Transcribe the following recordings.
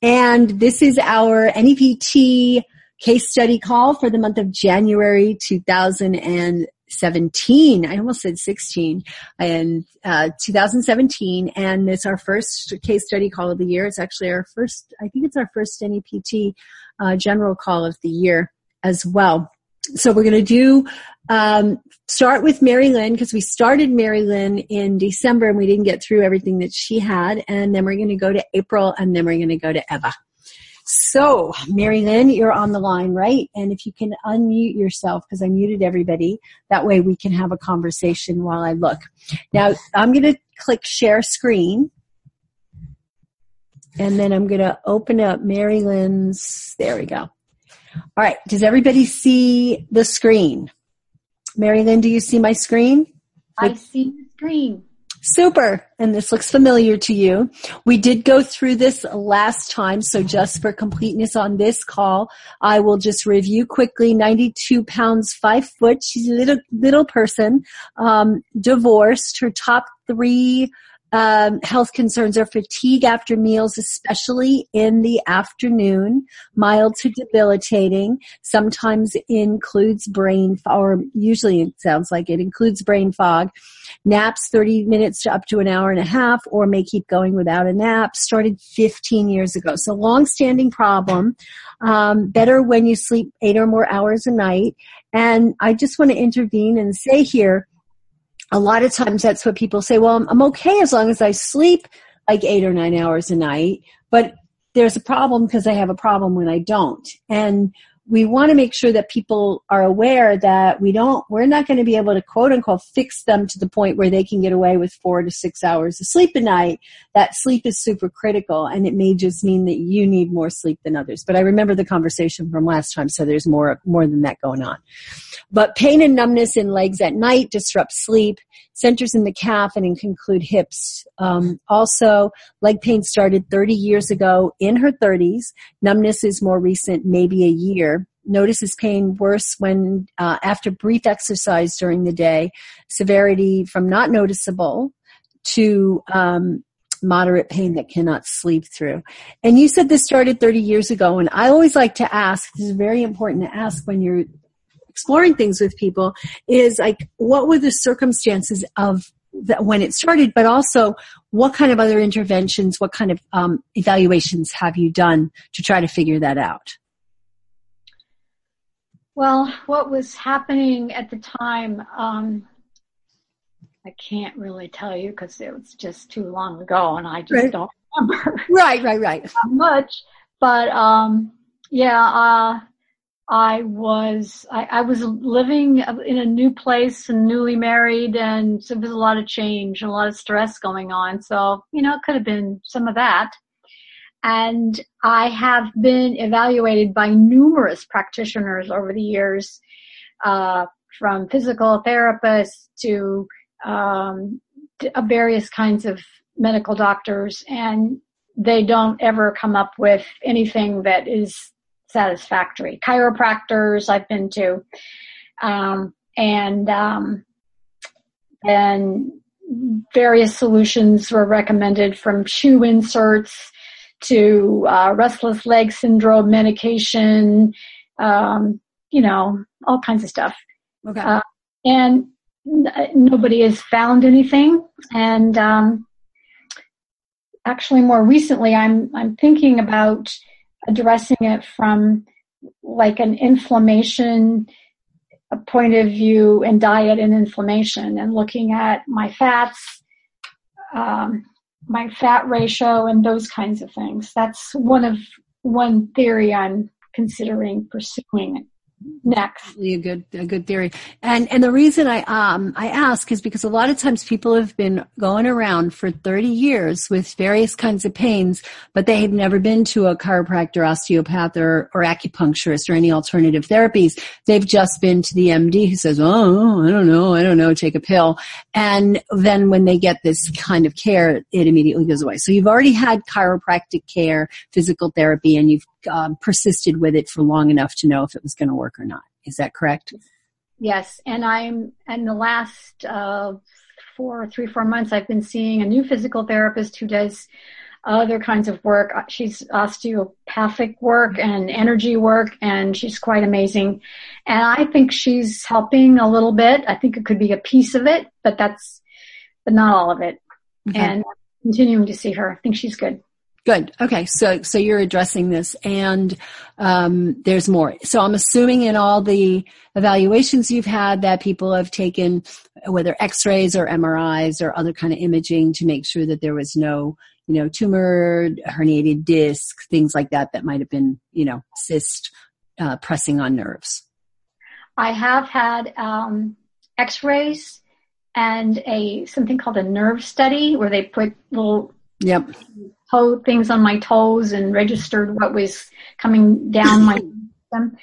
And this is our NEPT case study call for the month of January 2017. I almost said 16, and 2017. And it's our first case study call of the year. It's actually our first, I think it's our first NEPT general call of the year as well. So we're going to do start with Mary Lynn, because we started Mary Lynn in December and we didn't get through everything that she had. And then we're going to go to April, and then we're going to go to Eva. So, Mary Lynn, you're on the line, right? And if you can unmute yourself, because I muted everybody, that way we can have a conversation while I look. Now, I'm going to click share screen. And then I'm going to open up Mary Lynn's, there we go. All right. Does everybody see the screen? Mary Lynn, do you see my screen? I see the screen. Super. And this looks familiar to you. We did go through this last time, so just for completeness on this call, I will just review quickly. 92 pounds, 5 foot. She's a little person, divorced. Her top 3 health concerns are fatigue after meals, especially in the afternoon, mild to debilitating, sometimes includes or usually it sounds like it includes brain fog, naps 30 minutes to up to an hour and a half, or may keep going without a nap, started 15 years ago. So long-standing problem, better when you sleep 8 or more hours a night. And I just want to intervene and say here, a lot of times that's what people say, well, I'm okay as long as I sleep like 8 or 9 hours a night, but there's a problem because I have a problem when I don't. And we want to make sure that people are aware that we're not going to be able to quote unquote fix them to the point where they can get away with 4 to 6 hours of sleep a night. That sleep is super critical, and it may just mean that you need more sleep than others. But I remember the conversation from last time, so there's more than that going on. But pain and numbness in legs at night disrupts sleep, centers in the calf, and include hips. Also, leg pain started 30 years ago in her 30s. Numbness is more recent, maybe a year. Notices pain worse when after brief exercise during the day. Severity from not noticeable to moderate pain that cannot sleep through. And you said this started 30 years ago, and I always like to ask, this is very important to ask when you're exploring things with people, is like, what were the circumstances of when it started, but also what kind of other interventions, what kind of evaluations have you done to try to figure that out? Well, what was happening at the time, I can't really tell you because it was just too long ago and I just don't remember. Right. Much. But, I was living in a new place and newly married, and so there was a lot of change and a lot of stress going on. So, it could have been some of that. And I have been evaluated by numerous practitioners over the years, from physical therapists to various kinds of medical doctors, and they don't ever come up with anything that is satisfactory. Chiropractors I've been to, and various solutions were recommended, from shoe inserts to restless leg syndrome medication, all kinds of stuff. Okay. And nobody has found anything. And actually, more recently, I'm thinking about addressing it from like an inflammation point of view, and diet and inflammation, and looking at my fats, my fat ratio, and those kinds of things. That's one theory I'm considering pursuing next. A good theory. And the reason I ask is because a lot of times people have been going around for 30 years with various kinds of pains, but they have never been to a chiropractor, osteopath, or acupuncturist or any alternative therapies. They've just been to the MD who says, oh, I don't know, take a pill. And then when they get this kind of care, it immediately goes away. So you've already had chiropractic care, physical therapy, and you've persisted with it for long enough to know if it was going to work or not. Is that correct? Yes. And in the last 4 months, I've been seeing a new physical therapist who does other kinds of work. She's osteopathic work and energy work, and she's quite amazing. And I think she's helping a little bit. I think it could be a piece of it, but not all of it. Okay. And continuing to see her. I think she's good. Good. Okay. So you're addressing this, and there's more. So I'm assuming in all the evaluations you've had that people have taken, whether x-rays or MRIs or other kind of imaging, to make sure that there was no, tumor, herniated disc, things like that might have been, cyst pressing on nerves. I have had x-rays and something called a nerve study where they put little toe things on my toes and registered what was coming down my system.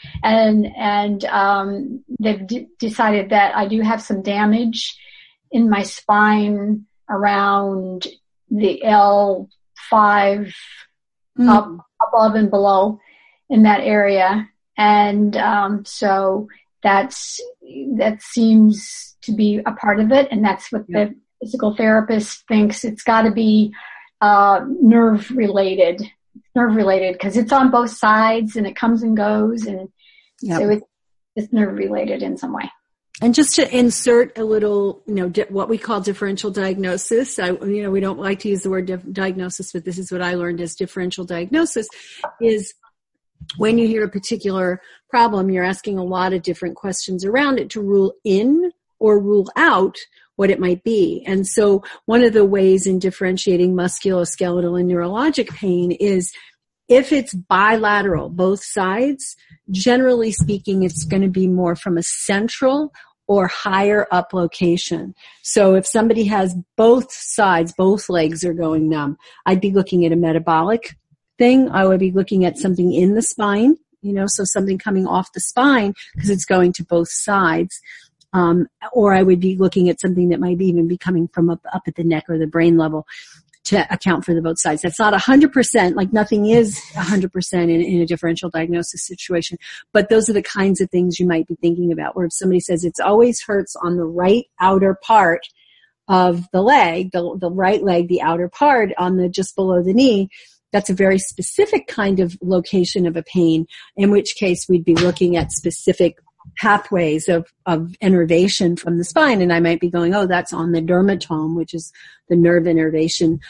And they've decided that I do have some damage in my spine around the L5 up above and below in that area. And so that seems to be a part of it, and that's what the physical therapist thinks. It's got to be nerve related because it's on both sides and it comes and goes, and so it's nerve related in some way. And just to insert a little, what we call differential diagnosis, we don't like to use the word diagnosis, but this is what I learned as differential diagnosis, is when you hear a particular problem, you're asking a lot of different questions around it to rule in or rule out what it might be. And so one of the ways in differentiating musculoskeletal and neurologic pain is if it's bilateral, both sides, generally speaking, it's going to be more from a central or higher up location. So if somebody has both sides, both legs are going numb, I'd be looking at a metabolic thing. I would be looking at something in the spine, so something coming off the spine because it's going to both sides. Or I would be looking at something that might even be coming from up at the neck or the brain level to account for the both sides. That's not 100%, like nothing is 100% in a differential diagnosis situation, but those are the kinds of things you might be thinking about, where if somebody says it's always hurts on the right outer part of the leg, the right leg, the outer part on the just below the knee, that's a very specific kind of location of a pain, in which case we'd be looking at specific pathways of innervation from the spine. And I might be going, that's on the dermatome, which is the nerve innervation,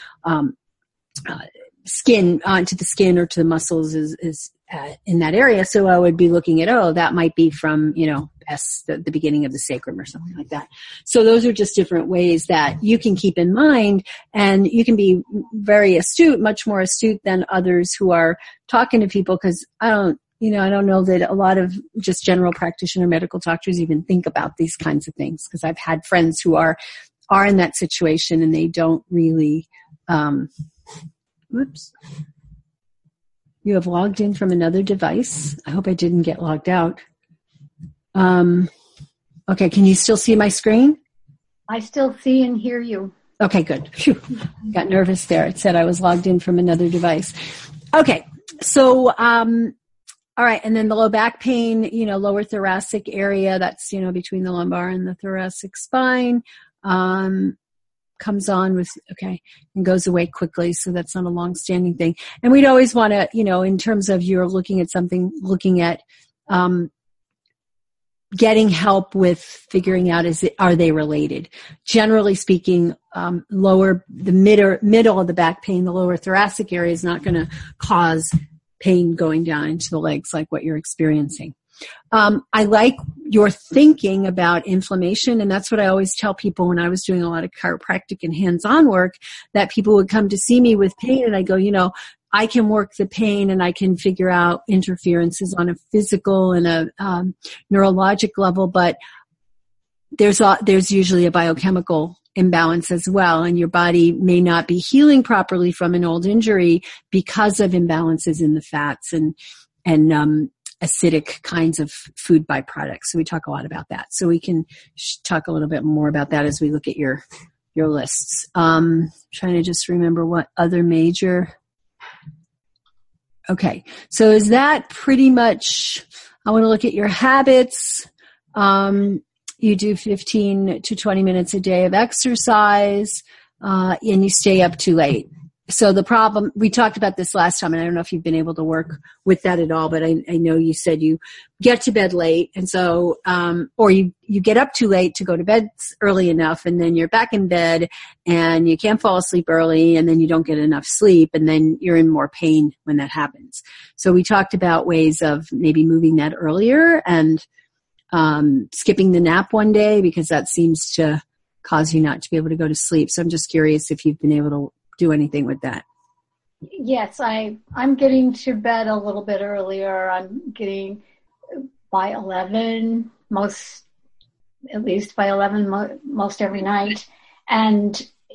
skin onto the skin or to the muscles is in that area. So I would be looking at, that might be from, the beginning of the sacrum or something like that. So those are just different ways that you can keep in mind, and you can be very astute, much more astute than others who are talking to people, because I don't know that a lot of just general practitioner medical doctors even think about these kinds of things, because I've had friends who are in that situation and they don't really, whoops. You have logged in from another device. I hope I didn't get logged out. Okay, can you still see my screen? I still see and hear you. Okay, good. Phew. Got nervous there. It said I was logged in from another device. Okay, so, all right, and then the low back pain, lower thoracic area, that's, between the lumbar and the thoracic spine, comes on with, and goes away quickly, so that's not a long-standing thing. And we'd always want to, in terms of you're looking at something, looking at getting help with figuring out, are they related? Generally speaking, the middle of the back pain, the lower thoracic area is not going to cause pain going down into the legs like what you're experiencing. I like your thinking about inflammation, and that's what I always tell people when I was doing a lot of chiropractic and hands-on work, that people would come to see me with pain, and I go, I can work the pain and I can figure out interferences on a physical and a neurologic level, but there's usually a biochemical imbalance as well, and your body may not be healing properly from an old injury because of imbalances in the fats and acidic kinds of food byproducts. So we talk a lot about that. So we can talk a little bit more about that as we look at your lists. Trying to just remember what other major. Okay, so is that pretty much? I want to look at your habits. You do 15 to 20 minutes a day of exercise, and you stay up too late. So the problem, we talked about this last time, and I don't know if you've been able to work with that at all, but I know you said you get to bed late, and so, or you get up too late to go to bed early enough, and then you're back in bed, and you can't fall asleep early, and then you don't get enough sleep, and then you're in more pain when that happens. So we talked about ways of maybe moving that earlier, and skipping the nap one day, because that seems to cause you not to be able to go to sleep. So I'm just curious if you've been able to do anything with that. Yes, I'm getting to bed a little bit earlier. I'm getting by 11, at least by 11 most every night. And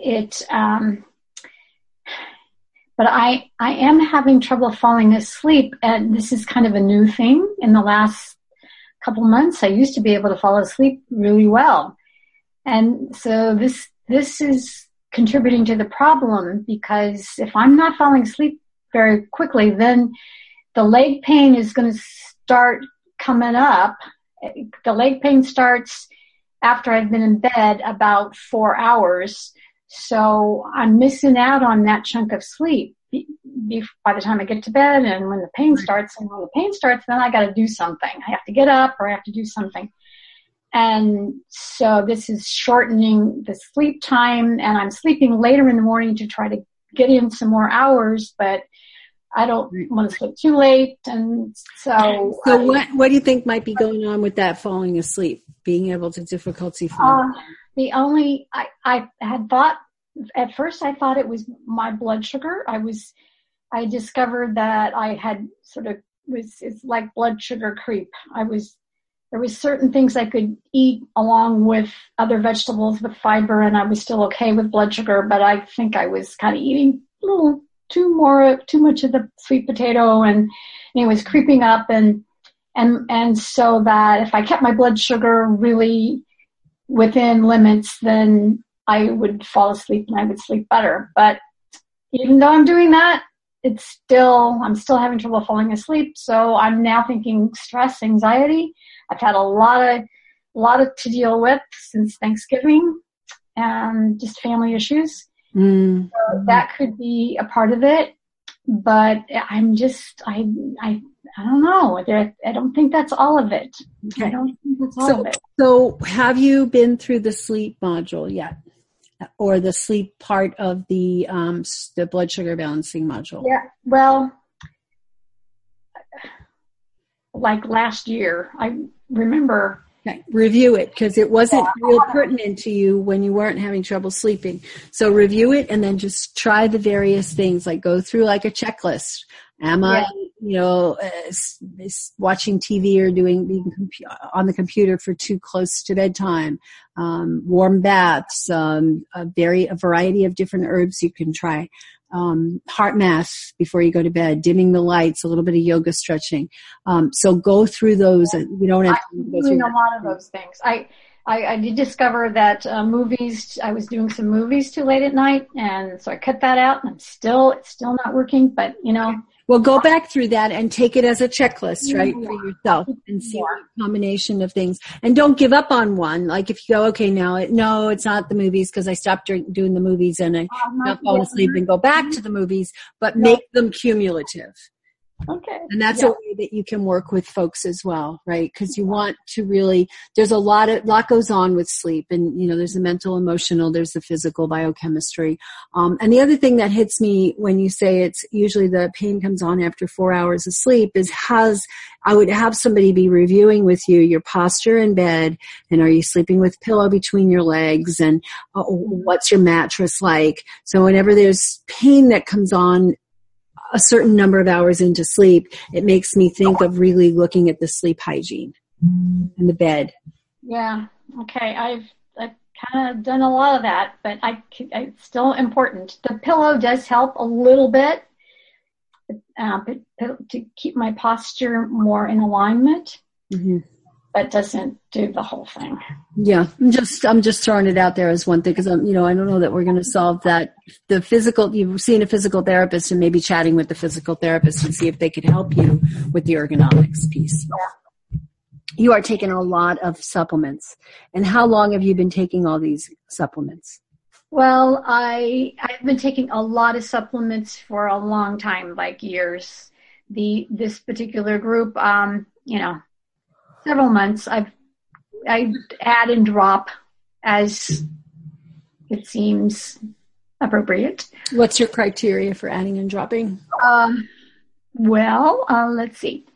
but I am having trouble falling asleep, and this is kind of a new thing in the last couple months. I used to be able to fall asleep really well. And so this is contributing to the problem, because if I'm not falling asleep very quickly, then the leg pain is going to start coming up. The leg pain starts after I've been in bed about 4 hours. So I'm missing out on that chunk of sleep by the time I get to bed. And when the pain starts, then I got to do something. I have to get up, or I have to do something. And so this is shortening the sleep time, and I'm sleeping later in the morning to try to get in some more hours, but I don't want to sleep too late. And so what do you think might be going on with that falling asleep, being able to difficulty falling? I had thought, at first I thought it was my blood sugar. I discovered that I had it's like blood sugar creep. There was certain things I could eat along with other vegetables with fiber, and I was still okay with blood sugar, but I think I was kind of eating a little too much of the sweet potato, and it was creeping up, and so that if I kept my blood sugar really within limits, then I would fall asleep and I would sleep better. But even though I'm doing that, I'm still having trouble falling asleep. So I'm now thinking stress, anxiety. I've had a lot of to deal with since Thanksgiving, and just family issues. So that could be a part of it, but I don't know. I don't think that's all of it. Okay. I don't think that's all of it. So have you been through the sleep module yet? Or the sleep part of the blood sugar balancing module? Yeah, well, like last year, I remember. Okay. Review it, because it wasn't real pertinent to you when you weren't having trouble sleeping. So review it, and then just try the various things, like go through like a checklist. Am I, watching TV or being on the computer for too close to bedtime? Warm baths, a variety of different herbs you can try. Heart math before you go to bed, dimming the lights, a little bit of yoga stretching. So go through those. We don't have to go through a lot of those things. I did discover that movies, I was doing some movies too late at night, and so I cut that out, and it's still not working, but Well, go back through that and take it as a checklist, right, for yourself, and see what combination of things. And don't give up on one. Like if you go, okay, no, it's not the movies because I stopped doing the movies and I got fallen asleep, and go back to the movies, but make them cumulative. Okay. And that's a way that you can work with folks as well, right? Because you want to really, there's a lot goes on with sleep, and there's the mental, emotional, there's the physical, biochemistry. And the other thing that hits me when you say it's usually the pain comes on after 4 hours of sleep is I would have somebody be reviewing with you your posture in bed, and are you sleeping with pillow between your legs, and what's your mattress like? So whenever there's pain that comes on a certain number of hours into sleep, it makes me think of really looking at the sleep hygiene and the bed. Yeah. Okay. I've kind of done a lot of that, but it's still important. The pillow does help a little bit to keep my posture more in alignment. Mm-hmm. But doesn't do the whole thing. Yeah, I'm just throwing it out there as one thing, because I don't know that we're going to solve that. The physical, you've seen a physical therapist, and maybe chatting with the physical therapist and see if they could help you with the ergonomics piece. Yeah. You are taking a lot of supplements, and how long have you been taking all these supplements? Well, I've been taking a lot of supplements for a long time, like years. This particular group, several months. I add and drop as it seems appropriate. What's your criteria for adding and dropping? Let's see.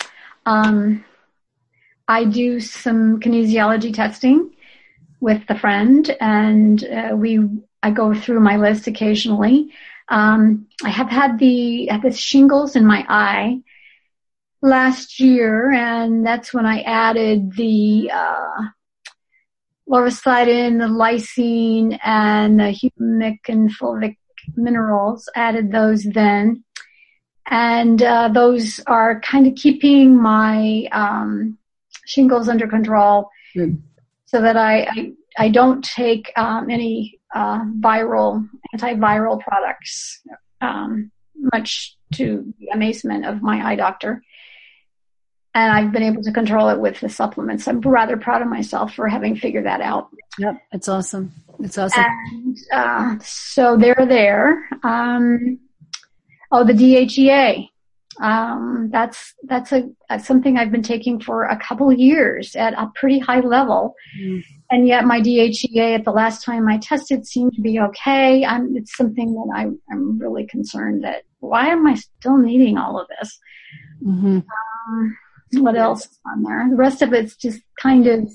I do some kinesiology testing with the friend, and I go through my list occasionally. I have had the shingles in my eye last year, and that's when I added the lauricidin, the lysine, and the humic and fulvic minerals. Added those then, and those are kind of keeping my shingles under control, so that I don't take any antiviral products, much to the amazement of my eye doctor. And I've been able to control it with the supplements. I'm rather proud of myself for having figured that out. Yep, it's awesome. It's awesome. And so they're there. The DHEA. That's something I've been taking for a couple of years at a pretty high level. And yet my DHEA at the last time I tested seemed to be okay. It's something that I'm really concerned that why am I still needing all of this? Mm-hmm. What else is on there? The rest of it's just kind of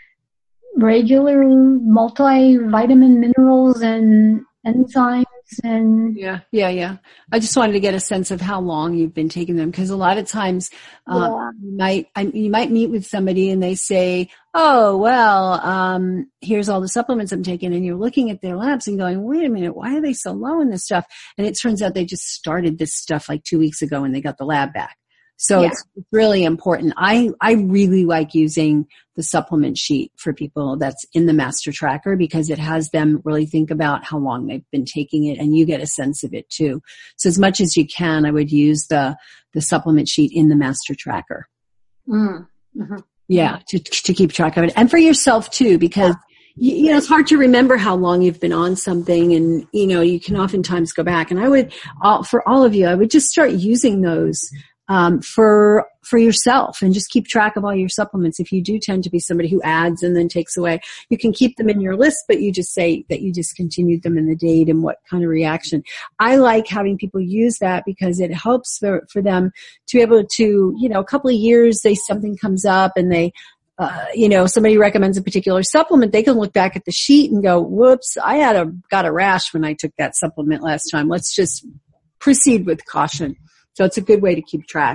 regular multivitamin minerals and enzymes and yeah. I just wanted to get a sense of how long you've been taking them, because a lot of times you might meet with somebody and they say, "Oh, well, here's all the supplements I'm taking," and you're looking at their labs and going, "Wait a minute, why are they so low in this stuff?" And it turns out they just started this stuff like 2 weeks ago and they got the lab back. So it's really important. I really like using the supplement sheet for people that's in the Master Tracker, because it has them really think about how long they've been taking it, and you get a sense of it too. So as much as you can, I would use the supplement sheet in the Master Tracker. Mm-hmm. Yeah, to keep track of it. And for yourself too, because you know, it's hard to remember how long you've been on something, and you can oftentimes go back. And I would, for all of you, I would just start using those for yourself, and just keep track of all your supplements. If you do tend to be somebody who adds and then takes away, you can keep them in your list, but you just say that you discontinued them and the date and what kind of reaction. I like having people use that because it helps for them to be able to, a couple of years, something comes up and they, somebody recommends a particular supplement, they can look back at the sheet and go, whoops, I got a rash when I took that supplement last time. Let's just proceed with caution. So it's a good way to keep track.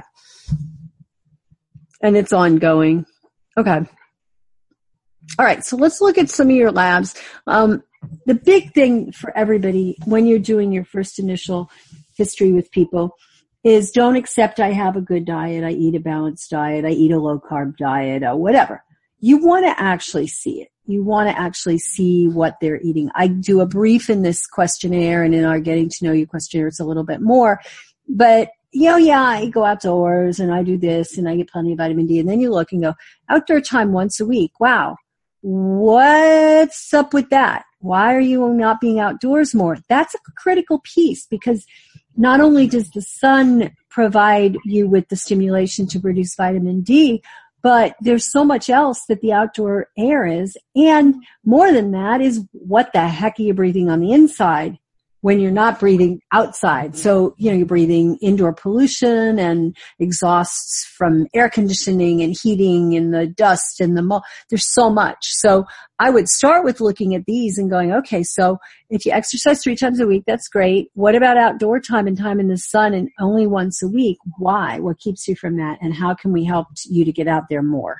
And it's ongoing. Okay. All right. So let's look at some of your labs. The big thing for everybody when you're doing your first initial history with people is don't accept I have a good diet, I eat a balanced diet, I eat a low-carb diet, or whatever. You want to actually see it. You want to actually see what they're eating. I do a brief in this questionnaire, and in our Getting to Know You questionnaire, it's a little bit more. But I go outdoors and I do this and I get plenty of vitamin D. And then you look and go, outdoor time once a week. Wow. What's up with that? Why are you not being outdoors more? That's a critical piece, because not only does the sun provide you with the stimulation to produce vitamin D, but there's so much else that the outdoor air is. And more than that is, what the heck are you breathing on the inside when you're not breathing outside? So, you're breathing indoor pollution and exhausts from air conditioning and heating and the dust and there's so much. So I would start with looking at these and going, okay, so if you exercise 3 times a week, that's great. What about outdoor time and time in the sun and only once a week? Why? What keeps you from that? And how can we help you to get out there more?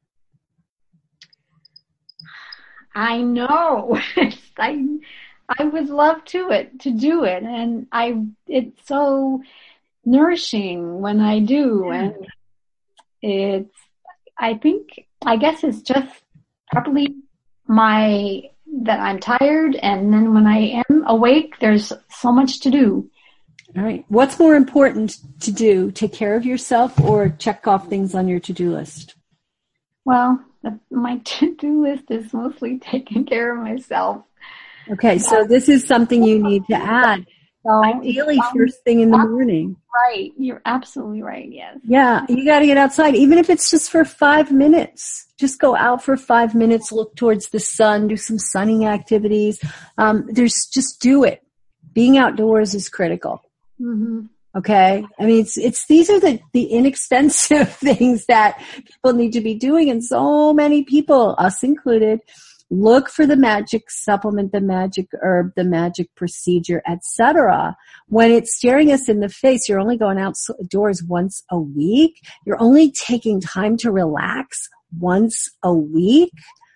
I know. I would love to do it, and it's so nourishing when I do, and I guess it's just probably that I'm tired, and then when I am awake, there's so much to do. All right. What's more important to do? Take care of yourself or check off things on your to-do list? Well, my to-do list is mostly taking care of myself. Okay, so this is something you need to add. So, ideally, first thing in the morning. Right. You're absolutely right. Yes. Yeah, you got to get outside, even if it's just for 5 minutes. Just go out for 5 minutes, look towards the sun, do some sunning activities. Just do it. Being outdoors is critical. Mm-hmm. Okay. I mean, these are the inexpensive things that people need to be doing. And so many people, us included, look for the magic supplement, the magic herb, the magic procedure, etc. When it's staring us in the face, you're only going outdoors once a week. You're only taking time to relax once a week.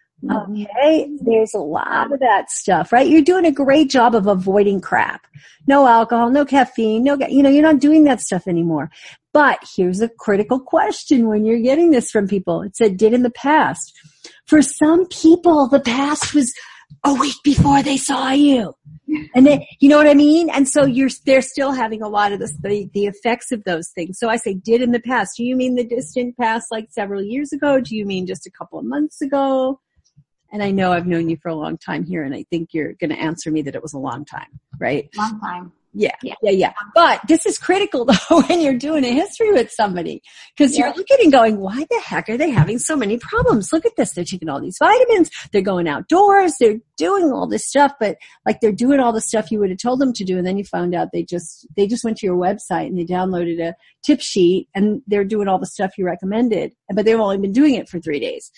Okay, there's a lot of that stuff, right? You're doing a great job of avoiding crap. No alcohol, no caffeine, you're not doing that stuff anymore. But here's a critical question when you're getting this from people. It said, did in the past. For some people, the past was a week before they saw you. And then, you know what I mean? And so they're still having a lot of the effects of those things. So I say, did in the past. Do you mean the distant past, like several years ago? Do you mean just a couple of months ago? And I know I've known you for a long time here, and I think you're going to answer me that it was a long time, right? Long time. Yeah. But this is critical, though, when you're doing a history with somebody, because you're looking and going, why the heck are they having so many problems? Look at this. They're taking all these vitamins. They're going outdoors. They're doing all this stuff, but like they're doing all the stuff you would have told them to do. And then you found out they just went to your website and they downloaded a tip sheet and they're doing all the stuff you recommended, but they've only been doing it for 3 days.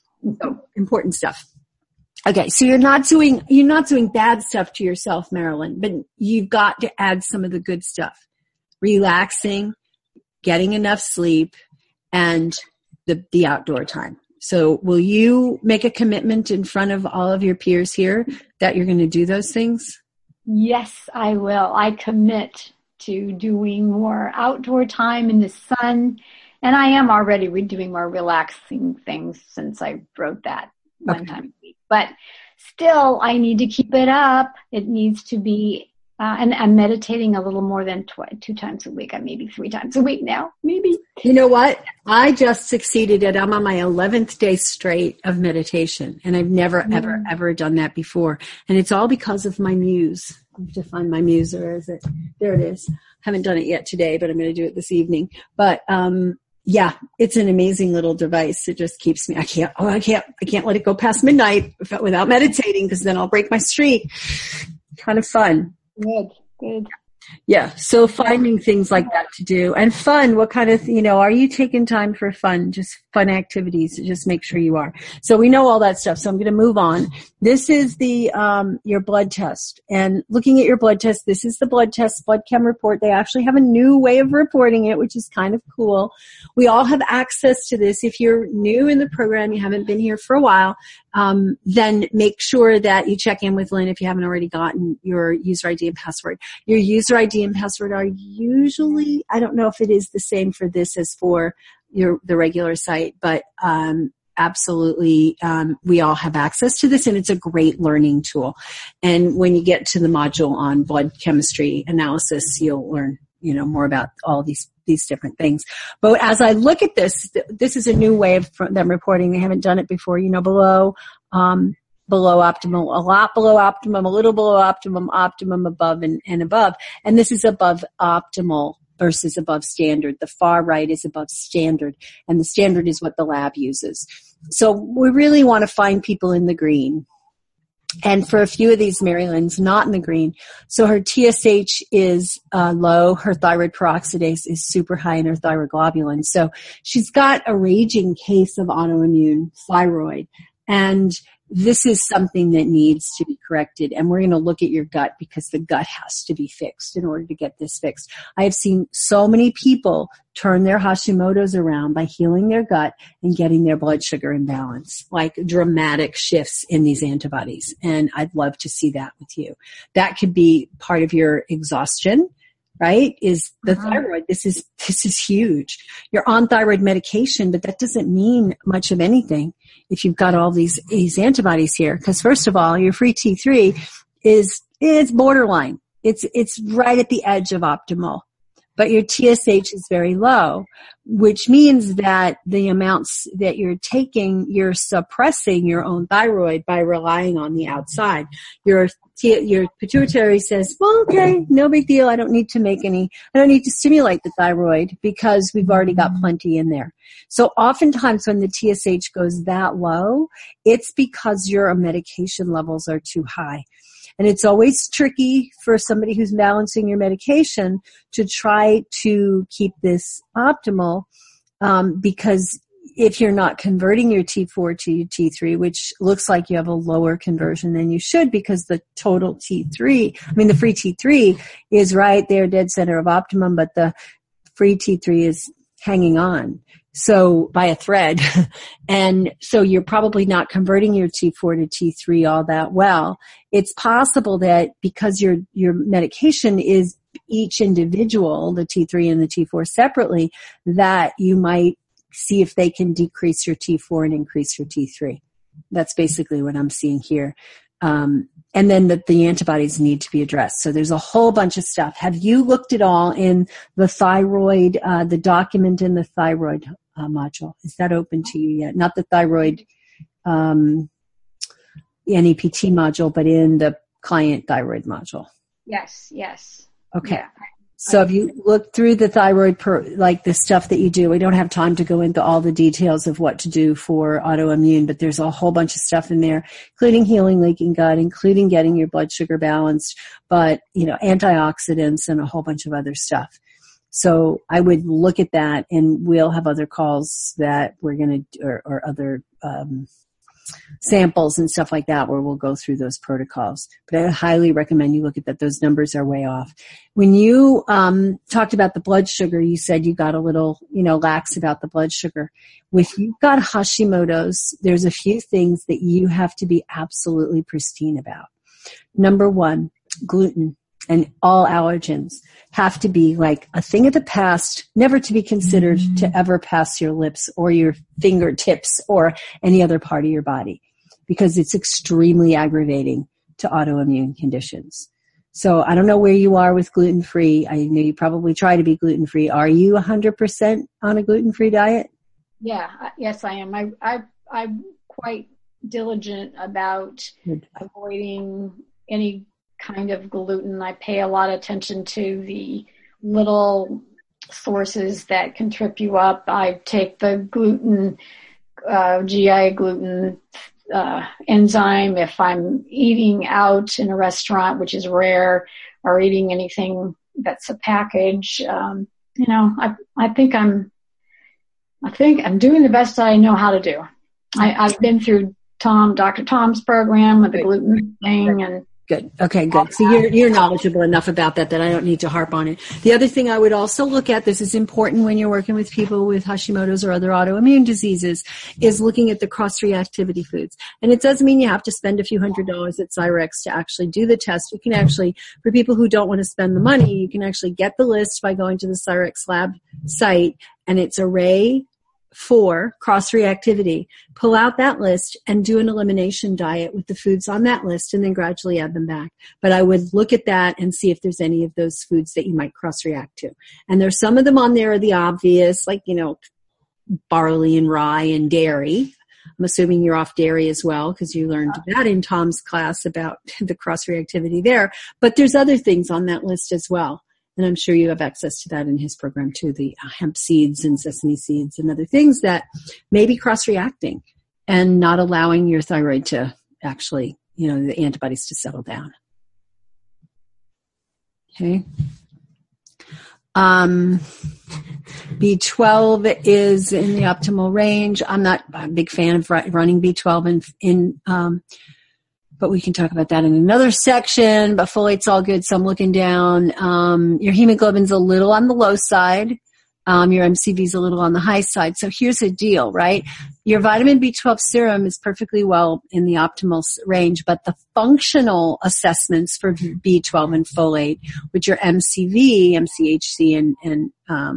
So important stuff. Okay, so you're not doing bad stuff to yourself, Marilyn, but you've got to add some of the good stuff. Relaxing, getting enough sleep, and the outdoor time. So will you make a commitment in front of all of your peers here that you're going to do those things? Yes, I will. I commit to doing more outdoor time in the sun. And I am already doing more relaxing things since I wrote that one time a week. But still, I need to keep it up. It needs to be, and I'm meditating a little more than 2 times a week. Maybe 3 times a week now, maybe. You know what? I just succeeded I'm on my 11th day straight of meditation. And I've never, ever done that before. And it's all because of my muse. I have to find my muse, or is it? There it is. Haven't done it yet today, but I'm going to do it this evening. But, yeah, it's an amazing little device. It just keeps me, I can't let it go past midnight without meditating, because then I'll break my streak. Kind of fun. Good. Yeah. So finding things like that to do, and fun. What kind of, are you taking time for fun? Just fun activities. Just make sure you are. So we know all that stuff. So I'm going to move on. This is your blood test, and looking at your blood test, this is the blood test, blood chem report. They actually have a new way of reporting it, which is kind of cool. We all have access to this. If you're new in the program, you haven't been here for a while, then make sure that you check in with Lynn if you haven't already gotten your user ID and password. Your user ID and password are usually, I don't know if it is the same for this as for the regular site, but absolutely, we all have access to this, and it's a great learning tool. And when you get to the module on blood chemistry analysis, you'll learn, more about all these different things. But as I look at this is a new way of them reporting. They haven't done it before, below optimal, a lot below optimum, a little below optimum, optimum above and above. And this is above optimal versus above standard. The far right is above standard, and the standard is what the lab uses. So we really want to find people in the green. And for a few of these, Marilyn's not in the green. So her TSH is low, her thyroid peroxidase is super high, and her thyroglobulin. So she's got a raging case of autoimmune thyroid. And this is something that needs to be corrected. And we're going to look at your gut, because the gut has to be fixed in order to get this fixed. I have seen so many people turn their Hashimoto's around by healing their gut and getting their blood sugar in balance, like dramatic shifts in these antibodies. And I'd love to see that with you. That could be part of your exhaustion, right? Is the thyroid. This is huge. You're on thyroid medication, but that doesn't mean much of anything if you've got all these antibodies here. Because first of all, your free T3 is borderline. It's right at the edge of optimal. but your TSH is very low, which means that the amounts that you're taking, you're suppressing your own thyroid by relying on the outside. Your pituitary says, well, okay, no big deal. I don't need to stimulate the thyroid because we've already got plenty in there. So oftentimes when the TSH goes that low, it's because your medication levels are too high. And it's always tricky for somebody who's balancing your medication to try to keep this optimal, because if you're not converting your T4 to your T3, which looks like you have a lower conversion than you should because the total the free T3 is right there, dead center of optimum, but the free T3 is hanging on. So by a thread. And so you're probably not converting your T4 to T3 all that well. It's possible that because your medication is each individual, the T3 and the T4 separately, that you might see if they can decrease your T4 and increase your T3. That's basically what I'm seeing here. And then the antibodies need to be addressed. So there's a whole bunch of stuff. Have you looked at all in the thyroid, the document in the thyroid module? Is that open to you yet? Not the thyroid NEPT module, but in the client thyroid module. Yes. Okay. Yeah. So if you look through the thyroid, like the stuff that you do, we don't have time to go into all the details of what to do for autoimmune, but there's a whole bunch of stuff in there, including healing leaking gut, including getting your blood sugar balanced, but, antioxidants and a whole bunch of other stuff. So I would look at that, and we'll have other calls that we're going to, or other, samples and stuff like that where we'll go through those protocols. But I highly recommend you look at that. Those numbers are way off. When you talked about the blood sugar, you said you got a little, lax about the blood sugar. If you've got Hashimoto's, there's a few things that you have to be absolutely pristine about. Number one, gluten and all allergens have to be like a thing of the past, never to be considered to ever pass your lips or your fingertips or any other part of your body, because it's extremely aggravating to autoimmune conditions. So I don't know where you are with gluten-free. I know you probably try to be gluten-free. Are you 100% on a gluten-free diet? Yeah, yes, I am. I'm quite diligent about avoiding any kind of gluten. I pay a lot of attention to the little sources that can trip you up. I take the gluten, GI gluten enzyme if I'm eating out in a restaurant, which is rare, or eating anything that's a package. I think I'm doing the best I know how to do. I've been through Dr. Tom's program with the gluten thing, and good. Okay, good. So you're knowledgeable enough about that I don't need to harp on it. The other thing I would also look at, this is important when you're working with people with Hashimoto's or other autoimmune diseases, is looking at the cross-reactivity foods. And it doesn't mean you have to spend a few $100s at Cyrex to actually do the test. You can actually, for people who don't want to spend the money, you can actually get the list by going to the Cyrex Lab site, and it's Array for cross-reactivity. Pull out that list and do an elimination diet with the foods on that list, and then gradually add them back. But I would look at that and see if there's any of those foods that you might cross-react to. And there's some of them on there are the obvious, like, barley and rye and dairy. I'm assuming you're off dairy as well, because you learned that in Tom's class about the cross-reactivity there. But there's other things on that list as well. And I'm sure you have access to that in his program too, the hemp seeds and sesame seeds and other things that may be cross-reacting and not allowing your thyroid to actually, the antibodies to settle down. Okay. B12 is in the optimal range. I'm not a big fan of running B12 but we can talk about that in another section. But folate's all good, so I'm looking down. Your hemoglobin's a little on the low side. Your MCV's a little on the high side. So here's the deal, right? Your vitamin B12 serum is perfectly well in the optimal range, but the functional assessments for B12 and folate, which are MCV, MCHC, and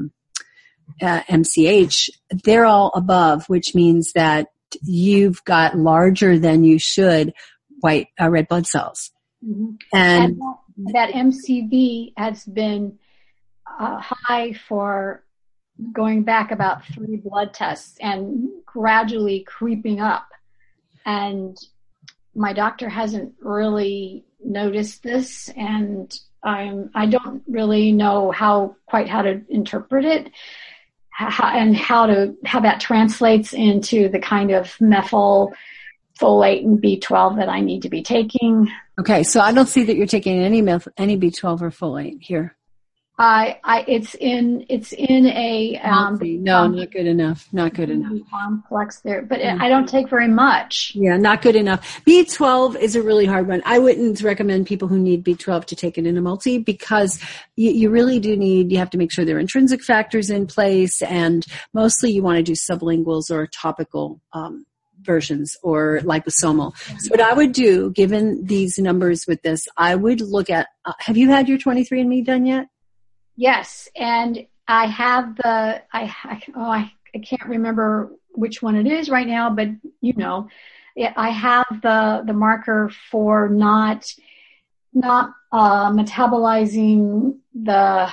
MCH, they're all above, which means that you've got larger than you should red blood cells. Mm-hmm. And that MCV has been high for going back about 3 blood tests and gradually creeping up. And my doctor hasn't really noticed this, and I don't really know how to interpret it, and how that translates into the kind of methyl, folate, and B12 that I need to be taking. Okay, so I don't see that you're taking any B12 or folate here. It's in a not good enough. Not good enough. Complex there, but I don't take very much. Yeah, not good enough. B12 is a really hard one. I wouldn't recommend people who need B12 to take it in a multi, because you really do you have to make sure there are intrinsic factors in place, and mostly you want to do sublinguals or topical versions or liposomal. So what I would do, given these numbers with this, I would look at, have you had your 23andMe done yet? Yes, and I have I can't remember which one it is right now, but I have the marker for not metabolizing the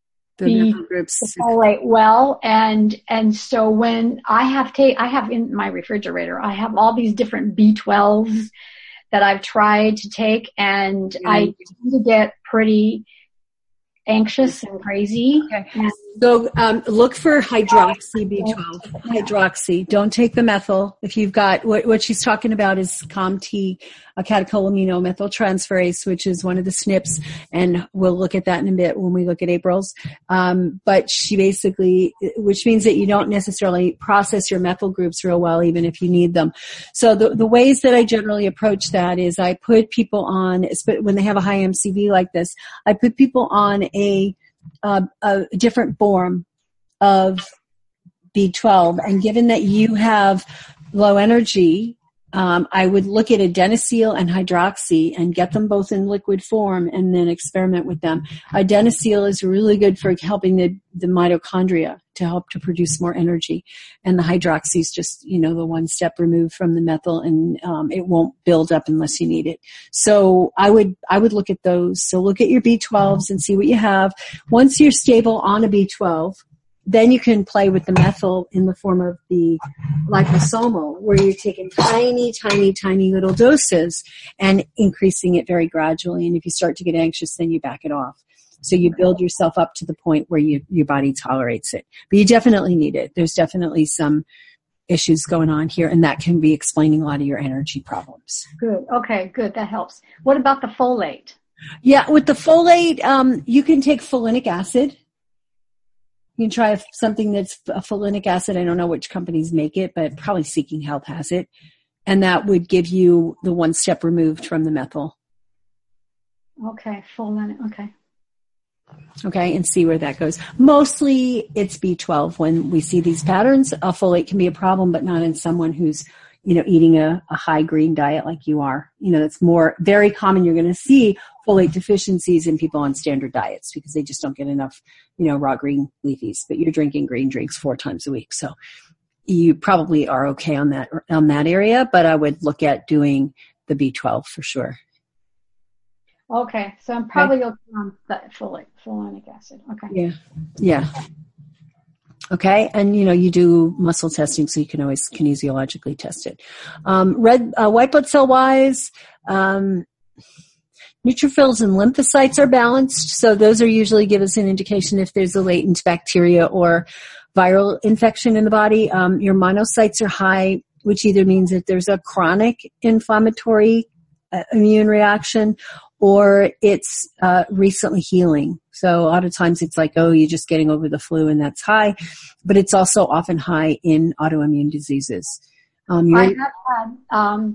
folate well, and so when I have in my refrigerator, I have all these different B12s that I've tried to take, and I tend to get pretty anxious and crazy. Okay. So look for hydroxy B12. Hydroxy. Don't take the methyl. If you've got what she's talking about is COMT, catecholaminomethyltransferase, which is one of the SNPs, and we'll look at that in a bit when we look at April's. But she basically, which means that you don't necessarily process your methyl groups real well, even if you need them. So the ways that I generally approach that is I put people on, when they have a high MCV like this, I put people on a different form of B12, and given that you have low energy, I would look at adenosine and hydroxy and get them both in liquid form and then experiment with them. Adenosine is really good for helping the mitochondria to help to produce more energy. And the hydroxy is just, the one step removed from the methyl, and it won't build up unless you need it. So I would look at those. So look at your B12s and see what you have. Once you're stable on a B12, then you can play with the methyl in the form of the liposomal, where you're taking tiny, tiny, tiny little doses and increasing it very gradually. And if you start to get anxious, then you back it off. So you build yourself up to the point where your body tolerates it. But you definitely need it. There's definitely some issues going on here, and that can be explaining a lot of your energy problems. Good. Okay, good. That helps. What about the folate? Yeah, with the folate, you can take folinic acid. You can try something that's a folinic acid. I don't know which companies make it, but probably Seeking Health has it. And that would give you the one step removed from the methyl. Okay, folinic, okay. Okay, and see where that goes. Mostly it's B12 when we see these patterns. A folate can be a problem, but not in someone who's, eating a high green diet like you are. That's more very common. You're going to see folate deficiencies in people on standard diets because they just don't get enough, raw green leafies. But you're drinking green drinks 4 times a week. So you probably are okay on that area, but I would look at doing the B12 for sure. Okay, so I'm probably okay on that folinic acid. Okay. Yeah. Okay, and you do muscle testing, so you can always kinesiologically test it. White blood cell wise, neutrophils and lymphocytes are balanced, so those are usually give us an indication if there's a latent bacteria or viral infection in the body. Your monocytes are high, which either means that there's a chronic inflammatory immune reaction, or it's recently healing. So a lot of times it's like, you're just getting over the flu, and that's high. But it's also often high in autoimmune diseases. I have had,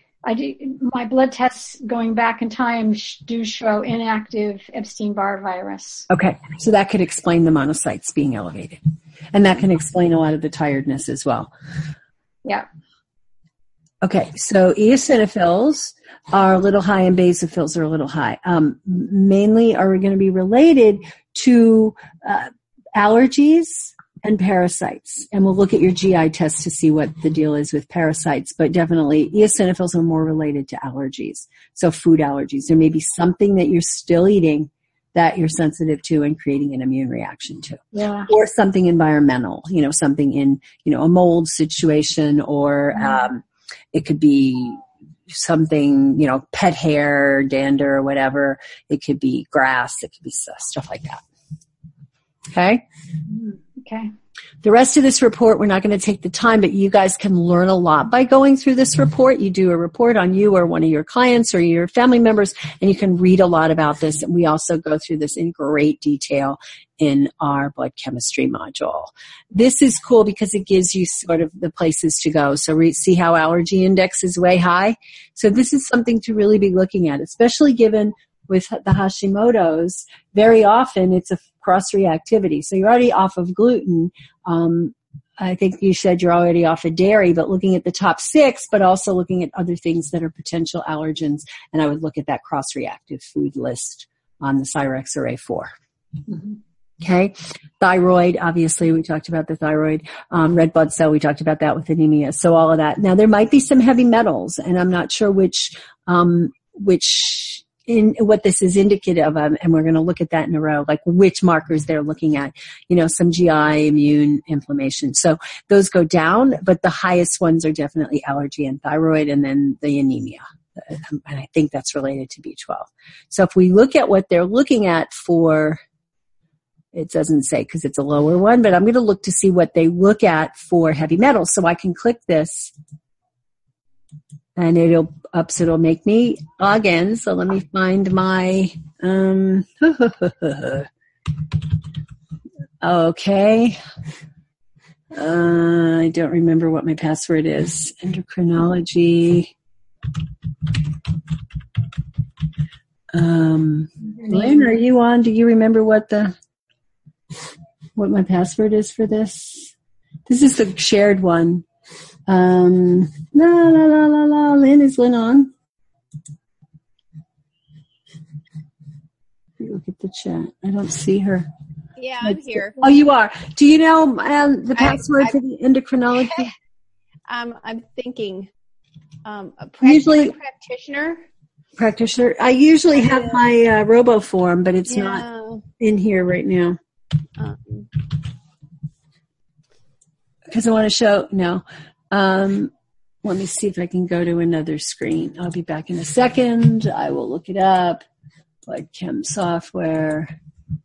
my blood tests going back in time do show inactive Epstein-Barr virus. Okay, so that could explain the monocytes being elevated. And that can explain a lot of the tiredness as well. Yeah. Okay, so eosinophils are a little high and basophils are a little high. Mainly are going to be related to allergies and parasites. And we'll look at your GI test to see what the deal is with parasites, but definitely eosinophils are more related to allergies. So food allergies. There may be something that you're still eating that you're sensitive to and creating an immune reaction to. Yeah. Or something environmental, something in, a mold situation, or it could be something, pet hair, dander, or whatever. It could be grass. It could be stuff like that. Okay? Okay. The rest of this report, we're not going to take the time, but you guys can learn a lot by going through this report. You do a report on you or one of your clients or your family members, and you can read a lot about this. And we also go through this in great detail in our blood chemistry module. This is cool because it gives you sort of the places to go. So see how allergy index is way high? So this is something to really be looking at, especially given with the Hashimoto's, very often it's a cross-reactivity. So you're already off of gluten. I think you said you're already off of dairy, but looking at the top 6, but also looking at other things that are potential allergens. And I would look at that cross-reactive food list on the Cyrex Array 4. Mm-hmm. Okay. Thyroid, obviously, we talked about the thyroid. Red blood cell, we talked about that with anemia. So all of that. Now, there might be some heavy metals, and I'm not sure which in what this is indicative of, and we're going to look at that in a row, like which markers they're looking at, some GI, immune, inflammation. So those go down, but the highest ones are definitely allergy and thyroid, and then the anemia. And I think that's related to B12. So if we look at what they're looking at for, it doesn't say because it's a lower one, but I'm going to look to see what they look at for heavy metals. So I can click this. And it'll make me log in. So let me find my, okay. I don't remember what my password is. Endocrinology. Lynn, are you on? Do you remember what my password is for this? This is the shared one. Lynn, is Lynn on? Look at the chat. I don't see her. Yeah, I'm here. Oh, you are. Do you know the password for the endocrinology? I'm thinking. Usually practitioner. I usually have my robo form, but it's not in here right now. Because I want to show. No. Let me see if I can go to another screen. I'll be back in a second. I will look it up. Blood Chem software.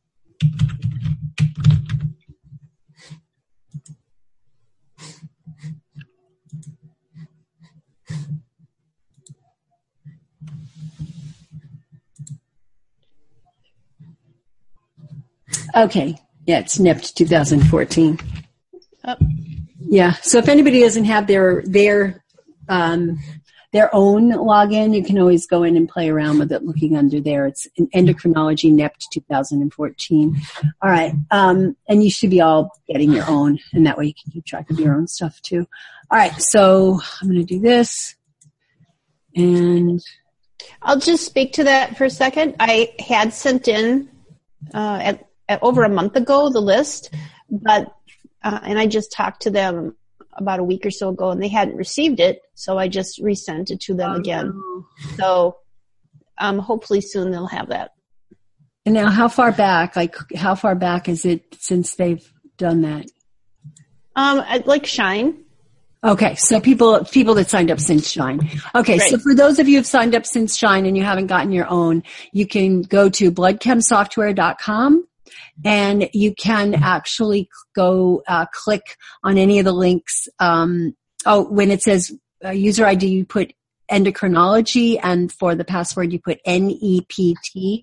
Okay. Yeah, it's NIPT 2014. Oh. Yeah. So if anybody doesn't have their own login, you can always go in and play around with it looking under there. It's an endocrinology NIPT 2014. All right. And you should be all getting your own, and that way you can keep track of your own stuff too. All right. So I'm going to do this. And I'll just speak to that for a second. I had sent in at over a month ago the list, but and I just talked to them about a week or so ago, and they hadn't received it, so I just resent it to them again. So hopefully soon they'll have that. And now, how far back is it since they've done that? Like Shine. Okay, so people that signed up since Shine. Okay, right. So for those of you who've signed up since Shine and you haven't gotten your own, you can go to bloodchemsoftware.com. And you can actually go click on any of the links. When it says user ID, you put endocrinology, and for the password, you put NEPT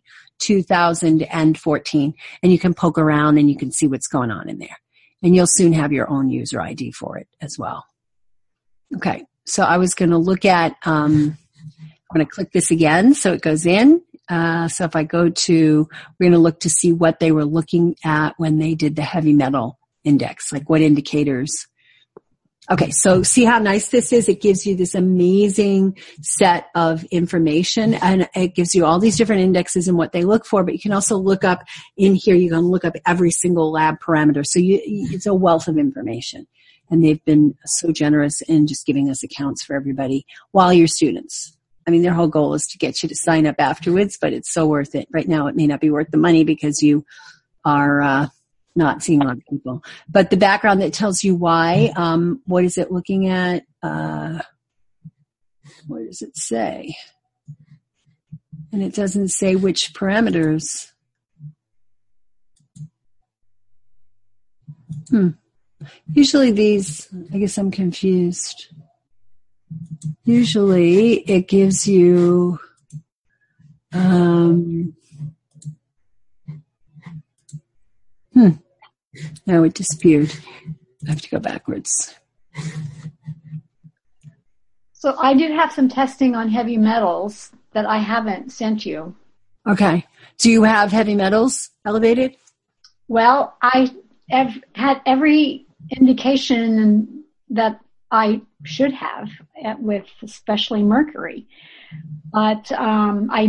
2014. And you can poke around and you can see what's going on in there. And you'll soon have your own user ID for it as well. Okay, so I was going to look at, I'm going to click this again so it goes in. So if I go to, we're going to look to see what they were looking at when they did the heavy metal index, like what indicators. Okay, so see how nice this is? It gives you this amazing set of information, and it gives you all these different indexes and what they look for, but you can also look up in here, you can look up every single lab parameter. So it's a wealth of information, and they've been so generous in just giving us accounts for everybody while you're students. I mean, their whole goal is to get you to sign up afterwards, but it's so worth it. Right now, it may not be worth the money because you are not seeing a lot of people. But the background that tells you why, what is it looking at? What does it say? And it doesn't say which parameters. Usually these, I guess I'm confused. Usually it gives you, no, it disappeared. I have to go backwards. So I did have some testing on heavy metals that I haven't sent you. Okay. Do you have heavy metals elevated? Well, I have had every indication that I should have, with especially mercury. But I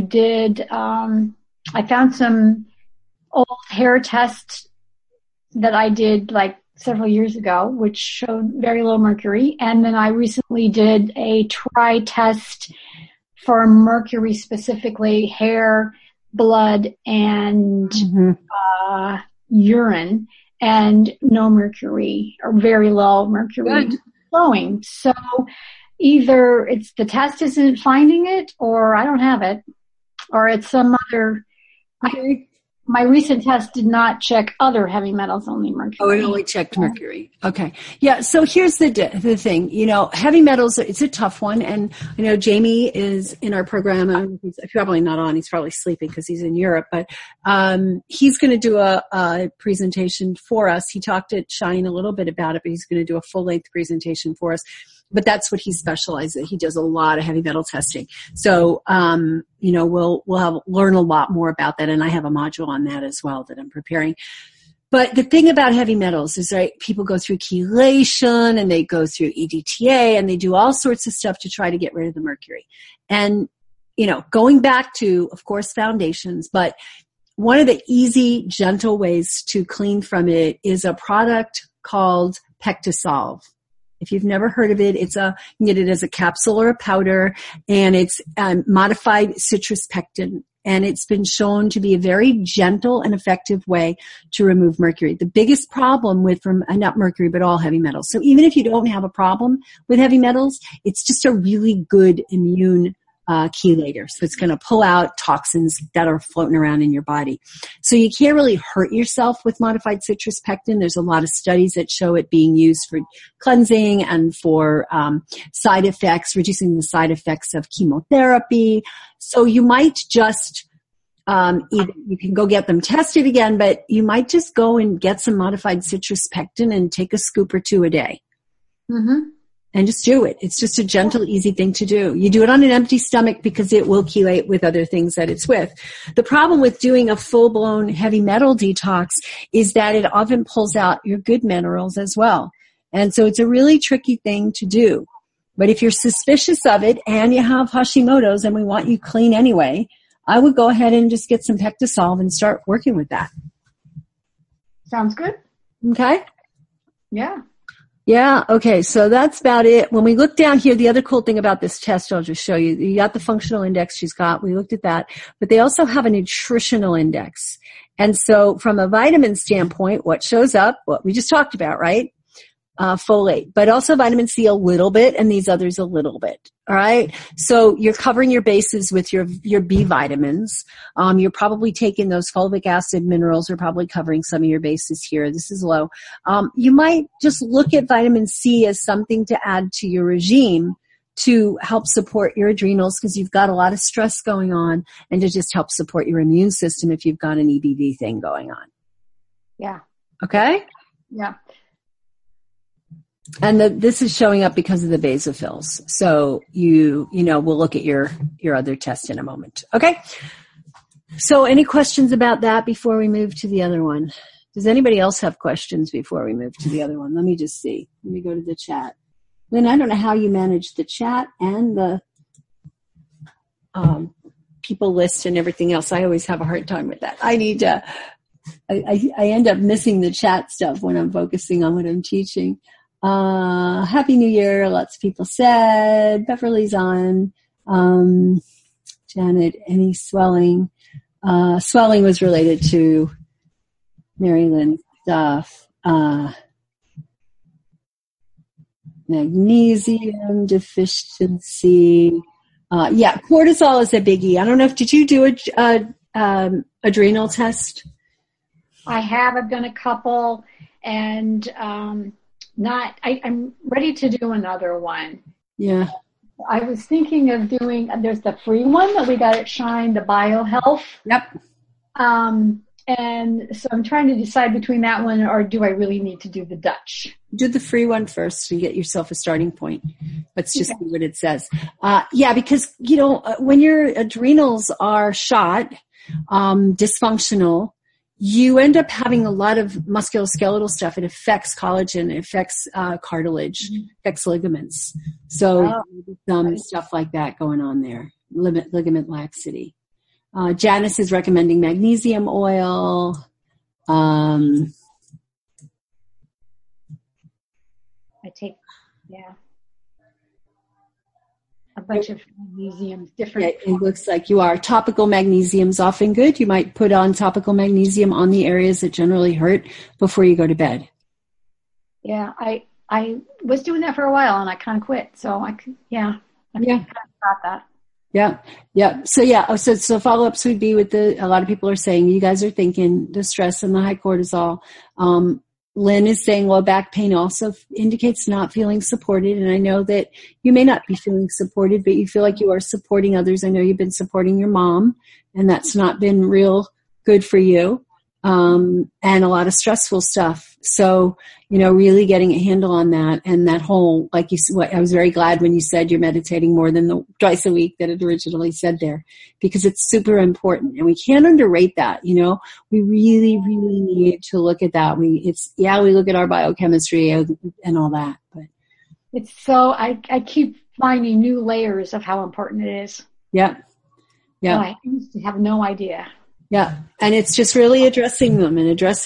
found some old hair tests that I did like several years ago, which showed very low mercury. And then I recently did a try test for mercury, specifically hair, blood, and urine, and no mercury, or very low mercury flowing. So either it's the test isn't finding it, or I don't have it, or it's some other. My recent test did not check other heavy metals, only mercury. Oh, it only checked mercury. Okay. Yeah, so here's the thing. You know, heavy metals, it's a tough one. And, you know, Jamie is in our program. He's probably not on. He's probably sleeping because he's in Europe. But he's going to do a presentation for us. He talked at Shine a little bit about it, but he's going to do a full-length presentation for us. But that's what he specializes in. He does a lot of heavy metal testing. So, you know, we'll learn a lot more about that. And I have a module on that as well that I'm preparing. But the thing about heavy metals is, right, people go through chelation and they go through EDTA and they do all sorts of stuff to try to get rid of the mercury. And, you know, going back to, of course, foundations, but one of the easy, gentle ways to clean from it is a product called Pectosolve. If you've never heard of it, you can get it as a capsule or a powder, and it's modified citrus pectin. And it's been shown to be a very gentle and effective way to remove mercury. The biggest problem not mercury, but all heavy metals. So even if you don't have a problem with heavy metals, it's just a really good immune chelator. So it's going to pull out toxins that are floating around in your body. So you can't really hurt yourself with modified citrus pectin. There's a lot of studies that show it being used for cleansing and for side effects, reducing the side effects of chemotherapy. So you might just you can go get them tested again, but you might just go and get some modified citrus pectin and take a scoop or two a day. Mm-hmm. And just do it. It's just a gentle, easy thing to do. You do it on an empty stomach because it will chelate with other things that it's with. The problem with doing a full-blown heavy metal detox is that it often pulls out your good minerals as well. And so it's a really tricky thing to do. But if you're suspicious of it and you have Hashimoto's and we want you clean anyway, I would go ahead and just get some Pectosolve and start working with that. Sounds good. Okay? Yeah. Yeah, okay, so that's about it. When we look down here, the other cool thing about this test, I'll just show you. You got the functional index we looked at that, but they also have a nutritional index. And so from a vitamin standpoint, what shows up, what we just talked about, right? Folate, but also vitamin C a little bit and these others a little bit. All right. So you're covering your bases with your B vitamins. You're probably taking those fulvic acid minerals are probably covering some of your bases here. This is low. You might just look at vitamin C as something to add to your regime to help support your adrenals because you've got a lot of stress going on, and to just help support your immune system if you've got an EBV thing going on. Yeah. Okay. Yeah. And this is showing up because of the basophils. So we'll look at your other test in a moment. Okay. So any questions about that before we move to the other one? Does anybody else have questions before we move to the other one? Let me just see. Let me go to the chat. Lynn, I don't know how you manage the chat and the people list and everything else. I always have a hard time with that. I end up missing the chat stuff when I'm focusing on what I'm teaching. Happy New Year, lots of people said. Beverly's on. Janet, any swelling? Swelling was related to Mary Lynn stuff. Magnesium deficiency. Cortisol is a biggie. I don't know if, did you do a adrenal test? I have. I've done a couple, and I'm ready to do another one. Yeah. I was thinking of doing, there's the free one that we got at Shine, the BioHealth. Yep. And so I'm trying to decide between that one, or do I really need to do the Dutch? Do the free one first and get yourself a starting point. Let's just see what it says. Because, when your adrenals are shot, dysfunctional, you end up having a lot of musculoskeletal stuff. It affects collagen, it affects cartilage, affects ligaments. So some stuff like that going on there. Ligament laxity. Janice is recommending magnesium oil. I take, a bunch of magnesiums, different. Yeah, it looks like you are. Topical magnesium is often good. You might put on topical magnesium on the areas that generally hurt before you go to bed. Yeah, I was doing that for a while and I kind of quit. So I kind of got that. Yeah. So follow-ups would be with a lot of people are saying, you guys are thinking the stress and the high cortisol. Lynn is saying low back pain also indicates not feeling supported. And I know that you may not be feeling supported, but you feel like you are supporting others. I know you've been supporting your mom, and that's not been real good for you. And a lot of stressful stuff. So, really getting a handle on that, and that whole, I was very glad when you said you're meditating more than the twice a week that it originally said there, because it's super important and we can't underrate that. We really, really need to look at that. We look at our biochemistry and all that, but it's so, I keep finding new layers of how important it is. Yeah. I used to have no idea. Yeah. And it's just really addressing them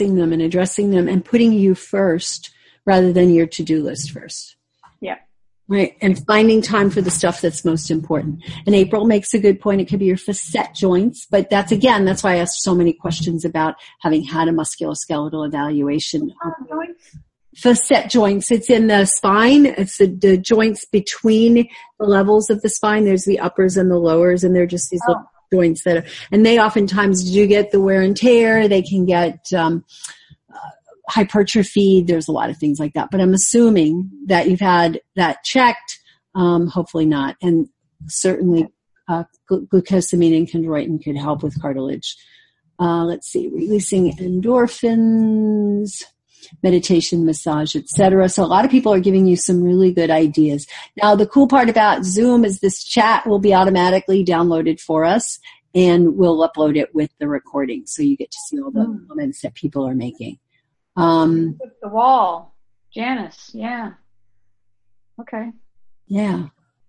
and putting you first rather than your to-do list first. Yeah. Right. And finding time for the stuff that's most important. And April makes a good point. It could be your facet joints, but that's why I asked so many questions about having had a musculoskeletal evaluation. Facet joints. It's in the spine. It's the joints between the levels of the spine. There's the uppers and the lowers, and they're just these little joints and they oftentimes do get the wear and tear. They can get hypertrophy. There's a lot of things like that, but I'm assuming that you've had that checked. Hopefully not. And certainly glucosamine and chondroitin could help with cartilage. Let's see, releasing endorphins, meditation, massage, etc. So a lot of people are giving you some really good ideas. Now, the cool part about Zoom is this chat will be automatically downloaded for us, and we'll upload it with the recording, so you get to see all the comments that people are making. The wall, Janice, yeah. Okay. Yeah.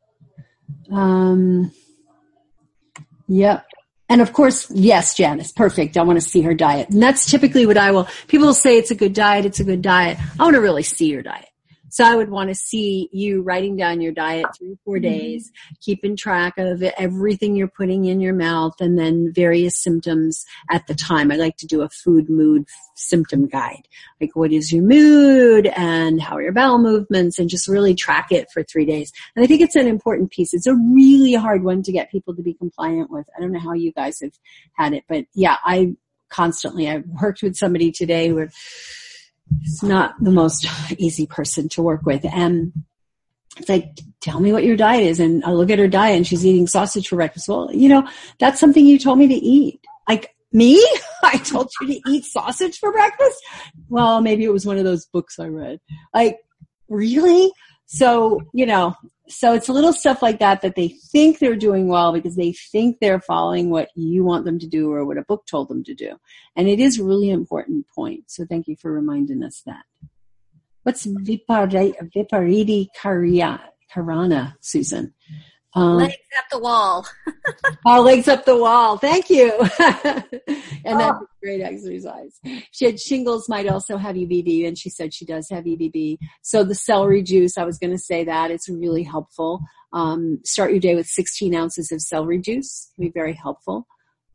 Yep. And of course, yes, Janice, perfect. I want to see her diet. And that's typically what people will say it's a good diet. I want to really see your diet. So I would want to see you writing down your diet 3 or 4 days, keeping track of everything you're putting in your mouth, and then various symptoms at the time. I like to do a food mood symptom guide. Like, what is your mood and how are your bowel movements, and just really track it for 3 days. And I think it's an important piece. It's a really hard one to get people to be compliant with. I don't know how you guys have had it, but yeah, I worked with somebody today who it's not the most easy person to work with. And it's like, tell me what your diet is. And I look at her diet and she's eating sausage for breakfast. Well, that's something you told me to eat. Like, me? I told you to eat sausage for breakfast? Well, maybe it was one of those books I read. Like, really? So, so it's a little stuff like that they think they're doing well because they think they're following what you want them to do or what a book told them to do. And it is a really important point. So thank you for reminding us that. What's Vipariti Karana, Susan? Legs up the wall. Legs up the wall. Thank you. And that's a great exercise. She had shingles might also have EBV, and she said she does have EBV. So the celery juice, I was going to say that it's really helpful. Start your day with 16 ounces of celery juice. It'll be very helpful.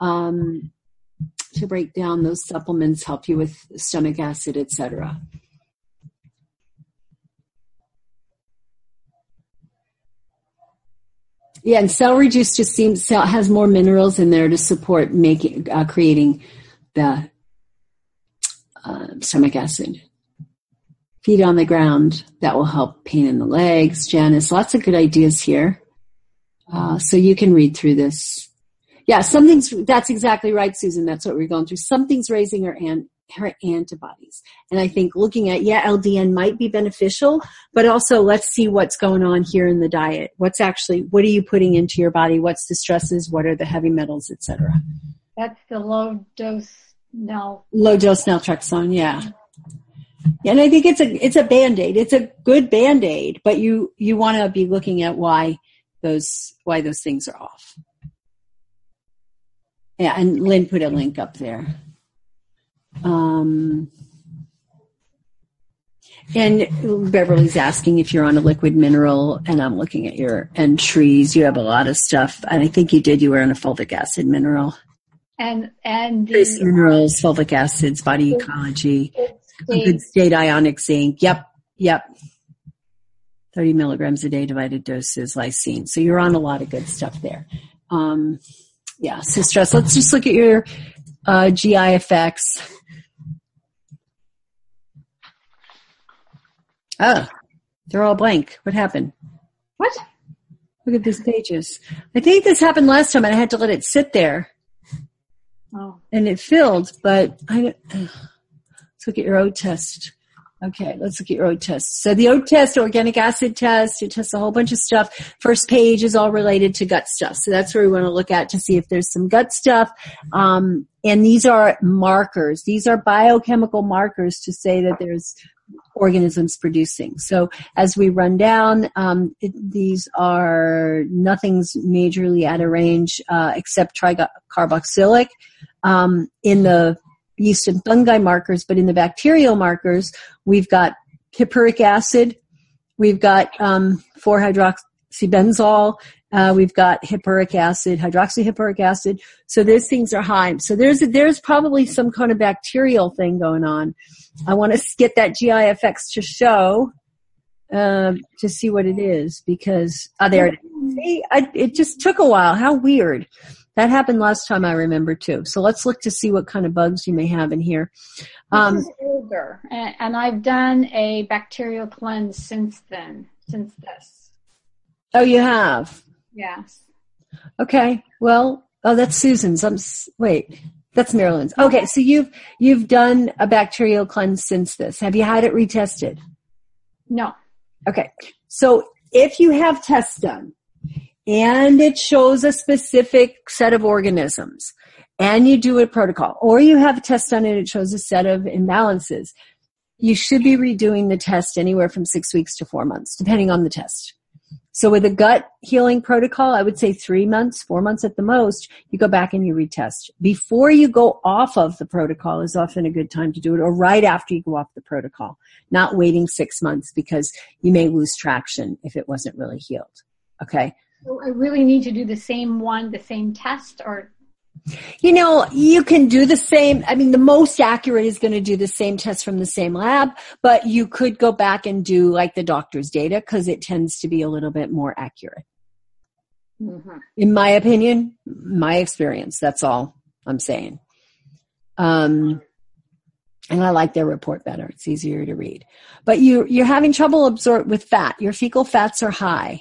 To break down those supplements, help you with stomach acid, etc. Yeah, and celery juice just has more minerals in there to support creating the stomach acid. Feet on the ground, that will help pain in the legs. Janice, lots of good ideas here. So you can read through this. Yeah, that's exactly right, Susan. That's what we're going through. Something's raising her antibodies. And I think looking at, LDN might be beneficial, but also let's see what's going on here in the diet. What are you putting into your body? What's the stresses? What are the heavy metals, et cetera? That's the low dose naltrexone, yeah. And I think it's a Band-Aid. It's a good Band-Aid, but you want to be looking at why those things are off. Yeah, and Lynn put a link up there. And Beverly's asking if you're on a liquid mineral, and I'm looking at your entries. You have a lot of stuff, and I think you were on a fulvic acid mineral. And trace minerals, fulvic acids, body ecology, a good state ionic zinc. Yep. 30 milligrams a day, divided doses, lysine. So you're on a lot of good stuff there. So stress. Let's just look at your GI effects. Oh, they're all blank. What happened? What? Look at these pages. I think this happened last time, and I had to let it sit there. Oh. And it filled, but let's look at your OAT test. Okay, let's look at your OAT test. So the OAT test, organic acid test, it tests a whole bunch of stuff. First page is all related to gut stuff. So that's where we want to look at to see if there's some gut stuff. And these are markers. These are biochemical markers to say that there's organisms producing. So as we run down, these are nothing's majorly out of range except tricarboxylic. In the yeast and fungi markers, but in the bacterial markers, we've got hippuric acid, we've got 4-hydroxybenzol, we've got hippuric acid, hydroxyhippuric acid. So those things are high. So there's probably some kind of bacterial thing going on. I want to get that GI effects to show to see what it is, because there it is. See, it just took a while. How weird. That happened last time, I remember, too. So let's look to see what kind of bugs you may have in here. This is older, and I've done a bacterial cleanse since this. Oh, you have? Yes. Okay. Well, that's Susan's. That's Marilyn's. Okay, so you've done a bacterial cleanse since this. Have you had it retested? No. Okay. So if you have tests done, and it shows a specific set of organisms, and you do a protocol, or you have a test done and it shows a set of imbalances, you should be redoing the test anywhere from 6 weeks to 4 months, depending on the test. So with a gut healing protocol, I would say 3 months, 4 months at the most, you go back and you retest. Before you go off of the protocol is often a good time to do it, or right after you go off the protocol, not waiting 6 months, because you may lose traction if it wasn't really healed. Okay? So I really need to do the same test, or? You can do the same. I mean, the most accurate is going to do the same test from the same lab, but you could go back and do like the doctor's data, because it tends to be a little bit more accurate. Mm-hmm. In my opinion, my experience, that's all I'm saying. And I like their report better. It's easier to read. But you're having trouble with fat. Your fecal fats are high.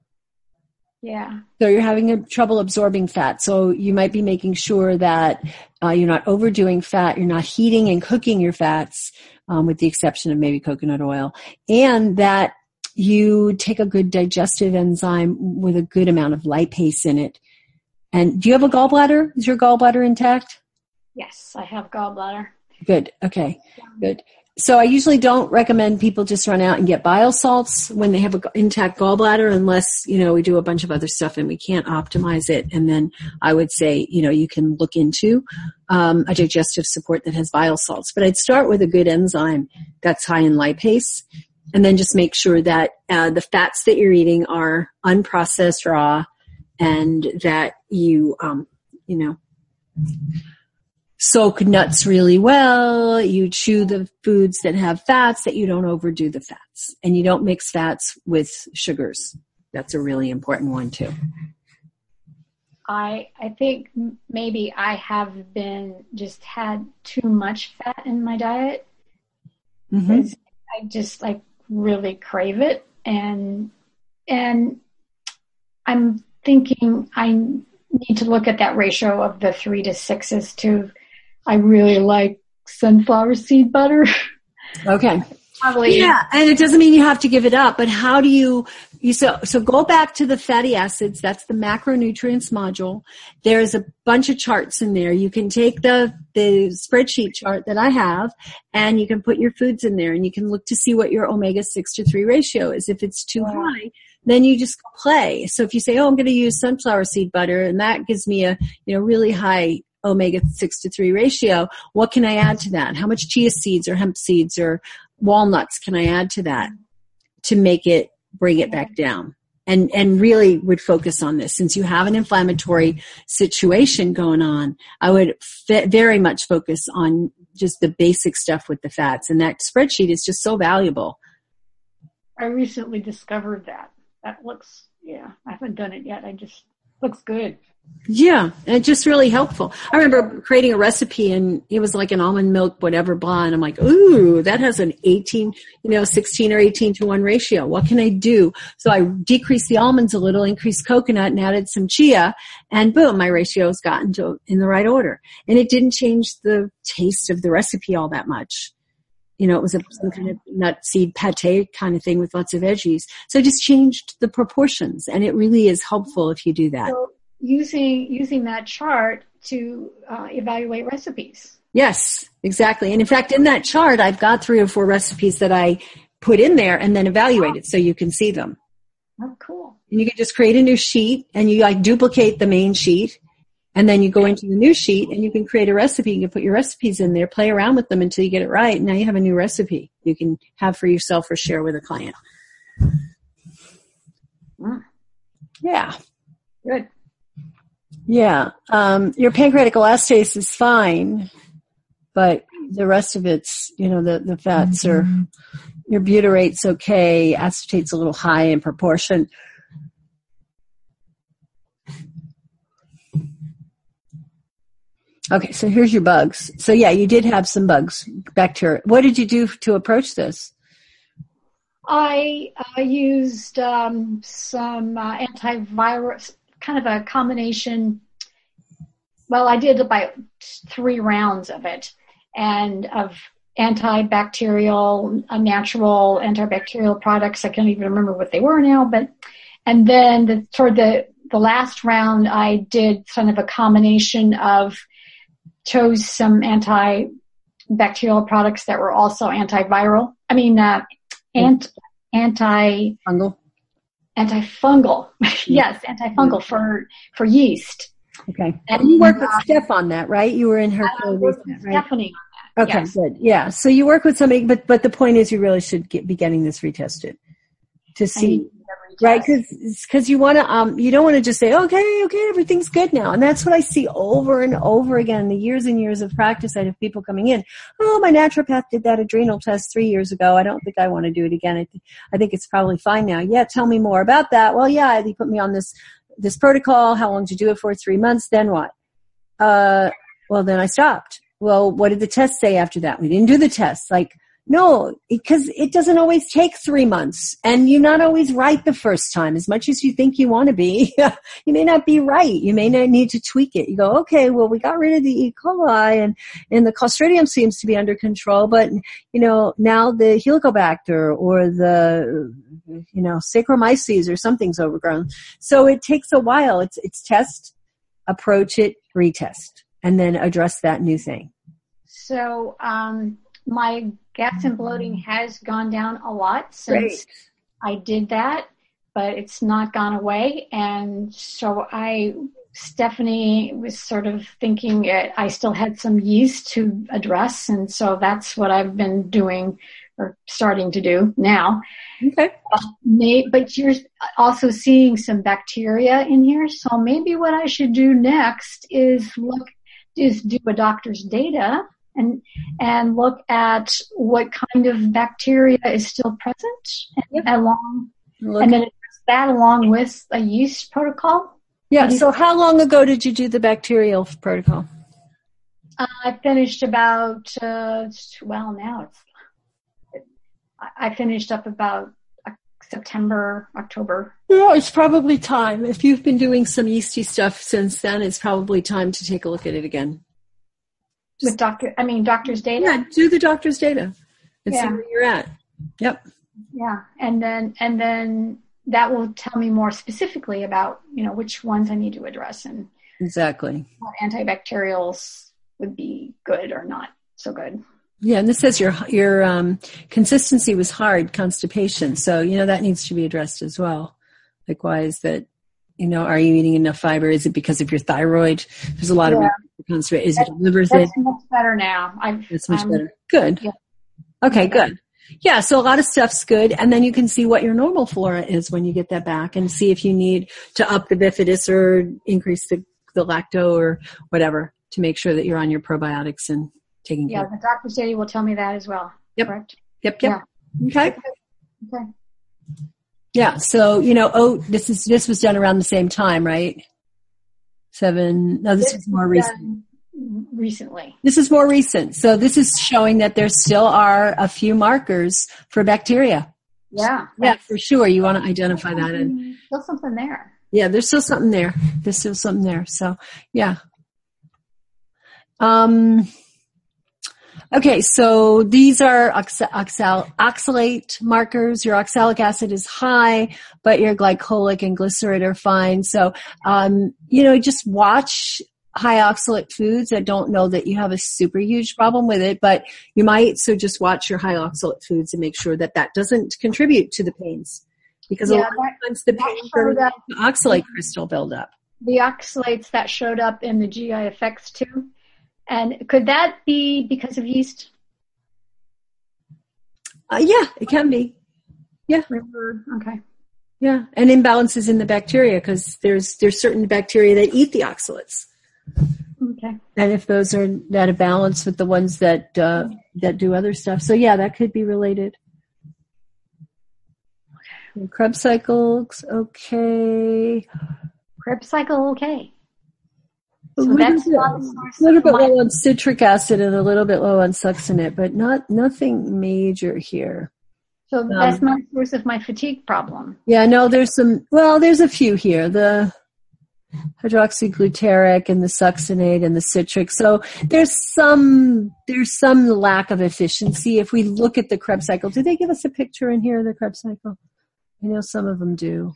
Yeah. So you're having trouble absorbing fat. So you might be making sure that you're not overdoing fat, you're not heating and cooking your fats, with the exception of maybe coconut oil, and that you take a good digestive enzyme with a good amount of lipase in it. And do you have a gallbladder? Is your gallbladder intact? Yes, I have gallbladder. Good. Okay. Good. So I usually don't recommend people just run out and get bile salts when they have an intact gallbladder unless, we do a bunch of other stuff and we can't optimize it. And then I would say, you can look into a digestive support that has bile salts. But I'd start with a good enzyme that's high in lipase, and then just make sure that the fats that you're eating are unprocessed, raw, and that you, soak nuts really well. You chew the foods that have fats, that you don't overdo the fats, and you don't mix fats with sugars. That's a really important one too. I think maybe I have just had too much fat in my diet. Mm-hmm. I just really crave it, and I'm thinking I need to look at that ratio of the 3 to 6 to. I really like sunflower seed butter. Okay. Probably. Yeah, and it doesn't mean you have to give it up, but how do you so go back to the fatty acids. That's the macronutrients module. There's a bunch of charts in there. You can take the spreadsheet chart that I have, and you can put your foods in there, and you can look to see what your omega-6 to 3 ratio is. If it's too high, then you just play. So if you say, I'm going to use sunflower seed butter, and that gives me a really high omega-6 to 3 ratio, what can I add to that? How much chia seeds or hemp seeds or walnuts can I add to that to bring it back down? And really would focus on this. Since you have an inflammatory situation going on, I would very much focus on just the basic stuff with the fats. And that spreadsheet is just so valuable. I recently discovered that. That looks, I haven't done it yet. Looks good. Yeah, and it's just really helpful. I remember creating a recipe, and it was like an almond milk, whatever, blah, and I'm like, ooh, that has an 16 or 18 to 1 ratio. What can I do? So I decreased the almonds a little, increased coconut, and added some chia, and boom, my ratio's gotten in the right order. And it didn't change the taste of the recipe all that much. It was some kind of nut seed pate kind of thing with lots of veggies. So I just changed the proportions, and it really is helpful if you do that. So using that chart to evaluate recipes. Yes, exactly. And in fact, in that chart, I've got 3 or 4 recipes that I put in there and then evaluated so you can see them. Oh, cool. And you can just create a new sheet, and you duplicate the main sheet, and then you go into the new sheet and you can create a recipe. You can put your recipes in there, play around with them until you get it right. And now you have a new recipe you can have for yourself or share with a client. Yeah. Good. Yeah. Your pancreatic elastase is fine, but the rest of it's, the fats are, your butyrate's okay. Acetate's a little high in proportion. Okay, so here's your bugs. So yeah, you did have some bugs, bacteria. What did you do to approach this? I used some antivirus, kind of a combination. Well, I did about 3 rounds of it, and of antibacterial, natural antibacterial products. I can't even remember what they were now, and then toward the last round, I did kind of a combination of, chose some antibacterial products that were also antiviral. I mean, antifungal. Yes, antifungal for yeast. Okay. And you work with Steph on that, right? You were in her field, right? Stephanie on that. Okay, yes. Good. Yeah. So you work with somebody, but the point is you really should be getting this retested to see, right? Because you want to, you don't want to just say, okay, everything's good now. And that's what I see over and over again. The years and years of practice, I have people coming in. Oh, my naturopath did that adrenal test 3 years ago. I don't think I want to do it again. I think it's probably fine now. Yeah. Tell me more about that. Well, yeah, they put me on this protocol. How long did you do it for? 3 months. Then what? Well, then I stopped. Well, what did the test say after that? We didn't do the test. No, because it doesn't always take 3 months, and you're not always right the first time. As much as you think you want to be, you may not be right. You may not need to tweak it. You go, okay, well, we got rid of the E. coli and the Clostridium seems to be under control, but, now the Helicobacter or the, Saccharomyces or something's overgrown. So it takes a while. It's test, approach it, retest, and then address that new thing. So, My gas and bloating has gone down a lot since I did that, but it's not gone away. And so Stephanie was sort of thinking I still had some yeast to address. And so that's what I've been doing or starting to do now. Okay. But you're also seeing some bacteria in here. So maybe what I should do next is do a doctor's data and look at what kind of bacteria is still present and then address that along with a yeast protocol. Yeah. So how long ago did you do the bacterial protocol? I finished about, I finished up about September, October. Well, it's probably time. If you've been doing some yeasty stuff since then, it's probably time to take a look at it again. With doctor's data? Yeah, do the doctor's data and see where you're at. Yep. Yeah. And then that will tell me more specifically about, which ones I need to address and exactly what antibacterials would be good or not so good. Yeah, and this says your consistency was hard, constipation. So, that needs to be addressed as well. Like, why is that, are you eating enough fiber? Is it because of your thyroid? There's a lot of constipation. Is it a liver thing? That's much better now. It's much better. Good. Yeah. Okay, good. Yeah, so a lot of stuff's good. And then you can see what your normal flora is when you get that back and see if you need to up the bifidus or increase the lacto or whatever to make sure that you're on your probiotics and taking care. Yeah, the doctor's data will tell me that as well. Yep. Correct? Yep. Yeah. Okay. Okay. Yeah. So, this was done around the same time, right? This is more recent. Recently. This is more recent. So this is showing that there still are a few markers for bacteria. Yeah. Yeah, for sure. You want to identify that. And still something there. Yeah, there's still something there. So, yeah. Okay, so these are oxalate markers. Your oxalic acid is high, but your glycolic and glycerol are fine. So, just watch high oxalate foods. I don't know that you have a super huge problem with it, but you might. So just watch your high oxalate foods and make sure that doesn't contribute to the pains. Because a lot of times the pains are the oxalate crystal buildup. The oxalates that showed up in the GI effects too. And could that be because of yeast? Yeah, it can be. Yeah. Okay. Yeah, and imbalances in the bacteria because there's certain bacteria that eat the oxalates. Okay. And if those are out of balance with the ones that do other stuff, so yeah, that could be related. Okay. Krebs cycles, okay. Krebs cycle, okay. So that's a little bit low on citric acid and a little bit low on succinate, but nothing major here. So that's not a source of my fatigue problem. Yeah, no, there's a few here. The hydroxyglutaric and the succinate and the citric. So there's some lack of efficiency. If we look at the Krebs cycle, do they give us a picture in here of the Krebs cycle? I know some of them do.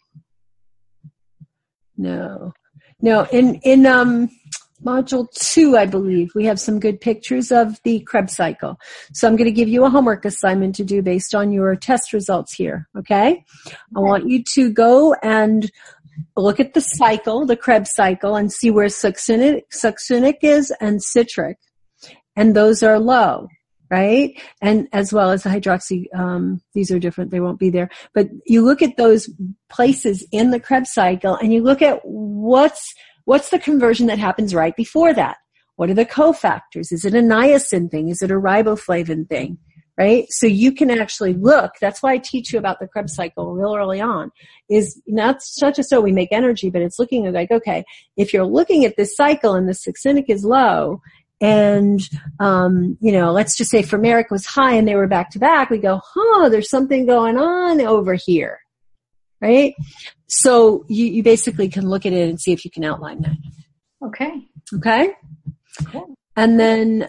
No, in module 2, I believe, we have some good pictures of the Krebs cycle. So I'm going to give you a homework assignment to do based on your test results here, okay? I want you to go and look at the cycle, the Krebs cycle, and see where succinic is and citric. And those are low, right? And as well as the hydroxy, these are different, they won't be there. But you look at those places in the Krebs cycle and you look at what's the conversion that happens right before that? What are the cofactors? Is it a niacin thing? Is it a riboflavin thing? Right? So you can actually look. That's why I teach you about the Krebs cycle real early on. Is not just so we make energy, but it's looking like, okay, if you're looking at this cycle and the succinic is low and, let's just say fumaric was high and they were back to back, we go, there's something going on over here. Right? So you basically can look at it and see if you can outline that. Okay. Okay? Cool. And then,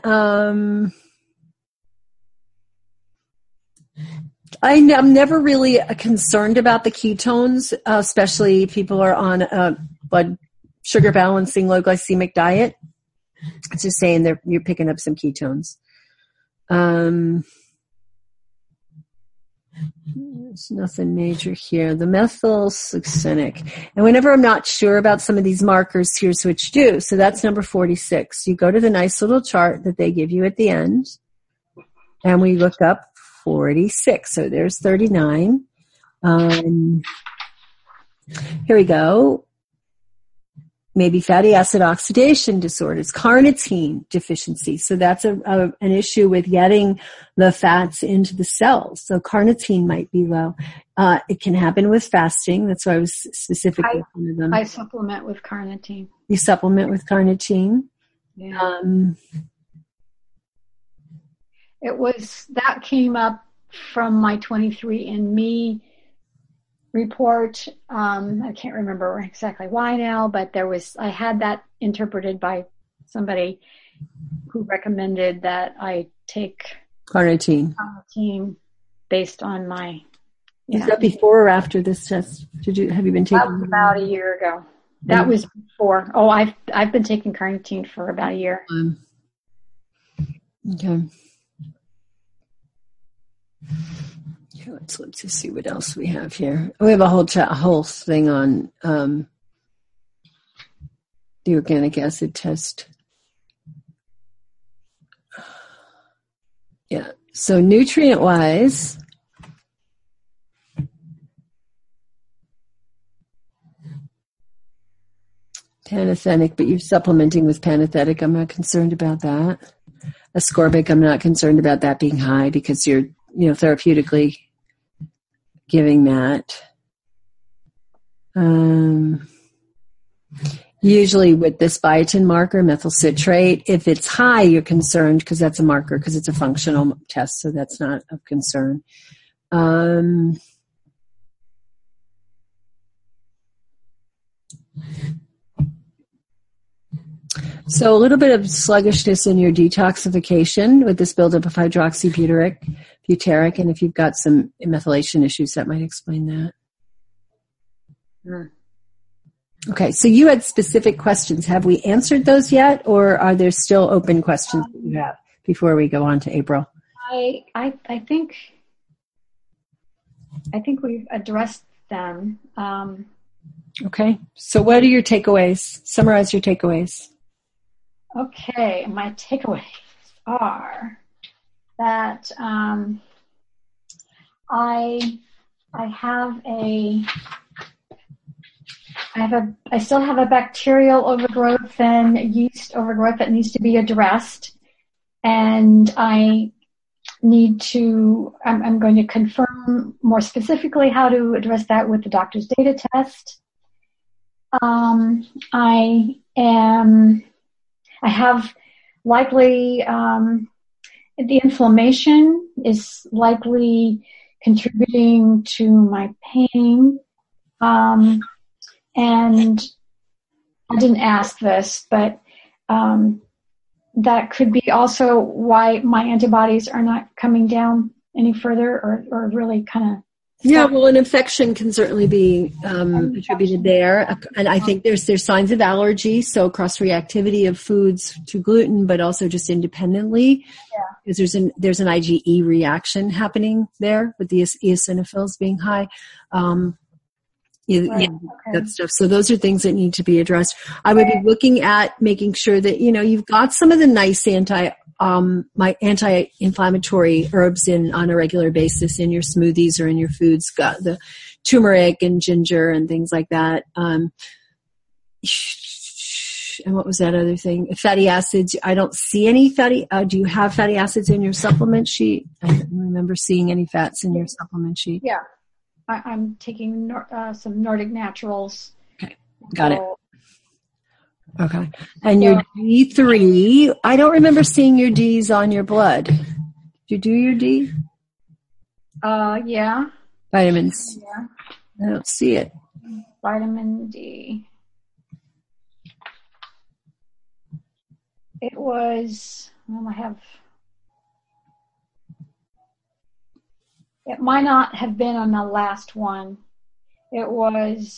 I'm never really concerned about the ketones, especially if people are on a blood sugar balancing, low glycemic diet. It's just saying you're picking up some ketones. There's nothing major here. The methylsuccinic. And whenever I'm not sure about some of these markers, here's what you do. So that's number 46. You go to the nice little chart that they give you at the end, and we look up 46. So there's 39. Here we go. Maybe fatty acid oxidation disorders, carnitine deficiency. So that's an issue with getting the fats into the cells. So carnitine might be low. It can happen with fasting. That's why I was specifically one of them. I supplement with carnitine. You supplement with carnitine? Yeah. That came up from my 23andMe report. I can't remember exactly why now, but I had that interpreted by somebody who recommended that I take carnitine based on my. Is that before or after this test? Have you been taking? That was about a year ago. That was before. Oh, I've been taking carnitine for about a year. Okay. Let's look to see what else we have here. We have a whole thing on the organic acid test. Yeah. So nutrient-wise, panathenic, but you're supplementing with panathetic. I'm not concerned about that. Ascorbic, I'm not concerned about that being high because you're, therapeutically giving that. Usually with this biotin marker, methyl citrate, if it's high, you're concerned because that's a marker, because it's a functional test, so that's not of concern. So a little bit of sluggishness in your detoxification with this buildup of hydroxybutyric, and if you've got some methylation issues, that might explain that. Okay, so you had specific questions. Have we answered those yet, or are there still open questions that you have before we go on to April? I think we've addressed them. Okay, so what are your takeaways? Summarize your takeaways. Okay, my takeaways are that I still have a bacterial overgrowth and yeast overgrowth that needs to be addressed, and I'm going to confirm more specifically how to address that with the doctor's data test. I have likely, the inflammation is likely contributing to my pain. And I didn't ask this, but that could be also why my antibodies are not coming down any further or really kind of. Yeah, well, an infection can certainly be attributed there, and I think there's signs of allergy, so cross-reactivity of foods to gluten, but also just independently, because there's an IgE reaction happening there with the eosinophils being high. That stuff. So those are things that need to be addressed. I would be looking at making sure that you've got some of the nice anti-inflammatory herbs on a regular basis in your smoothies or in your foods. Got the turmeric and ginger and things like that. And what was that other thing? Fatty acids. I don't see any fatty. Do you have fatty acids in your supplement sheet? I don't remember seeing any fats in your supplement sheet. Yeah, I'm taking some Nordic Naturals. Okay, got it. Okay. And your D3, I don't remember seeing your Ds on your blood. Did you do your D? Yeah. Vitamins. Yeah. I don't see it. Vitamin D. It was, it might not have been on the last one. It was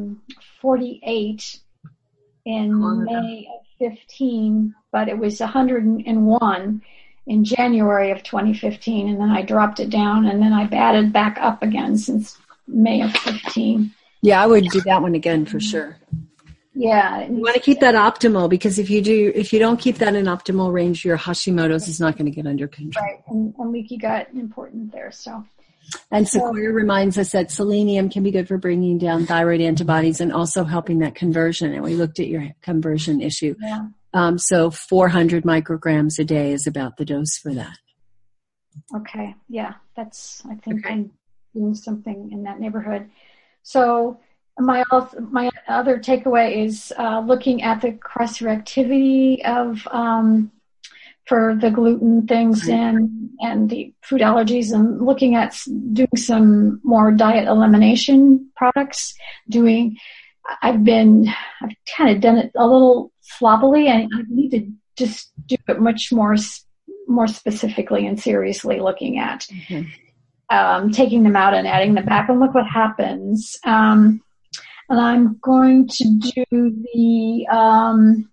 48 in May of 15, but it was 101 in January of 2015, and then I dropped it down, and then I batted back up again since May of 15. Yeah, I would do that one again for sure. Yeah. You want to keep that optimal, because if you don't keep that in optimal range, your Hashimoto's is not going to get under control. Right, and leaky gut important there, so. And Sequoia reminds us that selenium can be good for bringing down thyroid antibodies and also helping that conversion. And we looked at your conversion issue. Yeah. So 400 micrograms a day is about the dose for that. Okay. Yeah. I think I'm doing something in that neighborhood. So my other takeaway is looking at the cross-reactivity of for the gluten things and the food allergies, and looking at doing some more diet elimination products. I've kind of done it a little sloppily, and I need to just do it much more specifically and seriously, looking at taking them out and adding them back, and look what happens. And I'm going to do the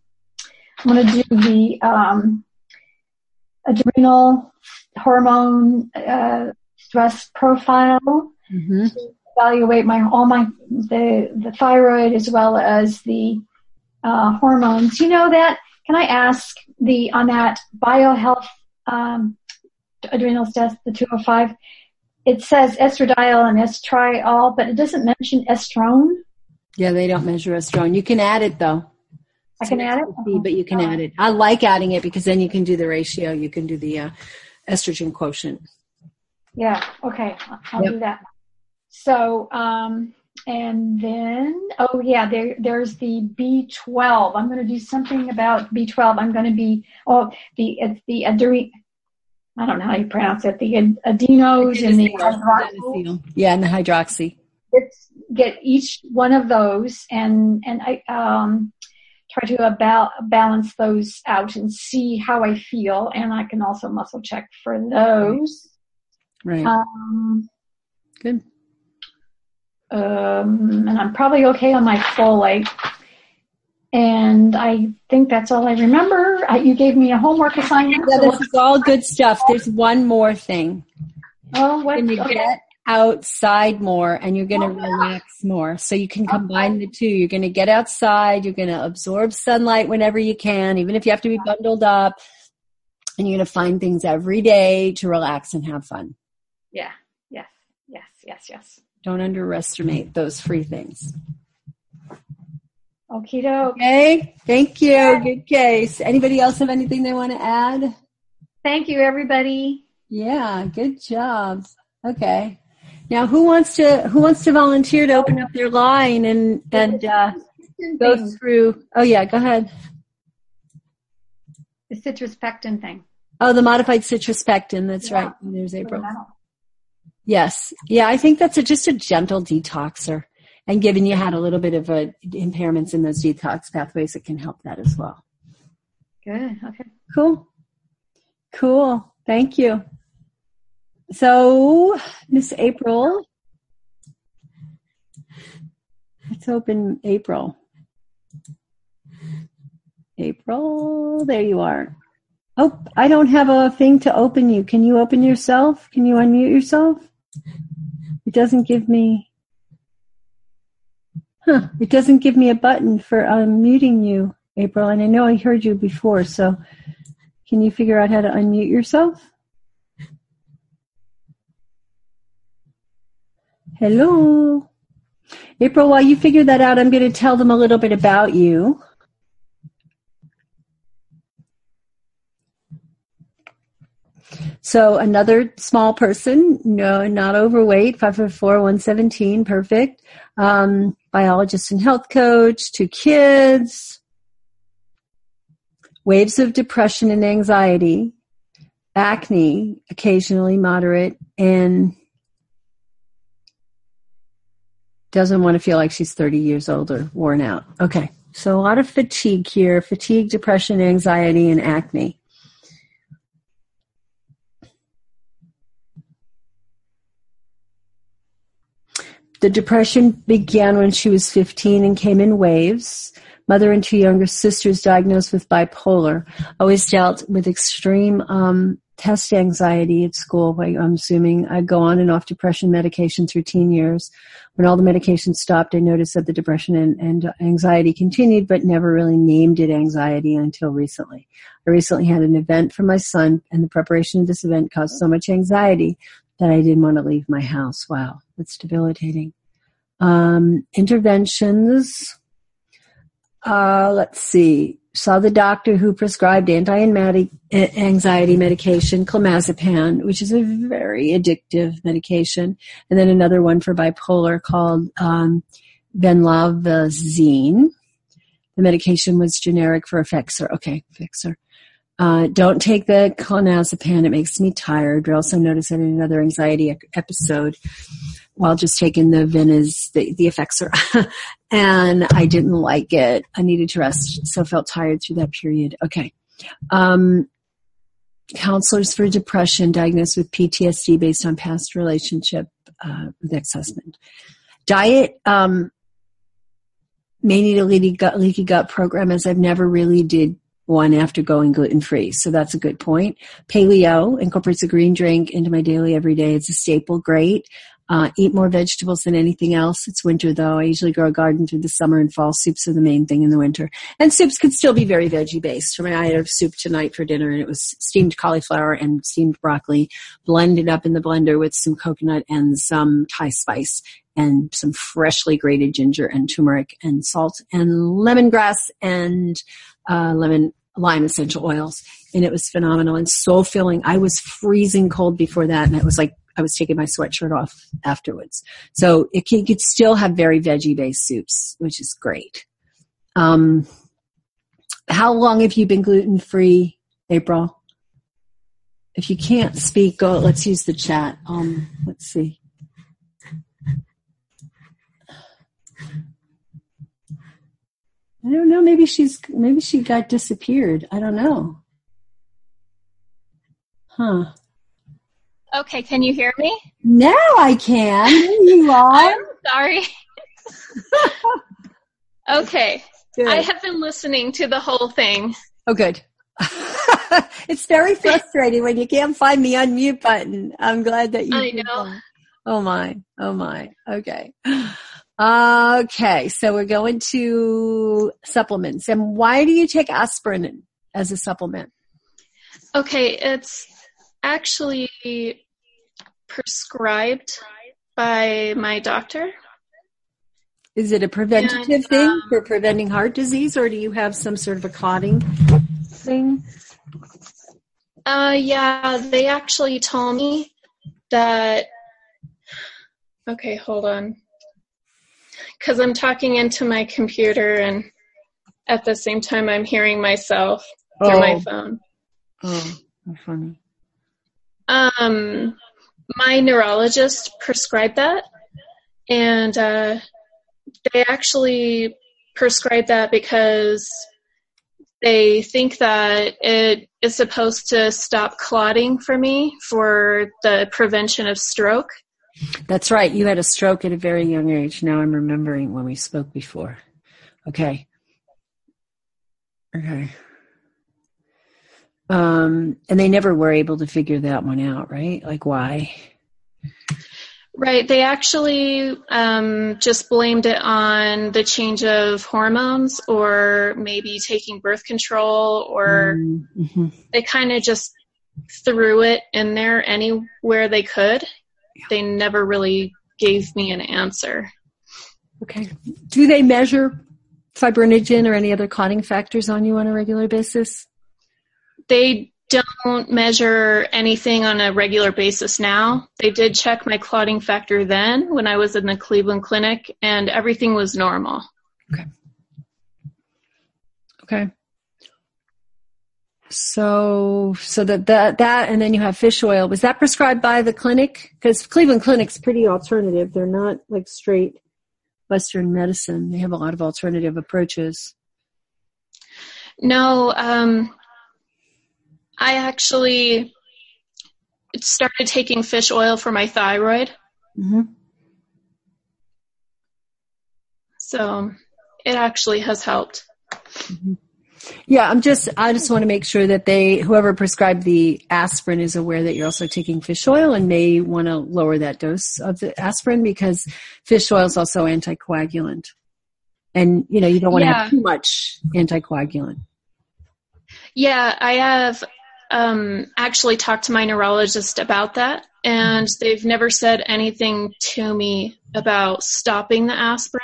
adrenal hormone stress profile to evaluate the thyroid as well as the hormones. You know that? Can I ask on that biohealth adrenal test, the 205? It says estradiol and estriol, but it doesn't mention estrone. Yeah, they don't measure estrone. You can add it though. I can add it? But you can add it. I like adding it because then you can do the ratio. You can do the estrogen quotient. Yeah, okay. I'll do that. So, and then, there's the B12. I'm going to do something about B12. I'm going to be, I don't know how you pronounce it, the adenos and the hydroxy. Yeah, and the hydroxy. Get each one of those and I try to balance those out and see how I feel, and I can also muscle check for those. Right. Good. And I'm probably okay on my folate. And I think that's all I remember. You gave me a homework assignment. Yeah, this is all good stuff. There's one more thing. Oh, what? Get outside more, and you're going to relax more. So you can combine the two. You're going to get outside. You're going to absorb sunlight whenever you can, even if you have to be bundled up. And you're going to find things every day to relax and have fun. Yeah. Yes. Don't underestimate those free things. Okie doke. Okay. Thank you. Yeah. Good case. Anybody else have anything they want to add? Thank you, everybody. Yeah. Good job. Okay. Now, who wants to volunteer to open up their line and go through? Oh yeah, go ahead. The citrus pectin thing. Oh, the modified citrus pectin. That's right. There's April. Yes. Yeah, I think that's just a gentle detoxer. And given you had a little bit of impairments in those detox pathways, it can help that as well. Good. Okay. Cool. Thank you. So, Miss April, let's open April. April, there you are. Oh, I don't have a thing to open you. Can you open yourself? Can you unmute yourself? It doesn't give me... It doesn't give me a button for unmuting you, April, and I know I heard you before, so can you figure out how to unmute yourself? Hello. April, while you figure that out, I'm going to tell them a little bit about you. So another small person, no, not overweight, 5'4", 117, perfect. Biologist and health coach, 2 kids, waves of depression and anxiety, acne, occasionally moderate, and doesn't want to feel like she's 30 years old or worn out. Okay, so a lot of fatigue here, depression, anxiety, and acne. The depression began when she was 15 and came in waves. Mother and 2 younger sisters diagnosed with bipolar. Always dealt with extreme test anxiety at school. I'm assuming I go on and off depression medication through teen years. When all the medication stopped, I noticed that the depression and anxiety continued, but never really named it anxiety until recently. I recently had an event for my son, and the preparation of this event caused so much anxiety that I didn't want to leave my house. Wow, that's debilitating. Interventions. Let's see. Saw the doctor who prescribed anti-anxiety medication, clonazepam, which is a very addictive medication, and then another one for bipolar called venlafaxine. The medication was generic for Effexor. Okay, Effexor. Don't take the clonazepam. It makes me tired. I also noticed I had another anxiety episode while just taking the Effexor. And I didn't like it. I needed to rest, so I felt tired through that period. Okay. Counselors for depression diagnosed with PTSD based on past relationship with ex-husband. Diet may need a leaky gut program, as I've never really did one after going gluten-free. So that's a good point. Paleo incorporates a green drink into my daily every day. It's a staple. Great. Eat more vegetables than anything else. It's winter though. I usually grow a garden through the summer and fall. Soups are the main thing in the winter. And soups could still be very veggie based. I mean, I had soup tonight for dinner, and it was steamed cauliflower and steamed broccoli blended up in the blender with some coconut and some Thai spice and some freshly grated ginger and turmeric and salt and lemongrass and lime essential oils. And it was phenomenal and so filling. I was freezing cold before that, and it was like I was taking my sweatshirt off afterwards. So it could still have very veggie-based soups, which is great. How long have you been gluten-free, April? If you can't speak, let's use the chat. Let's see. I don't know. Maybe she got disappeared. I don't know. Huh. Okay, can you hear me? Now I can. There you are. I'm sorry. Okay. Good. I have been listening to the whole thing. Oh, good. It's very frustrating when you can't find the unmute button. I'm glad that you I know. Oh my. Okay. Okay, so we're going to supplements. And why do you take aspirin as a supplement? Okay, it's actually prescribed by my doctor. Is it a preventative thing for preventing heart disease, or do you have some sort of a clotting thing? Yeah, they actually told me that. Okay, hold on. Because I'm talking into my computer, and at the same time I'm hearing myself through my phone. Oh, that's funny. My neurologist prescribed that, and they actually prescribed that because they think that it is supposed to stop clotting for me for the prevention of stroke. That's right. You had a stroke at a very young age. Now I'm remembering when we spoke before. Okay. And they never were able to figure that one out, right? Like why? Right. They actually just blamed it on the change of hormones, or maybe taking birth control, or they kind of just threw it in there anywhere they could. They never really gave me an answer. Okay. Do they measure fibrinogen or any other clotting factors on you on a regular basis? They don't measure anything on a regular basis now. They did check my clotting factor then when I was in the Cleveland Clinic, and everything was normal. Okay. So that, and then you have fish oil. Was that prescribed by the clinic? Because Cleveland Clinic's pretty alternative. They're not like straight Western medicine. They have a lot of alternative approaches. No, I actually started taking fish oil for my thyroid. So it actually has helped. Mm-hmm. Yeah, I just want to make sure that whoever prescribed the aspirin is aware that you're also taking fish oil and may want to lower that dose of the aspirin, because fish oil is also anticoagulant. And, you don't want to have too much anticoagulant. Yeah, I have actually talked to my neurologist about that, and they've never said anything to me about stopping the aspirin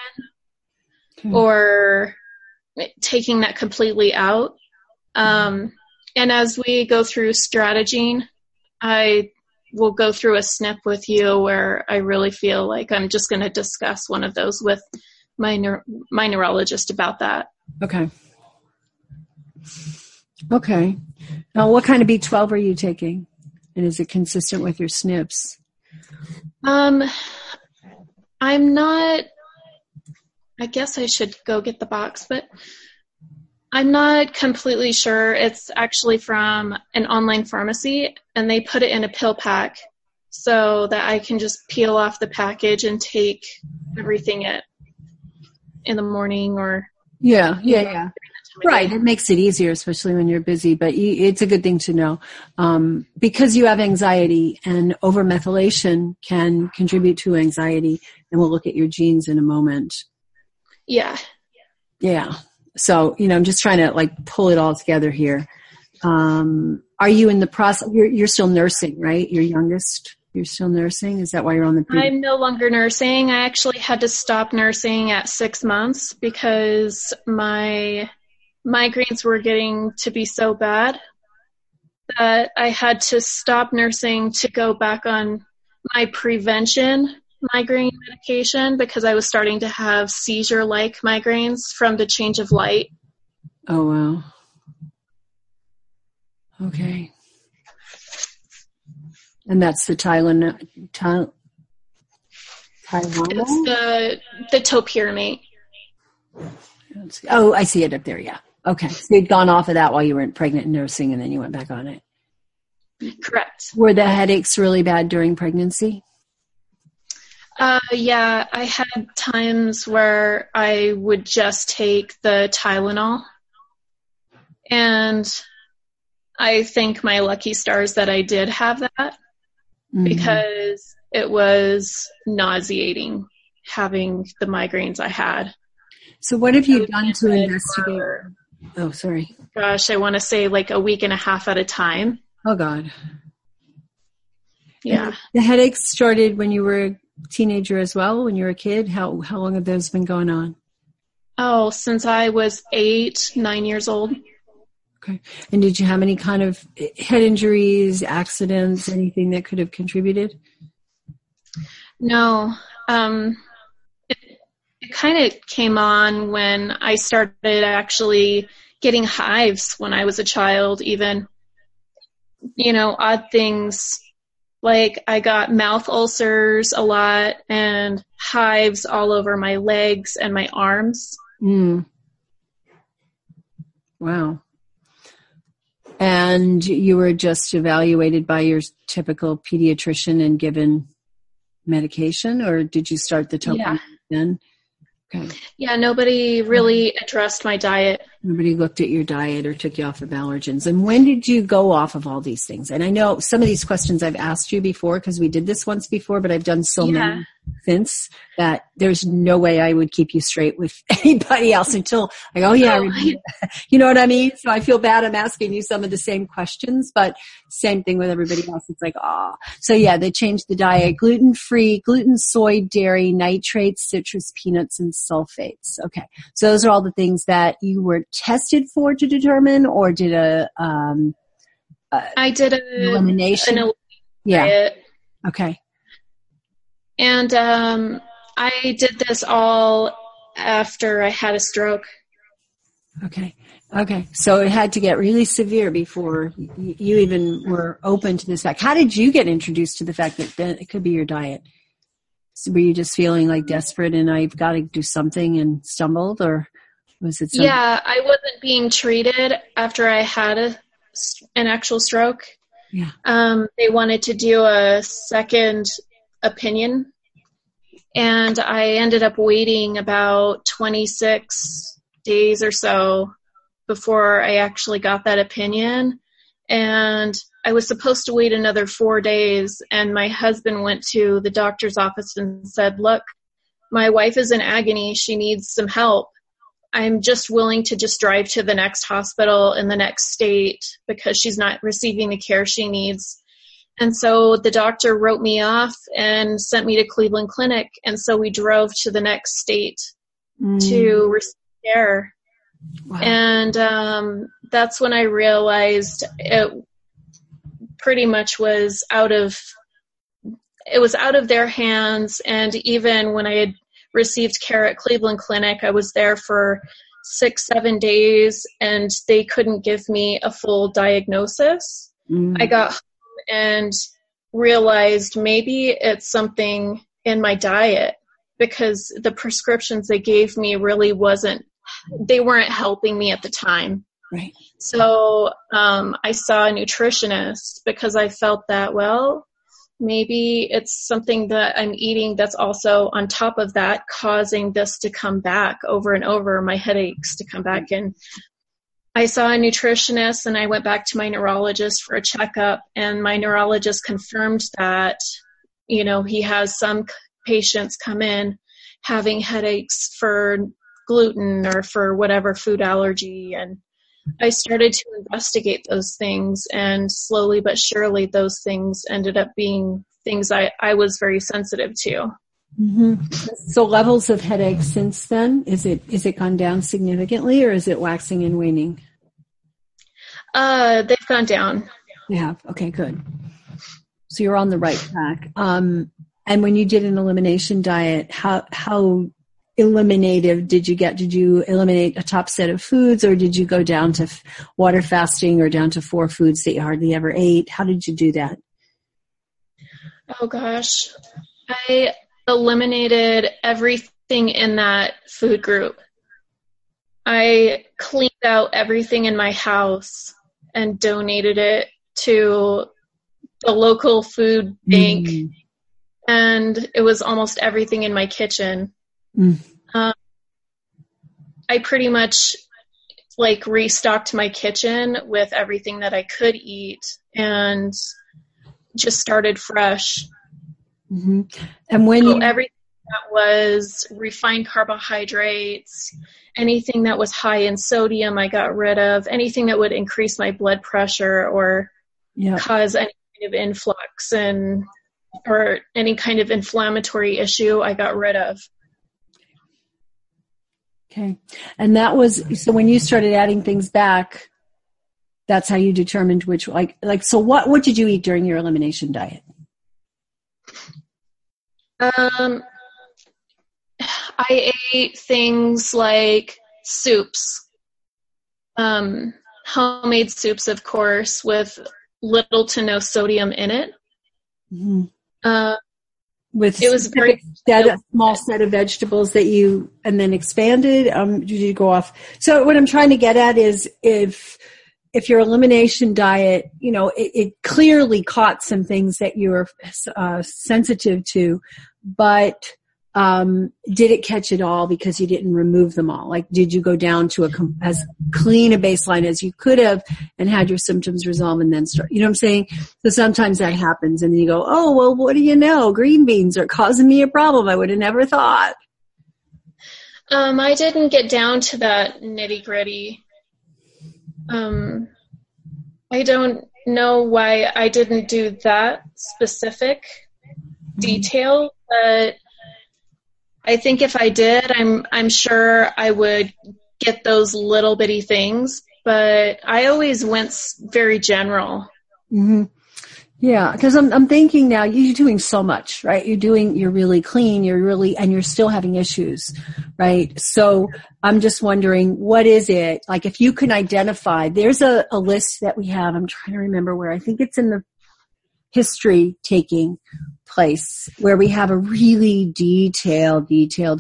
or taking that completely out. And as we go through Strategene, I will go through a snip with you where I really feel like I'm just going to discuss one of those with my neurologist about that. Okay. Now, what kind of B12 are you taking? And is it consistent with your SNPs? I'm not, I guess I should go get the box, but I'm not completely sure. It's actually from an online pharmacy, and they put it in a pill pack so that I can just peel off the package and take everything in the morning or... Yeah. Right. It makes it easier, especially when you're busy, but it's a good thing to know. Because you have anxiety, and overmethylation can contribute to anxiety, and we'll look at your genes in a moment. Yeah. So, I'm just trying to pull it all together here. Are you in the process? You're still nursing, right? Your youngest? You're still nursing? Is that why you're on the... I'm no longer nursing. I actually had to stop nursing at 6 months because my migraines were getting to be so bad that I had to stop nursing to go back on my prevention migraine medication because I was starting to have seizure-like migraines from the change of light. Oh, wow. Okay. And that's the Tylenol? It's the topiramate. Oh, I see it up there, yeah. Okay. So you'd gone off of that while you were pregnant and nursing, and then you went back on it. Correct. Were the headaches really bad during pregnancy? Yeah, I had times where I would just take the Tylenol, and I thank my lucky stars that I did have that because it was nauseating having the migraines I had. So what have you done to investigate? Oh, sorry. Gosh, I want to say a week and a half at a time. Oh, God. Yeah. And the headaches started when you were a teenager as well, when you were a kid? How long have those been going on? Oh, since I was 9 years old. Okay. And did you have any kind of head injuries, accidents, anything that could have contributed? No. It kind of came on when I started actually getting hives when I was a child, even, odd things like I got mouth ulcers a lot and hives all over my legs and my arms. Wow. And you were just evaluated by your typical pediatrician and given medication, or did you start the topiramate then? Okay. Yeah, nobody really addressed my diet. Nobody looked at your diet or took you off of allergens. And when did you go off of all these things? And I know some of these questions I've asked you before because we did this once before, but I've done so many since that there's no way I would keep you straight with anybody else until I go, you know what I mean? So I feel bad I'm asking you some of the same questions, but same thing with everybody else. It's So they changed the diet, gluten-free, gluten, soy, dairy, nitrates, citrus, peanuts, and sulfates. Okay. So those are all the things that you were tested for to determine, or did I did an elimination diet. Okay. And I did this all after I had a stroke. Okay. So it had to get really severe before you even were open to this fact. How did you get introduced to the fact that it could be your diet? So were you just feeling desperate and I've got to do something and stumbled, or was it something? Yeah, I wasn't being treated after I had an actual stroke. Yeah. They wanted to do a second opinion, and I ended up waiting about 26 days or so before I actually got that opinion. And I was supposed to wait another 4 days. And my husband went to the doctor's office and said, look, my wife is in agony. She needs some help. I'm just willing to just drive to the next hospital in the next state because she's not receiving the care she needs. And so the doctor wrote me off and sent me to Cleveland Clinic. And so we drove to the next state to receive care. Wow. And that's when I realized it pretty much was out of their hands. And even when I had received care at Cleveland Clinic, I was there for 6-7 days and they couldn't give me a full diagnosis. I got home and realized maybe it's something in my diet, because the prescriptions they gave me really they weren't helping me at the time. Right. So I saw a nutritionist because I felt that, well, maybe it's something that I'm eating that's also on top of that causing this to come back over and over, my headaches to come back. And I saw a nutritionist and I went back to my neurologist for a checkup, and my neurologist confirmed that, he has some patients come in having headaches for gluten or for whatever food allergy. And I started to investigate those things, and slowly but surely those things ended up being things I was very sensitive to. Mm-hmm. So levels of headaches since then, is it gone down significantly, or is it waxing and waning? They've gone down. They have. Okay, good. So you're on the right track. And when you did an elimination diet, how eliminative did you get? Did you eliminate a top set of foods, or did you go down to water fasting, or down to 4 foods that you hardly ever ate? How did you do that? Oh gosh, I eliminated everything in that food group. I cleaned out everything in my house and donated it to the local food bank. And it was almost everything in my kitchen. I pretty much restocked my kitchen with everything that I could eat and just started fresh. Mm-hmm. And when everything that was refined carbohydrates, anything that was high in sodium, I got rid of. Anything that would increase my blood pressure or cause any kind of influx or any kind of inflammatory issue, I got rid of. Okay. And that was, so when you started adding things back, that's how you determined which, so what did you eat during your elimination diet? I ate things like soups, homemade soups, of course, with little to no sodium in it. Mm-hmm. It was very a small set of vegetables that you and then expanded. Did you go off? So what I'm trying to get at is if your elimination diet, it clearly caught some things that you were sensitive to, but did it catch it all because you didn't remove them all? Did you go down to as clean a baseline as you could have and had your symptoms resolve and then start? You know what I'm saying? So sometimes that happens and then you go, oh, well, what do you know? Green beans are causing me a problem I would have never thought. I didn't get down to that nitty-gritty. I don't know why I didn't do that specific detail, but I think if I did, I'm sure I would get those little bitty things, but I always went very general. Mm-hmm. Yeah, because I'm thinking now you're doing so much, right? You're really clean, and you're still having issues, right? So I'm just wondering, what is it? If you can identify, there's a list that we have. I'm trying to remember where. I think it's in the history taking place where we have a really detailed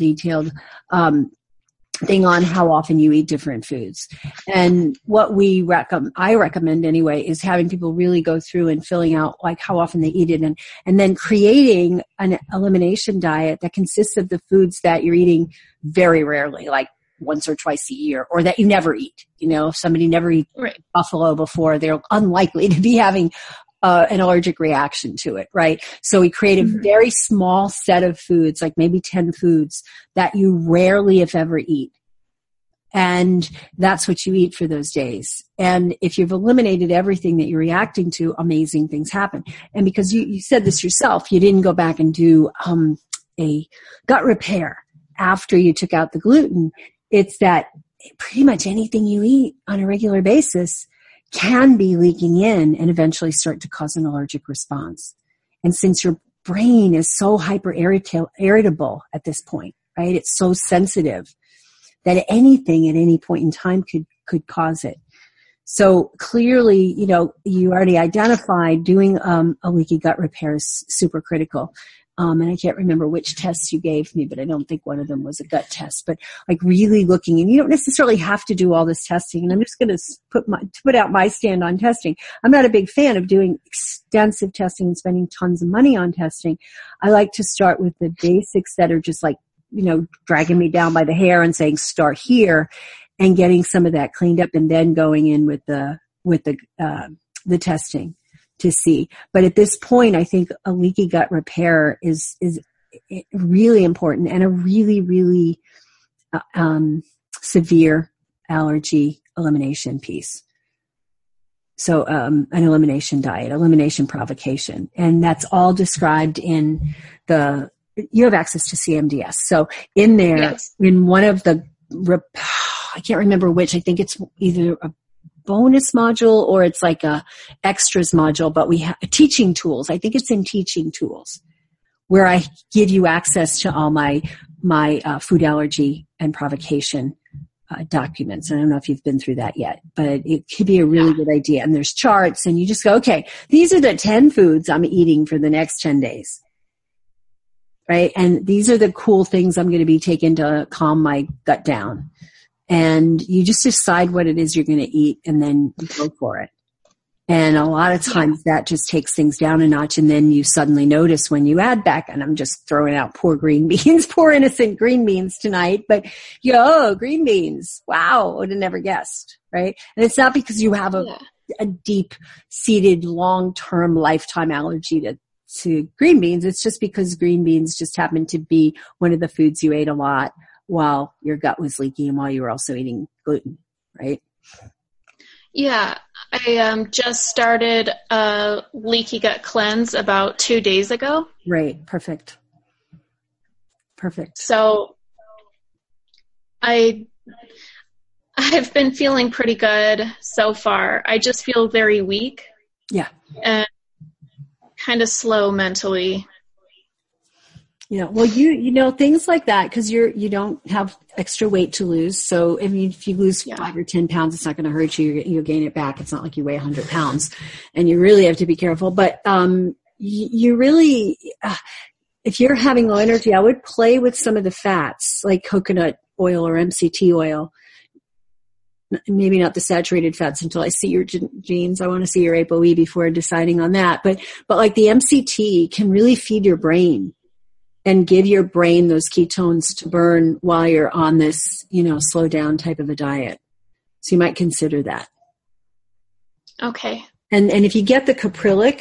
thing on how often you eat different foods. And what I recommend anyway, is having people really go through and filling out how often they eat it and then creating an elimination diet that consists of the foods that you're eating very rarely, like once or twice a year, or that you never eat. If somebody never eats buffalo before, they're unlikely to be having an allergic reaction to it, right? So we create a very small set of foods, like maybe 10 foods that you rarely, if ever, eat. And that's what you eat for those days. And if you've eliminated everything that you're reacting to, amazing things happen. And because you said this yourself, you didn't go back and do a gut repair after you took out the gluten. It's that pretty much anything you eat on a regular basis can be leaking in and eventually start to cause an allergic response. And since your brain is so hyper irritable at this point, right? It's so sensitive that anything at any point in time could cause it. So clearly, you already identified doing a leaky gut repair is super critical. And I can't remember which tests you gave me, but I don't think one of them was a gut test. But like really looking, and you don't necessarily have to do all this testing. And I'm just going to put out my stand on testing. I'm not a big fan of doing extensive testing and spending tons of money on testing. I like to start with the basics that are just like, dragging me down by the hair and saying start here, and getting some of that cleaned up, and then going in with the testing to see. But at this point, I think a leaky gut repair is really important, and a really, really severe allergy elimination piece. So an elimination diet, elimination provocation, and that's all described in you have access to CMDS. So in there, in one of the, I can't remember which, I think it's either a bonus module or it's like a extras module, but we have teaching tools. I think it's in teaching tools where I give you access to all my food allergy and provocation documents. I don't know if you've been through that yet, but it could be a really good idea. And there's charts, and you just go, okay, these are the 10 foods I'm eating for the next 10 days. Right? And these are the cool things I'm going to be taking to calm my gut down. And you just decide what it is you're going to eat, and then you go for it. And a lot of times that just takes things down a notch, and then you suddenly notice when you add back, and I'm just throwing out poor green beans, poor innocent green beans tonight, but green beans. Wow. I would have never guessed. Right? And it's not because you have a deep-seated, long-term, lifetime allergy to green beans. It's just because green beans just happen to be one of the foods you ate a lot while your gut was leaky and while you were also eating gluten, right? Yeah, I just started a leaky gut cleanse about 2 days ago. Right, perfect. So I've been feeling pretty good so far. I just feel very weak. Yeah. And kind of slow mentally. Yeah. Well, things like that, because you don't have extra weight to lose. So, I mean, if you lose 5 or 10 pounds, it's not going to hurt you. You'll gain it back. It's not like you weigh 100 pounds, and you really have to be careful. But, you really, if you're having low energy, I would play with some of the fats like coconut oil or MCT oil. Maybe not the saturated fats until I see your genes. I want to see your ApoE before deciding on that. But like the MCT can really feed your brain and give your brain those ketones to burn while you're on this, slow down type of a diet. So you might consider that. Okay. And if you get the caprylic,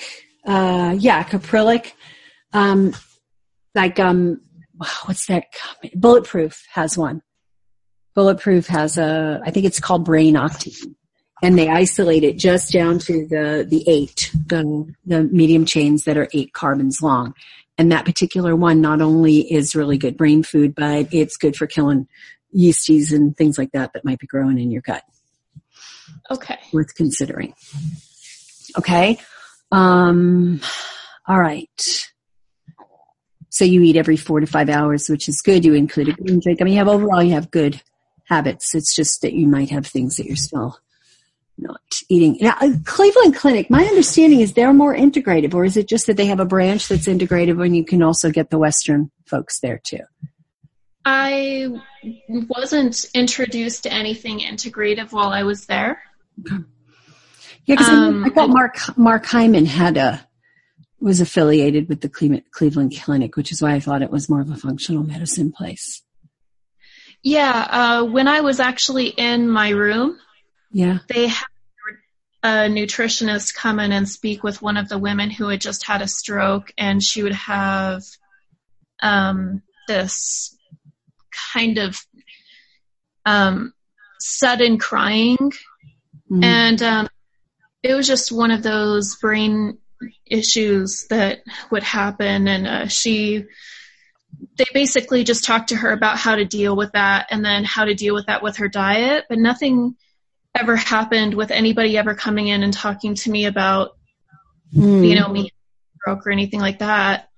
what's that? Bulletproof has one. Bulletproof has I think it's called Brain Octane, and they isolate it just down to the medium chains that are 8 carbons long. And that particular one not only is really good brain food, but it's good for killing yeasties and things like that might be growing in your gut. Okay. Worth considering. Okay. All right. So you eat every 4 to 5 hours, which is good. You include a green drink. I mean, you have good habits. It's just that you might have things that you're still not eating. Now, Cleveland Clinic, my understanding is they're more integrative, or is it just that they have a branch that's integrative and you can also get the Western folks there too? I wasn't introduced to anything integrative while I was there. Okay. Yeah, because I thought Mark Hyman was affiliated with the Cleveland Clinic, which is why I thought it was more of a functional medicine place. Yeah, when I was actually in my room, they had a nutritionist come in and speak with one of the women who had just had a stroke, and she would have this kind of sudden crying, and it was just one of those brain issues that would happen, and they basically just talked to her about how to deal with that, and then how to deal with that with her diet, but nothing ever happened with anybody ever coming in and talking to me about, me having a stroke or anything like that.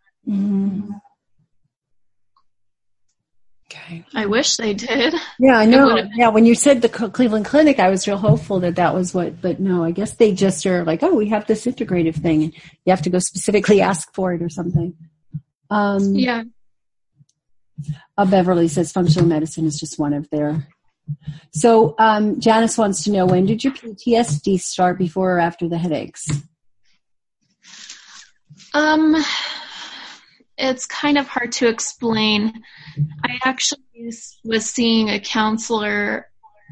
Okay. I wish they did. Yeah, I know. Yeah, when you said the Cleveland Clinic, I was real hopeful that was but no, I guess they just are like, oh, we have this integrative thing, and you have to go specifically ask for it or something. Yeah. Beverly says functional medicine is just one of their. So Janice wants to know, when did your PTSD start, before or after the headaches? It's kind of hard to explain. I actually was seeing a counselor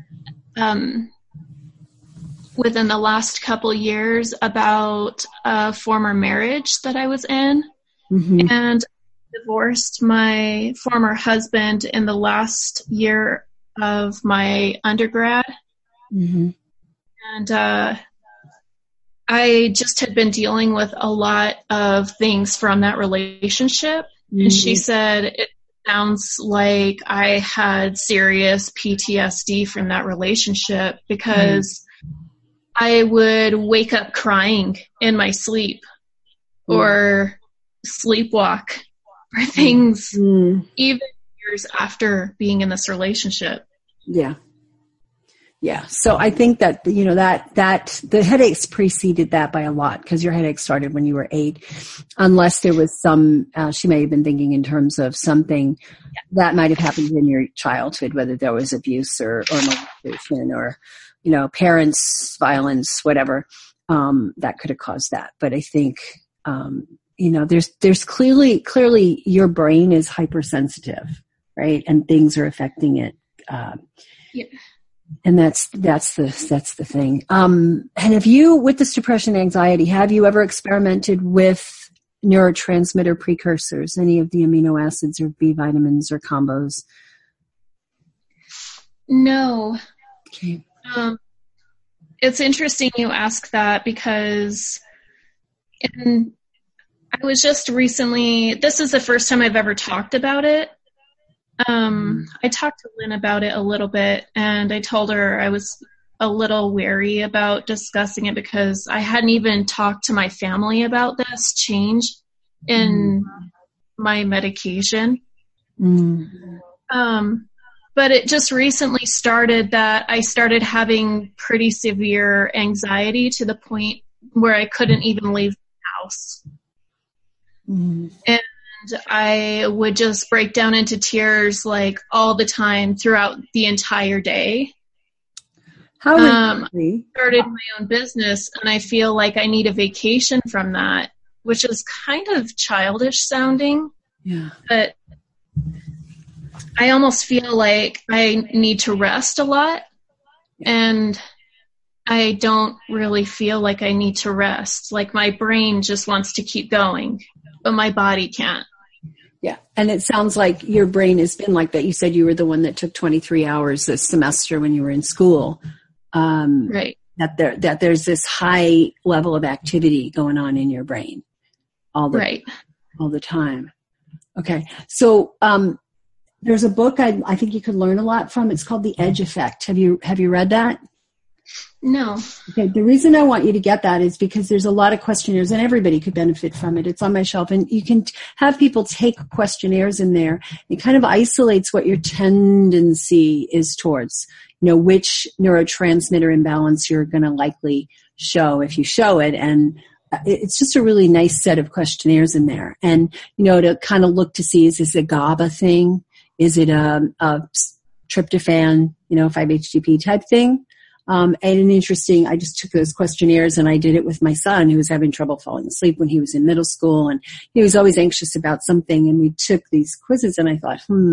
within the last couple years about a former marriage that I was in. And divorced my former husband in the last year of my undergrad. And I just had been dealing with a lot of things from that relationship. And she said, it sounds like I had serious PTSD from that relationship, because I would wake up crying in my sleep or sleepwalk for things even years after being in this relationship. Yeah. So I think that, that the headaches preceded that by a lot, because your headaches started when you were 8, unless there was some, she may have been thinking in terms of something that might have happened in your childhood, whether there was abuse or molestation or, parents' violence, whatever, that could have caused that. But I think, there's clearly your brain is hypersensitive, right? And things are affecting it. And that's the thing. And have you, with this depression, anxiety, have you ever experimented with neurotransmitter precursors, any of the amino acids or B vitamins or combos? No. Okay. It's interesting you ask that, because I was just recently, this is the first time I've ever talked about it. I talked to Lynn about it a little bit, and I told her I was a little wary about discussing it because I hadn't even talked to my family about this change in my medication. But it just recently started that I started having pretty severe anxiety to the point where I couldn't even leave the house. And I would just break down into tears like all the time throughout the entire day. How started my own business, and I feel like I need a vacation from that, which is kind of childish sounding. Yeah. But I almost feel like I need to rest a lot, and I don't really feel like I need to rest. Like my brain just wants to keep going, but my body can't. Yeah. And it sounds like your brain has been like that. You said you were the one that took 23 hours this semester when you were in school. Right. That there's this high level of activity going on in your brain all the time. Okay. So, there's a book I think you could learn a lot from. It's called The Edge Effect. Have you read that? No. Okay. The reason I want you to get that is because there's a lot of questionnaires, and everybody could benefit from it. It's on my shelf, and you can have people take questionnaires in there. It kind of isolates what your tendency is towards, which neurotransmitter imbalance you're going to likely show if you show it. And it's just a really nice set of questionnaires in there. And, to kind of look to see, is this a GABA thing? Is it a tryptophan, 5-HTP type thing? And I just took those questionnaires and I did it with my son, who was having trouble falling asleep when he was in middle school, and he was always anxious about something. And we took these quizzes, and I thought,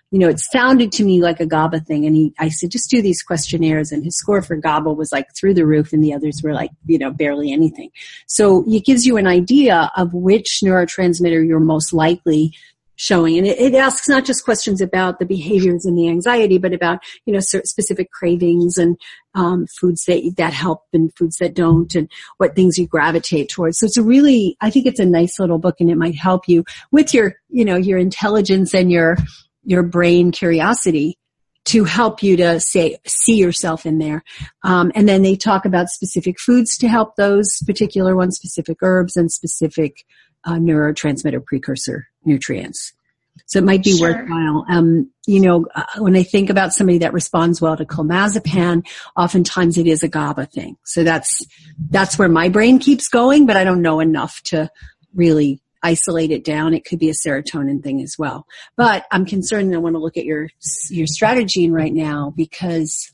it sounded to me like a GABA thing. And I said, just do these questionnaires. And his score for GABA was like through the roof, and the others were like, barely anything. So it gives you an idea of which neurotransmitter you're most likely showing. And it asks not just questions about the behaviors and the anxiety, but about, specific cravings and foods that help and foods that don't, and what things you gravitate towards. So I think it's a nice little book, and it might help you with your intelligence and your brain curiosity to help you to see yourself in there. And then they talk about specific foods to help those particular ones, specific herbs and specific neurotransmitter precursor nutrients. So it might be worthwhile. When I think about somebody that responds well to clonazepam, oftentimes it is a GABA thing. So that's where my brain keeps going, but I don't know enough to really isolate it down. It could be a serotonin thing as well. But I'm concerned, and I want to look at your strategy right now, because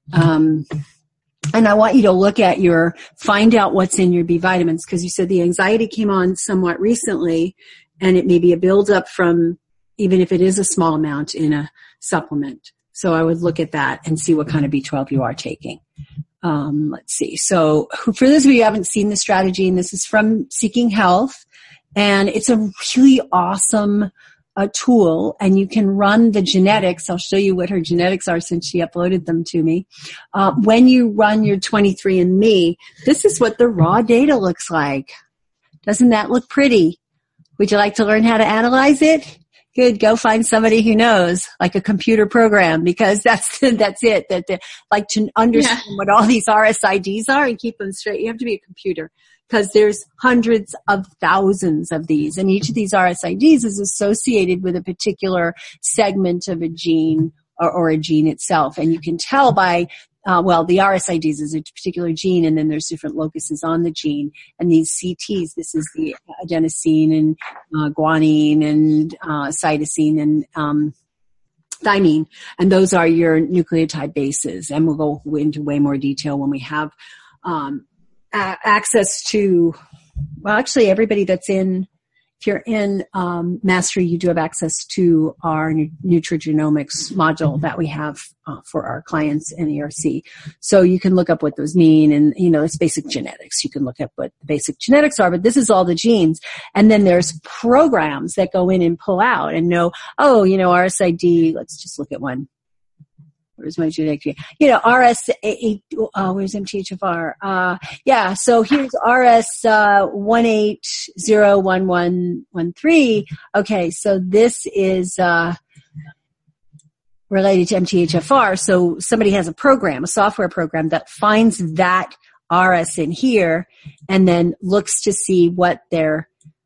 and I want you to look at find out what's in your B vitamins, because you said the anxiety came on somewhat recently, and it may be a buildup from, even if it is a small amount in a supplement. So I would look at that and see what kind of B12 you are taking. Let's see. So for those of you who haven't seen the strategy, and this is from Seeking Health, and it's a really awesome tool, and you can run the genetics. I'll show you what her genetics are since she uploaded them to me. When you run your 23andMe, this is what the raw data looks like. Doesn't that look pretty? Would you like to learn how to analyze it? Good. Go find somebody who knows, like a computer program, because that's it. Like, to understand what all these RSIDs are and keep them straight, you have to be a computer, because there's hundreds of thousands of these, and each of these RSIDs is associated with a particular segment of a gene or a gene itself. And you can tell by the RSIDs is a particular gene, and then there's different locuses on the gene. And these CTs, this is the adenosine and guanine and cytosine and thymine, and those are your nucleotide bases. And we'll go into way more detail when we have access to, actually everybody that's if you're in Mastery, you do have access to our nutrigenomics module that we have for our clients in ERC. So you can look up what those mean, and it's basic genetics. You can look up what the basic genetics are, but this is all the genes. And then there's programs that go in and pull out and know, RSID, let's just look at one. Where's my genetic? where's MTHFR? So here's RS 1801113. Okay, so this is related to MTHFR. So somebody has a software program that finds that RS in here, and then looks to see what you're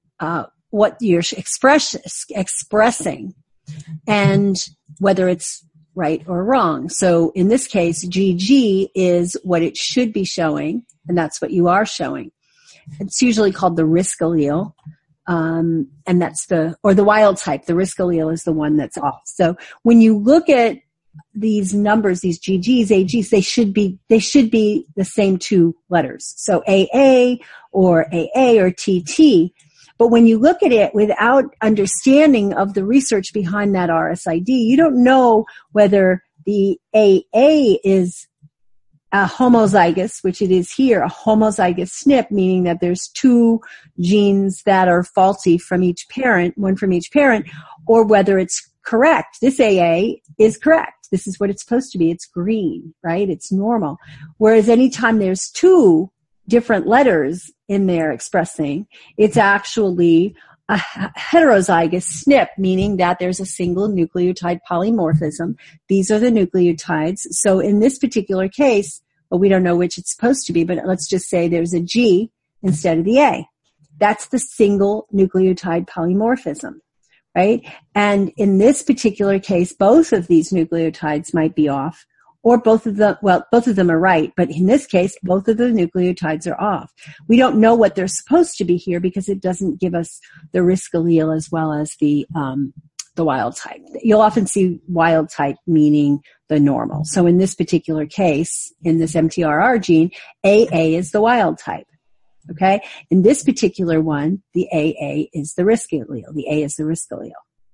expressing, and whether it's right or wrong. So in this case, GG is what it should be showing, and that's what you are showing. It's usually called the risk allele, and that's the wild type. The risk allele is the one that's off. So when you look at these numbers, these GGs, AGs, they should be the same two letters. So AA or TT. But when you look at it without understanding of the research behind that RSID, you don't know whether the AA is a homozygous, which it is here, a homozygous SNP, meaning that there's two genes that are faulty from each parent, one from each parent, or whether it's correct. This AA is correct. This is what it's supposed to be. It's green, right? It's normal. Whereas anytime there's two different letters in there expressing, it's actually a heterozygous SNP, meaning that there's a single nucleotide polymorphism. These are the nucleotides. So in this particular case, we don't know which it's supposed to be, but let's just say there's a G instead of the A. That's the single nucleotide polymorphism, right? And in this particular case, both of these nucleotides might be off, or both of them are right, but in this case, both of the nucleotides are off. We don't know what they're supposed to be here because it doesn't give us the risk allele as well as the wild type. You'll often see wild type meaning the normal. So in this particular case, in this MTHFR gene, AA is the wild type. Okay? In this particular one, the AA is the risk allele. The A is the risk allele.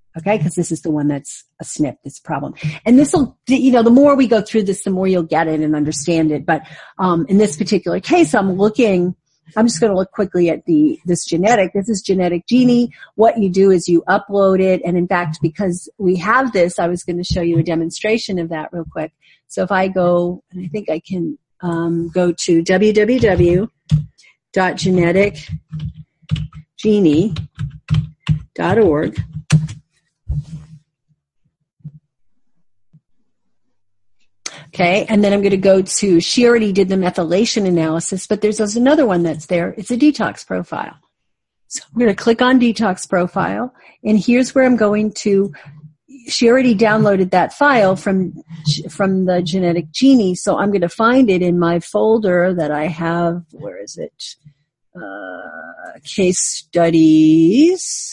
Okay, because this is the one that's a SNP, this problem. And this will, the more we go through this, the more you'll get it and understand it. But in this particular case, I'm just going to look quickly at this genetic. This is Genetic Genie. What you do is you upload it. And in fact, because we have this, I was going to show you a demonstration of that real quick. So if I go, and I think I can go to www.geneticgenie.org. Okay, and then I'm going to go to, she already did the methylation analysis, but there's also another one that's there. It's a detox profile. So I'm going to click on detox profile, and here's where I'm going to, she already downloaded that file from the Genetic Genie, so I'm going to find it in my folder that I have, where is it? Case studies.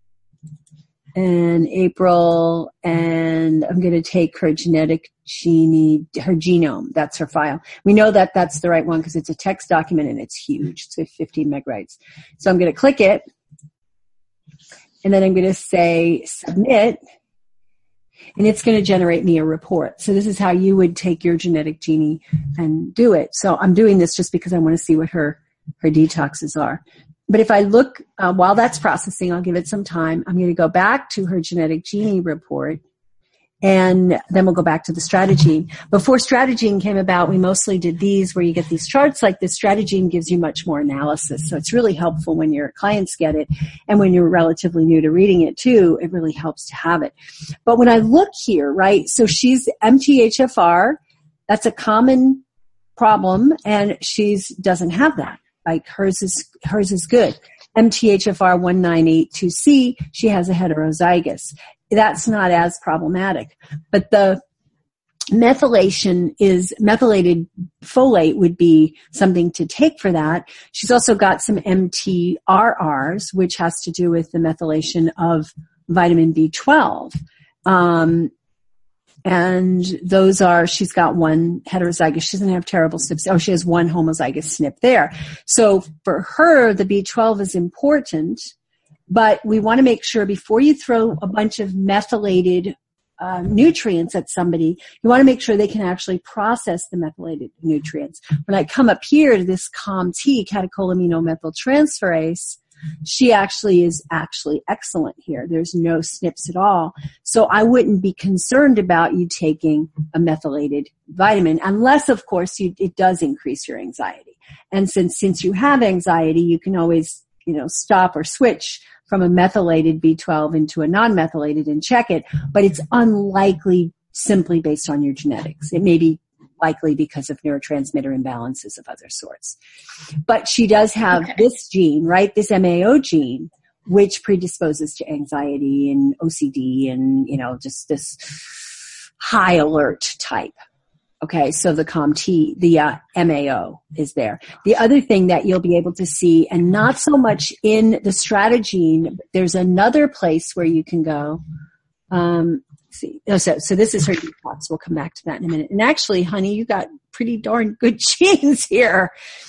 And April, and I'm going to take her Genetic Genie, her genome. That's her file. We know that that's the right one because it's a text document and it's huge. It's 15 megabytes. So I'm going to click it, and then I'm going to say submit, and it's going to generate me a report. So this is how you would take your Genetic Genie and do it. So I'm doing this just because I want to see what her detoxes are. But if I look, while that's processing, I'll give it some time. I'm going to go back to her Genetic Genie report, and then we'll go back to the Strategene. Before Strategene came about, we mostly did these where you get these charts like this. Strategene gives you much more analysis. So it's really helpful when your clients get it, and when you're relatively new to reading it too, it really helps to have it. But when I look here, right, so she's MTHFR. That's a common problem, and doesn't have that. Like hers is good. MTHFR 1982C, she has a heterozygous. That's not as problematic. But the methylation is, methylated folate would be something to take for that. She's also got some MTRRs, which has to do with the methylation of vitamin B12. And those are, she's got one heterozygous. She doesn't have terrible SNPs. Oh, she has one homozygous SNP there. So for her, the B12 is important, but we want to make sure before you throw a bunch of methylated nutrients at somebody, you want to make sure they can actually process the methylated nutrients. When I come up here to this COMT, catecholaminomethyltransferase, she is excellent here. There's no SNPs at all. So I wouldn't be concerned about you taking a methylated vitamin unless, of course, it does increase your anxiety. And since you have anxiety, you can always, stop or switch from a methylated B12 into a non-methylated and check it. But it's unlikely simply based on your genetics. It may be likely because of neurotransmitter imbalances of other sorts. But she does have this gene, right? This MAO gene, which predisposes to anxiety and OCD and, just this high alert type. Okay, so the COMT, the MAO is there. The other thing that you'll be able to see, and not so much in the Strategene, but there's another place where you can go. See. So this is her detox. We'll come back to that in a minute. And actually, honey, you got pretty darn good genes here.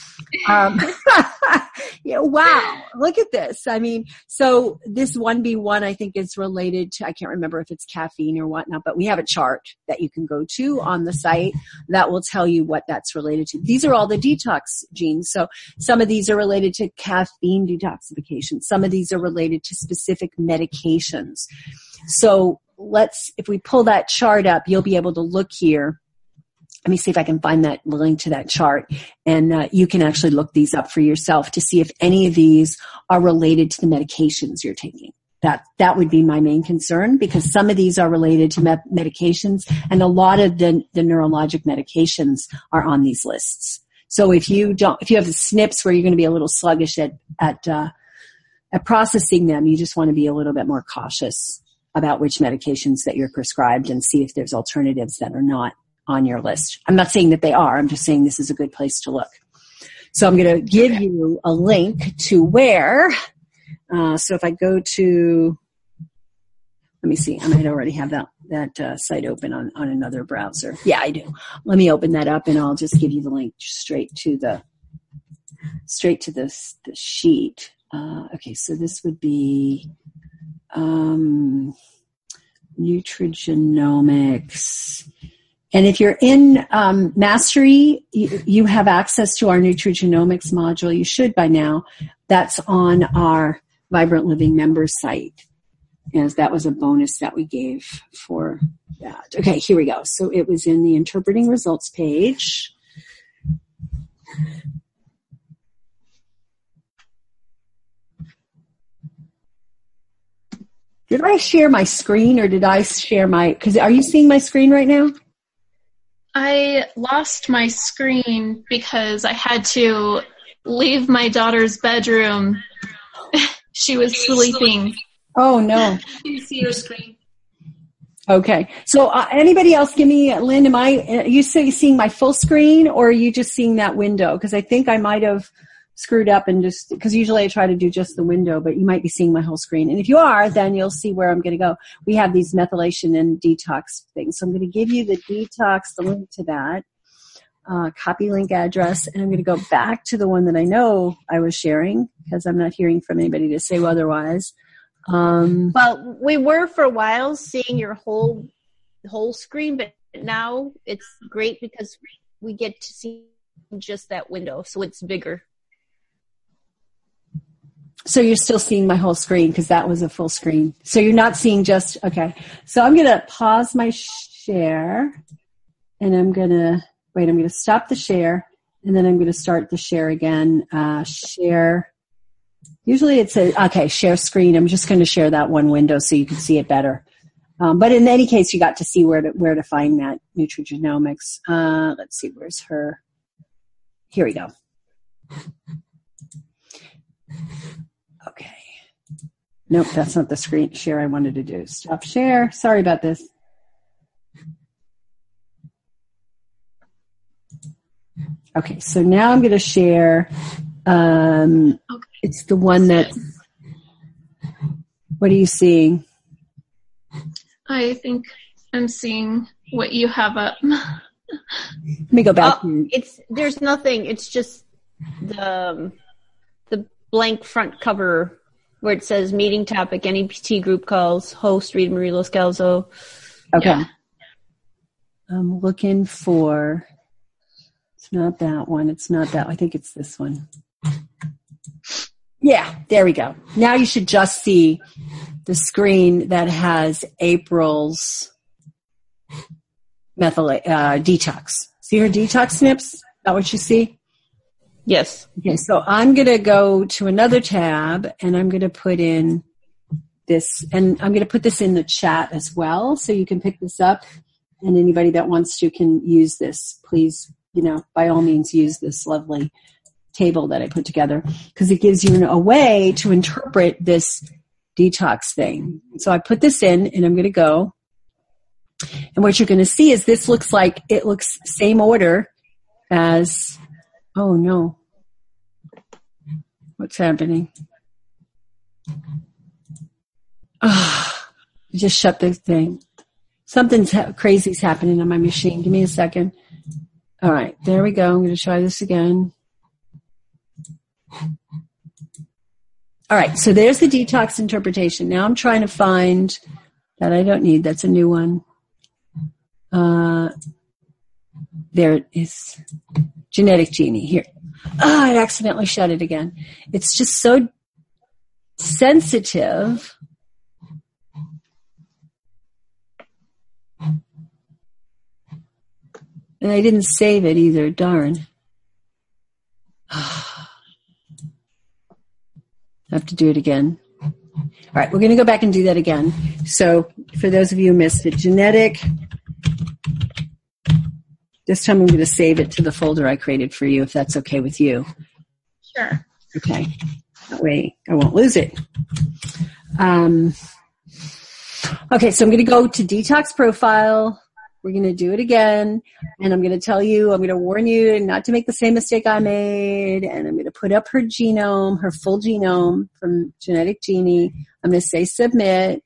Wow. Look at this. I mean, so this 1B1, I think, is related to, I can't remember if it's caffeine or whatnot, but we have a chart that you can go to on the site that will tell you what that's related to. These are all the detox genes. So some of these are related to caffeine detoxification. Some of these are related to specific medications. So if we pull that chart up, you'll be able to look here. Let me see if I can find that link to that chart, and you can actually look these up for yourself to see if any of these are related to the medications you're taking. That would be my main concern, because some of these are related to medications, and a lot of the neurologic medications are on these lists. So if you have the SNPs where you're going to be a little sluggish at processing them, you just want to be a little bit more cautious about which medications that you're prescribed and see if there's alternatives that are not on your list. I'm not saying that they are. I'm just saying this is a good place to look. So I'm going to give you a link to where. So if I go to, let me see. I might already have that site open on another browser. Yeah, I do. Let me open that up, and I'll just give you the link straight to the sheet. Okay, so this would be. Nutrigenomics. And if you're in Mastery, you have access to our Nutrigenomics module. You should by now. That's on our Vibrant Living members site. As that was a bonus that we gave for that. Okay, here we go. So it was in the Interpreting Results page. Did I share my screen or did I share because are you seeing my screen right now? I lost my screen because I had to leave my daughter's bedroom. She was sleeping. Oh, no. You see your screen. Okay. So anybody else give me, Lynn, are you seeing my full screen or are you just seeing that window? Because I think I might have screwed up and because usually I try to do just the window, but you might be seeing my whole screen. And if you are, then you'll see where I'm going to go. We have these methylation and detox things. So I'm going to give you the detox, the link to that, copy link address, and I'm going to go back to the one that I know I was sharing because I'm not hearing from anybody to say otherwise. Well, we were for a while seeing your whole screen, but now it's great because we get to see just that window, so it's bigger. So you're still seeing my whole screen because that was a full screen. So you're not seeing just, okay. So I'm going to pause my share and I'm going to stop the share and then I'm going to start the share again. Share. Usually it says, okay, share screen. I'm just going to share that one window so you can see it better. But in any case, you got to see where to find that Nutrigenomics. Let's see, where's her? Here we go. Okay. Nope, that's not the screen share I wanted to do. Stop share. Sorry about this. Okay, so now I'm going to share. It's the one that. What are you seeing? I think I'm seeing what you have up. Let me go back. There's nothing. It's just the blank front cover where it says meeting topic, NEPT group calls, host Rita Marie Loscalzo. Okay. Yeah. I'm looking for. It's not that one. It's not that. I think it's this one. Yeah, there we go. Now you should just see the screen that has April's detox. See her detox snips? Is that what you see? Yes. Okay, so I'm going to go to another tab and I'm going to put in this, and I'm going to put this in the chat as well so you can pick this up, and anybody that wants to can use this. Please, by all means use this lovely table that I put together because it gives you a way to interpret this detox thing. So I put this in and I'm going to go. And what you're going to see is this looks same order as, oh no. What's happening? Just shut this thing. Something crazy's happening on my machine. Give me a second. All right, there we go. I'm going to try this again. All right, so there's the detox interpretation. Now I'm trying to find that I don't need. That's a new one. There it is. Genetic Genie. Here. I accidentally shut it again. It's just so sensitive. And I didn't save it either. Darn. I have to do it again. All right, we're going to go back and do that again. So for those of you who missed it, genetic. This time I'm going to save it to the folder I created for you, if that's okay with you. Sure. Okay. That way I won't lose it. Okay, so I'm going to go to detox profile. We're going to do it again. And I'm going to warn you not to make the same mistake I made. And I'm going to put up her genome, her full genome from Genetic Genie. I'm going to say submit.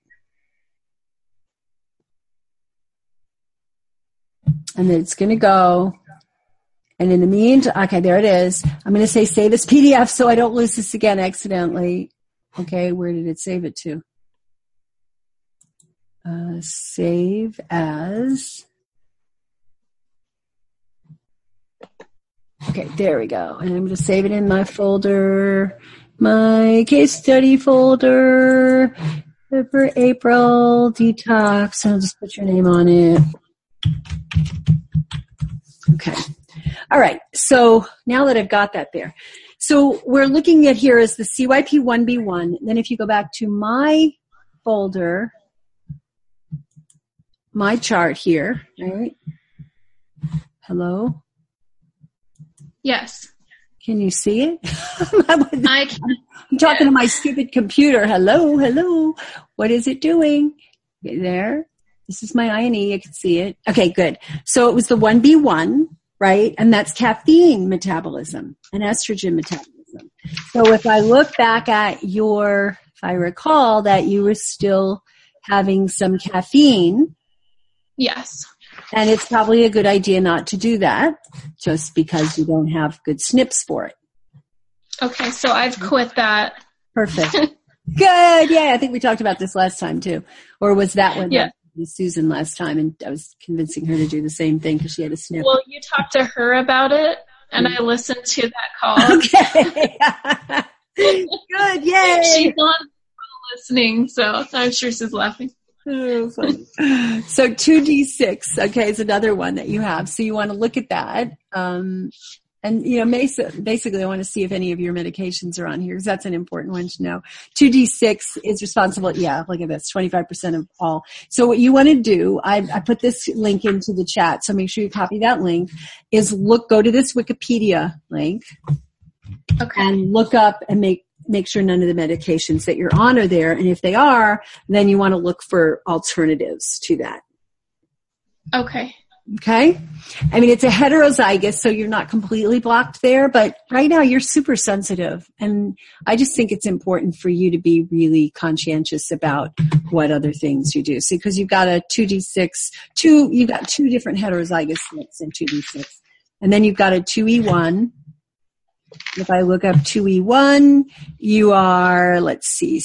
And then it's going to go. And in the meantime, okay, there it is. I'm going to say save as PDF so I don't lose this again accidentally. Okay, where did it save it to? Save as. Okay, there we go. And I'm going to save it in my folder, my case study folder for April detox. I'll just put your name on it. Okay. All right. So now that I've got that there. So we're looking at here is the CYP1B1. Then if you go back to my folder, my chart here, right? Hello? Yes. Can you see it? I can. I'm talking to my stupid computer. Hello. What is it doing? There. This is my INE. I can see it. Okay, good. So it was the 1B1, right? And that's caffeine metabolism and estrogen metabolism. So if I look back at if I recall that you were still having some caffeine. Yes. And it's probably a good idea not to do that just because you don't have good SNPs for it. Okay, so I've quit that. Perfect. Good. Yeah, I think we talked about this last time too. Or was that one? Yeah. With Susan last time, and I was convincing her to do the same thing because she had a SNP. Well, you talked to her about it, and I listened to that call. Okay. Good. Yay. She's on listening, so I'm sure she's laughing. Oh, funny. So 2D6, okay, is another one that you have. So you want to look at that. And, basically I want to see if any of your medications are on here because that's an important one to know. 2D6 is responsible, look at this, 25% of all. So what you want to do, I put this link into the chat, so make sure you copy that link, is go to this Wikipedia link. Okay. And look up and make sure none of the medications that you're on are there. And if they are, then you want to look for alternatives to that. Okay. Okay? I mean, it's a heterozygous, so you're not completely blocked there, but right now you're super sensitive. And I just think it's important for you to be really conscientious about what other things you do. So, because you've got a 2D6, you've got two different heterozygous SNPs in 2D6. And then you've got a 2E1. If I look up 2E1, you are, let's see,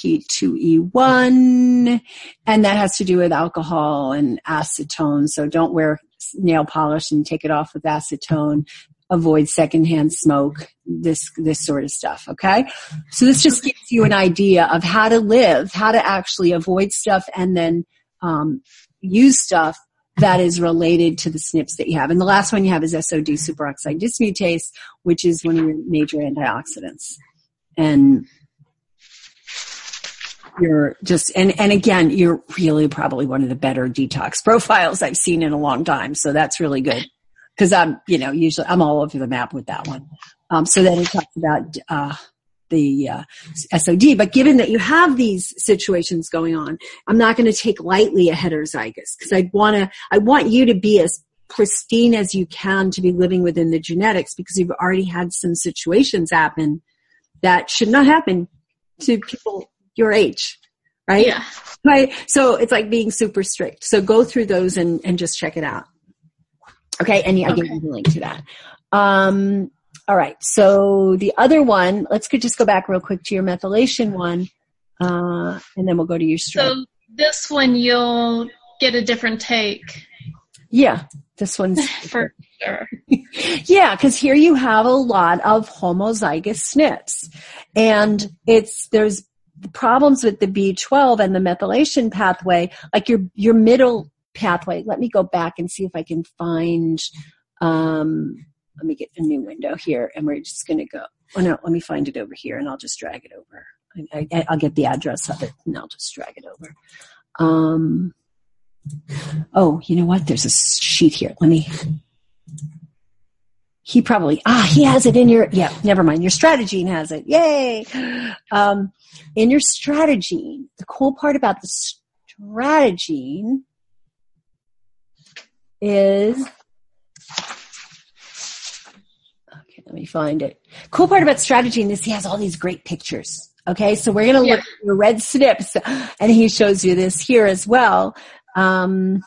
CYP2E1, and that has to do with alcohol and acetone. So don't wear nail polish and take it off with acetone. Avoid secondhand smoke, this sort of stuff, okay? So this just gives you an idea of how to live, how to actually avoid stuff and then use stuff that is related to the SNPs that you have. And the last one you have is SOD superoxide dismutase, which is one of your major antioxidants. And you're just, and again, you're really probably one of the better detox profiles I've seen in a long time. So that's really good. Cause usually I'm all over the map with that one. So then it talks about, the SOD. But given that you have these situations going on, I'm not going to take lightly a heterozygous because I want you to be as pristine as you can to be living within the genetics because you've already had some situations happen that should not happen to people your age, right? Yeah. Right. So it's like being super strict. So go through those and just check it out. Okay. And I gave you the link to that. All right. So the other one, let's just go back real quick to your methylation one, and then we'll go to your stress. So this one you'll get a different take. Yeah, this one's for sure. Yeah, because here you have a lot of homozygous SNPs, and there's problems with the B12 and the methylation pathway, like your middle pathway. Let me go back and see if I can find. Let me get a new window here, and we're just going to go. Oh, no, let me find it over here, and I'll just drag it over. I'll get the address of it, and I'll just drag it over. Oh, you know what? There's a sheet here. He has it in never mind. Your strategene has it. Yay! In your strategene, the cool part about the strategene is... Let me find it. Cool part about strategene is he has all these great pictures. Okay, so we're going to look at your red SNPs, and he shows you this here as well. The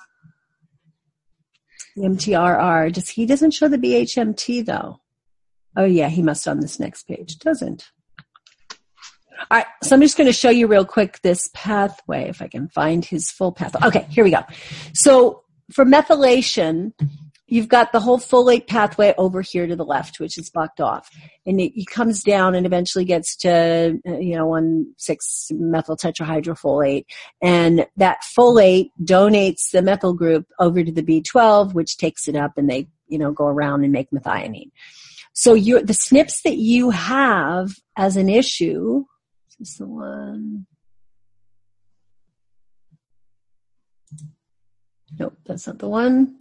MTRR. He doesn't show the BHMT though. Oh yeah, he must on this next page. Doesn't. All right, so I'm just going to show you real quick this pathway, if I can find his full pathway. Okay, here we go. So for methylation, you've got the whole folate pathway over here to the left, which is blocked off. And it comes down and eventually gets to, 1,6-methyl tetrahydrofolate. And that folate donates the methyl group over to the B12, which takes it up, and they, go around and make methionine. So the SNPs that you have as an issue, is this the one? Nope, that's not the one.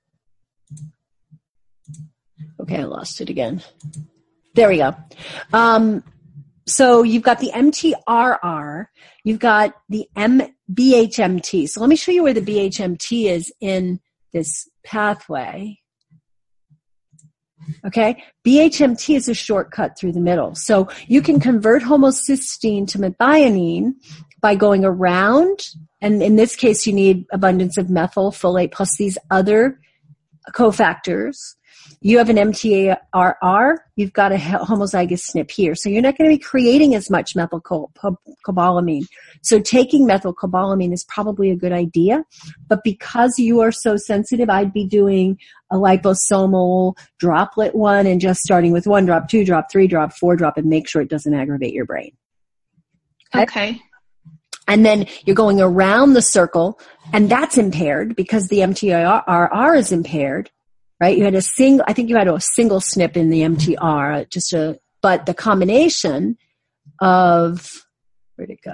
Okay, I lost it again. There we go. So you've got the MTRR, you've got the BHMT. So let me show you where the BHMT is in this pathway. Okay, BHMT is a shortcut through the middle. So you can convert homocysteine to methionine by going around, and in this case you need abundance of methyl folate plus these other cofactors. You have an MTRR, you've got a homozygous SNP here. So you're not going to be creating as much methylcobalamin. So taking methylcobalamin is probably a good idea. But because you are so sensitive, I'd be doing a liposomal droplet one and just starting with 1 drop, 2 drop, 3 drop, 4 drop, and make sure it doesn't aggravate your brain. Okay. And then you're going around the circle, and that's impaired because the MTRR is impaired. Right? I think you had a single SNP in the MTR, but the combination of, where'd it go?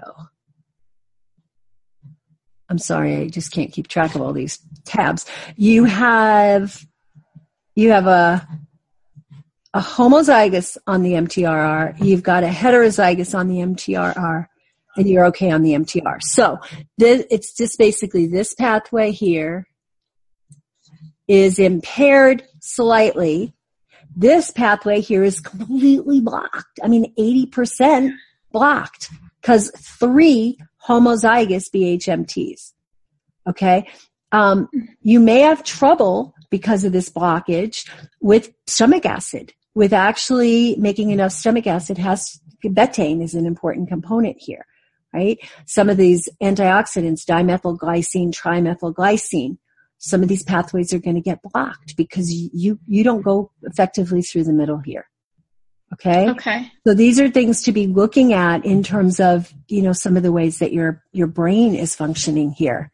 I'm sorry, I just can't keep track of all these tabs. You have a homozygous on the MTRR, you've got a heterozygous on the MTRR, and you're okay on the MTR. So it's just basically this pathway here is impaired slightly. This pathway here is completely blocked. 80% blocked because 3 homozygous BHMTs. Okay. You may have trouble because of this blockage with stomach acid, with actually making enough stomach acid. Betaine is an important component here, right? Some of these antioxidants, dimethylglycine, trimethylglycine, some of these pathways are going to get blocked because you don't go effectively through the middle here. Okay? Okay. So these are things to be looking at in terms of, some of the ways that your brain is functioning here.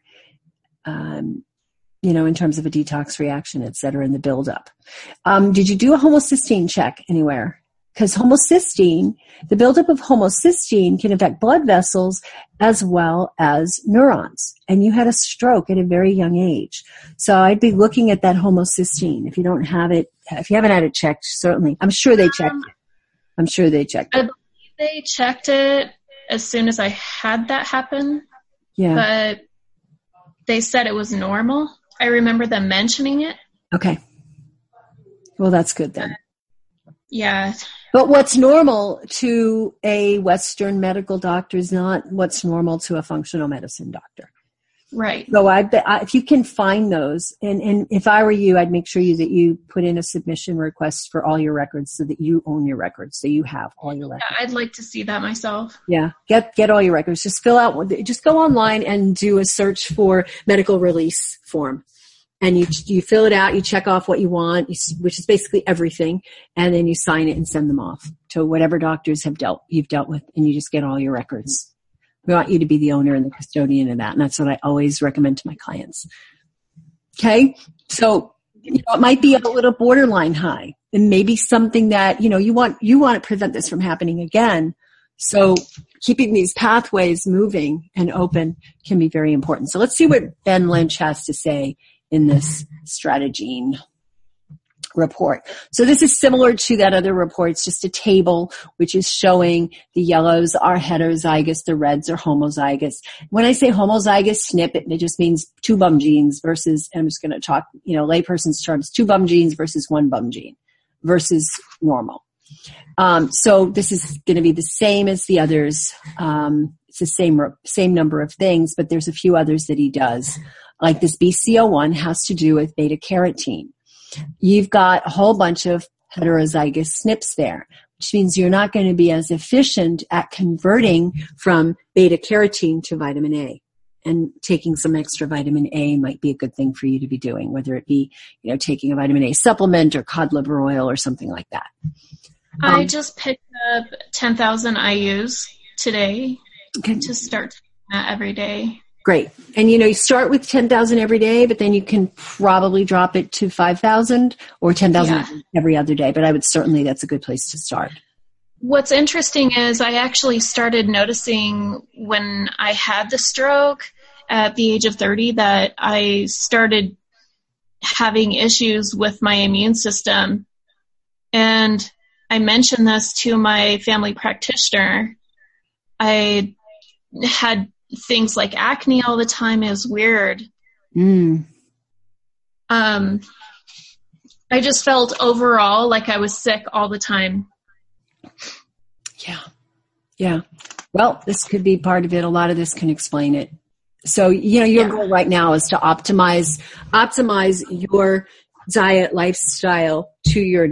In terms of a detox reaction, et cetera, in the buildup. Did you do a homocysteine check anywhere? Because the buildup of homocysteine can affect blood vessels as well as neurons. And you had a stroke at a very young age. So I'd be looking at that homocysteine. If you don't have it, if you haven't had it checked, certainly. I'm sure they checked it. I believe they checked it as soon as I had that happen. Yeah. But they said it was normal. I remember them mentioning it. Okay. Well, that's good then. Yeah. But what's normal to a Western medical doctor is not what's normal to a functional medicine doctor. Right. So if you can find those, and if I were you, I'd make sure that you put in a submission request for all your records so that you own your records, so you have all your records. Yeah, I'd like to see that myself. Yeah. Get all your records. Just go online and do a search for medical release form. And you fill it out, you check off what you want, which is basically everything, and then you sign it and send them off to whatever doctors you've dealt with, and you just get all your records. We want you to be the owner and the custodian of that, and that's what I always recommend to my clients. Okay? So, it might be a little borderline high, and maybe something that, you want to prevent this from happening again. So keeping these pathways moving and open can be very important. So let's see what Ben Lynch has to say in this Stratagene report. So this is similar to that other report. It's just a table which is showing the yellows are heterozygous, the reds are homozygous. When I say homozygous SNP, it just means 2 bum genes versus, and I'm just going to talk, layperson's terms, 2 bum genes versus 1 bum gene versus normal. So this is going to be the same as the others. It's the same number of things, but there's a few others that he does. Like this BCO1 has to do with beta carotene. You've got a whole bunch of heterozygous SNPs there, which means you're not going to be as efficient at converting from beta carotene to vitamin A. And taking some extra vitamin A might be a good thing for you to be doing, whether it be, taking a vitamin A supplement or cod liver oil or something like that. I just picked up 10,000 IUs today to start taking that every day. Great. And you start with 10,000 every day, but then you can probably drop it to 5,000 or 10,000 every other day. But that's a good place to start. What's interesting is I actually started noticing when I had the stroke at the age of 30 that I started having issues with my immune system. And I mentioned this to my family practitioner. I had things like acne all the time. It was weird. I just felt overall like I was sick all the time. Yeah. Well, this could be part of it. A lot of this can explain it. So, your goal right now is to optimize your diet lifestyle to your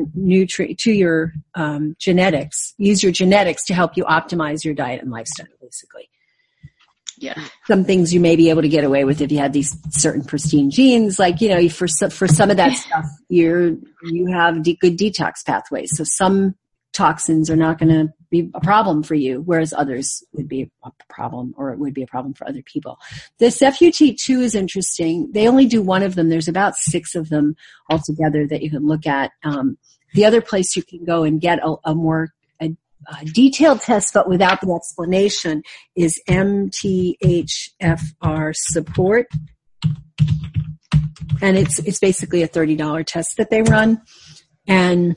genetics. Use your genetics to help you optimize your diet and lifestyle, basically. Yeah. Some things you may be able to get away with if you had these certain pristine genes, like, for some of that stuff, you have good detox pathways. So some toxins are not going to be a problem for you, whereas others would be a problem, or it would be a problem for other people. This FUT2 is interesting. They only do one of them. There's about 6 of them altogether that you can look at. The other place you can go and get a more detailed test, but without the explanation, is MTHFR Support. And it's basically a $30 test that they run. And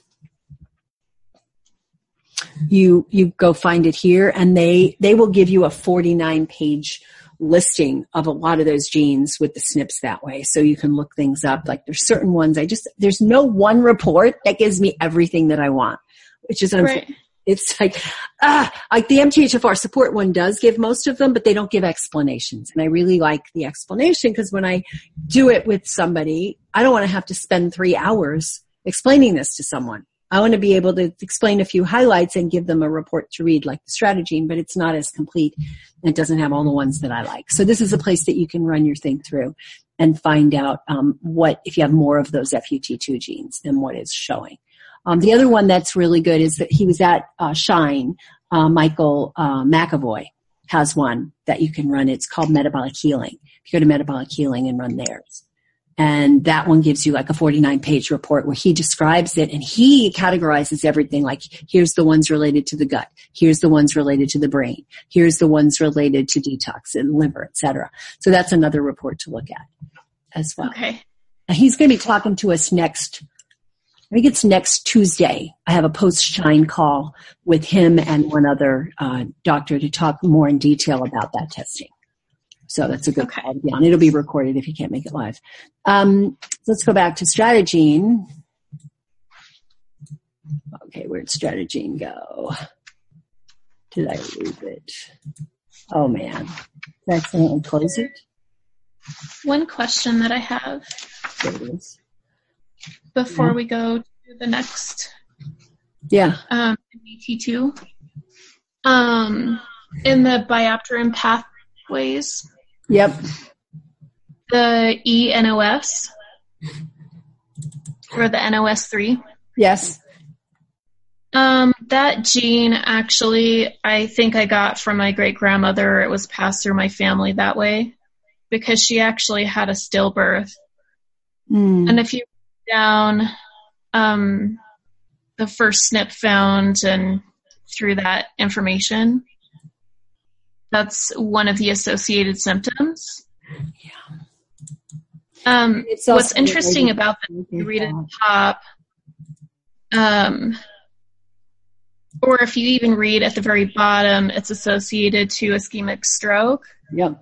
you go find it here, and they will give you a 49-page listing of a lot of those genes with the SNPs that way. So you can look things up. Like there's certain ones there's no one report that gives me everything that I want, which is unfortunate. Right. It's like the MTHFR Support one does give most of them, but they don't give explanations. And I really like the explanation, because when I do it with somebody, I don't want to have to spend 3 hours explaining this to someone. I want to be able to explain a few highlights and give them a report to read, like the Strategene, but it's not as complete. It doesn't have all the ones that I like. So this is a place that you can run your thing through and find out if you have more of those FUT2 genes than what is showing. The other one that's really good is that he was at Shine. Michael McAvoy has one that you can run. It's called Metabolic Healing. You go to Metabolic Healing and run theirs. And that one gives you like a 49-page report where he describes it, and he categorizes everything. Like, here's the ones related to the gut. Here's the ones related to the brain. Here's the ones related to detox and liver, etc. So that's another report to look at as well. Okay. And he's going to be talking to us next Tuesday. I have a post-Shine call with him and one other doctor to talk more in detail about that testing. So that's a good call to be on. It'll be recorded if you can't make it live. Let's go back to Strategene. Okay, where'd Strategene go? Did I lose it? Oh, man. Did I accidentally close it? One question that I have before we go to the next MBT2. In the biopterin pathways. Yep. The ENOS or the NOS3. Yes. That gene actually, I think I got from my great grandmother. It was passed through my family that way because she actually had a stillbirth. And if you write down the first SNP found and through that information, that's one of the associated symptoms. Yeah. What's interesting about that, you read at the top, or if you even read at the very bottom, it's associated to ischemic stroke. Yep.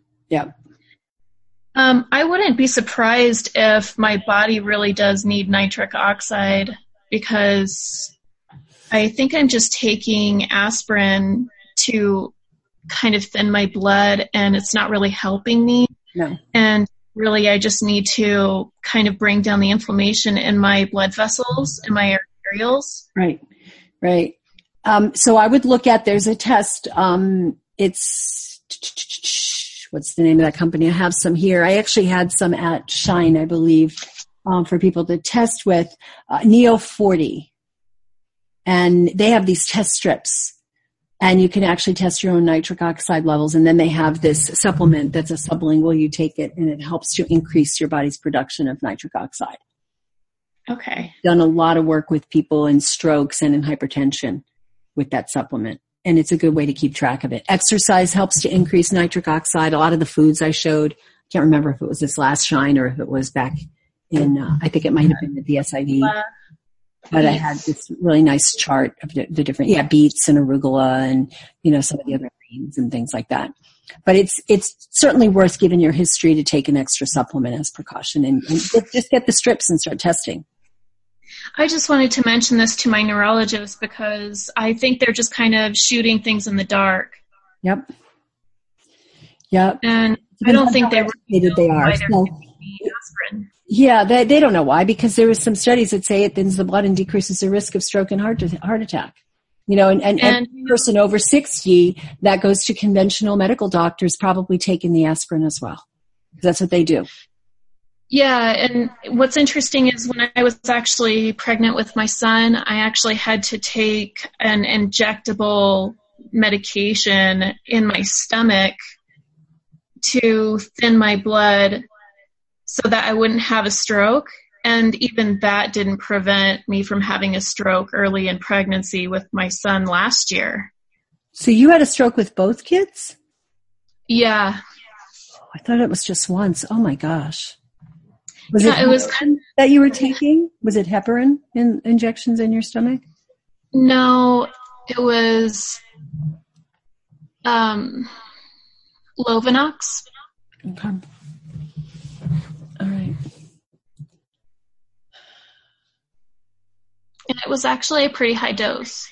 I wouldn't be surprised if my body really does need nitric oxide, because I think I'm just taking aspirin to kind of thin my blood, and it's not really helping me. No. And really, I just need to kind of bring down the inflammation in my blood vessels and my arterioles. Right. Right. So I would look at, there's a test. It's, what's the name of that company? I have some here. I actually had some at Shine, I believe, for people to test with, Neo 40. And they have these test strips. And you can actually test your own nitric oxide levels. And then they have this supplement that's a sublingual. You take it and it helps to increase your body's production of nitric oxide. Okay. Done a lot of work with people in strokes and in hypertension with that supplement. And it's a good way to keep track of it. Exercise helps to increase nitric oxide. A lot of the foods I showed, I can't remember if it was this last Shine or if it was back in, I think it might have been at the SIV. But I had this really nice chart of the different, beets and arugula and, some of the other greens and things like that. But it's certainly worth, given your history, to take an extra supplement as precaution and just get the strips and start testing. I just wanted to mention this to my neurologist because I think they're just kind of shooting things in the dark. Yep. And I don't think they are. Aspirin. Yeah, they don't know why, because there was some studies that say it thins the blood and decreases the risk of stroke and heart attack. And person over 60 that goes to conventional medical doctors probably taking the aspirin as well. That's what they do. Yeah, and what's interesting is when I was actually pregnant with my son, I actually had to take an injectable medication in my stomach to thin my blood so that I wouldn't have a stroke. And even that didn't prevent me from having a stroke early in pregnancy with my son last year. So you had a stroke with both kids? Yeah. Oh, I thought it was just once. Oh my gosh. It was that you were taking? Was it heparin injections in your stomach? No, it was Lovenox. Okay. All right. And it was actually a pretty high dose.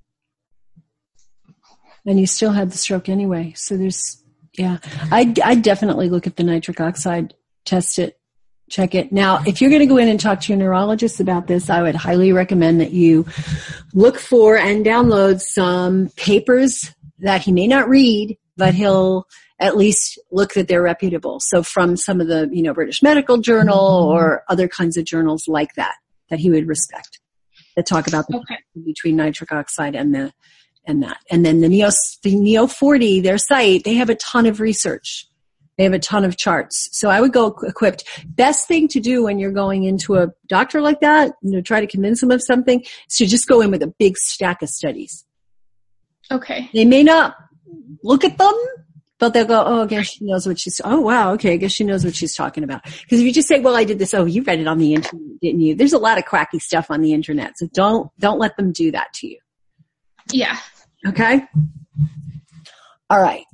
And you still had the stroke anyway. So I'd definitely look at the nitric oxide, test it, check it. Now, if you're going to go in and talk to your neurologist about this, I would highly recommend that you look for and download some papers that he may not read, but he'll at least look that they're reputable. So from some of the, British Medical Journal or other kinds of journals like that he would respect, that talk about the connection between nitric oxide and that. And then the Neo 40, their site, they have a ton of research. They have a ton of charts. So I would go equipped. Best thing to do when you're going into a doctor like that, try to convince them of something, is to just go in with a big stack of studies. Okay. They may not look at them, but they'll go, oh, I guess she knows what she's, oh wow, okay, I guess she knows what she's talking about. Because if you just say, well, I did this, oh, you read it on the internet, didn't you? There's a lot of quacky stuff on the internet. So don't let them do that to you. Yeah. Okay. All right.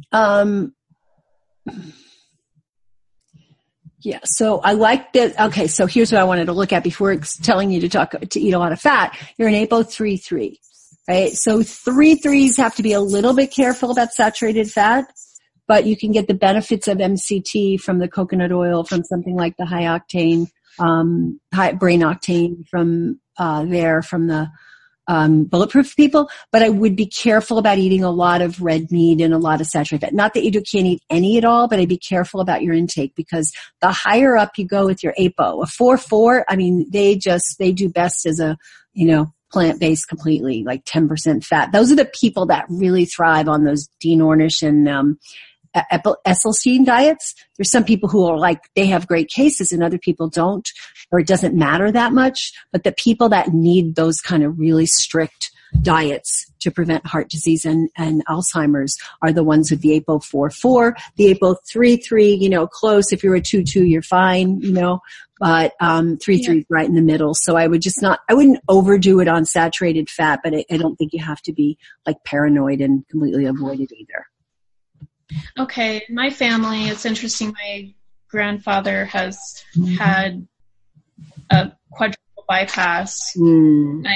Yeah. So I like that. Okay. So here's what I wanted to look at before telling you to eat a lot of fat. You're an ApoE3, right? So 3-3s have to be a little bit careful about saturated fat, but you can get the benefits of MCT from the coconut oil, from something like the high octane, high brain octane from the Bulletproof people, but I would be careful about eating a lot of red meat and a lot of saturated fat. Not that you can't eat any at all, but I'd be careful about your intake, because the higher up you go with your APO, a 4-4, I mean, they do best as a, plant-based completely, like 10% fat. Those are the people that really thrive on those Dean Ornish and, Esselstyn diets. There's some people who are like, they have great cases and other people don't, or it doesn't matter that much. But the people that need those kind of really strict diets to prevent heart disease and Alzheimer's are the ones with the ApoE4-4, the ApoE3, close. If you're a 2-2, you're fine, but 3-3 is right in the middle. So I wouldn't overdo it on saturated fat, but I don't think you have to be like paranoid and completely avoid it either. Okay, my family, it's interesting, my grandfather has had a quadruple bypass. My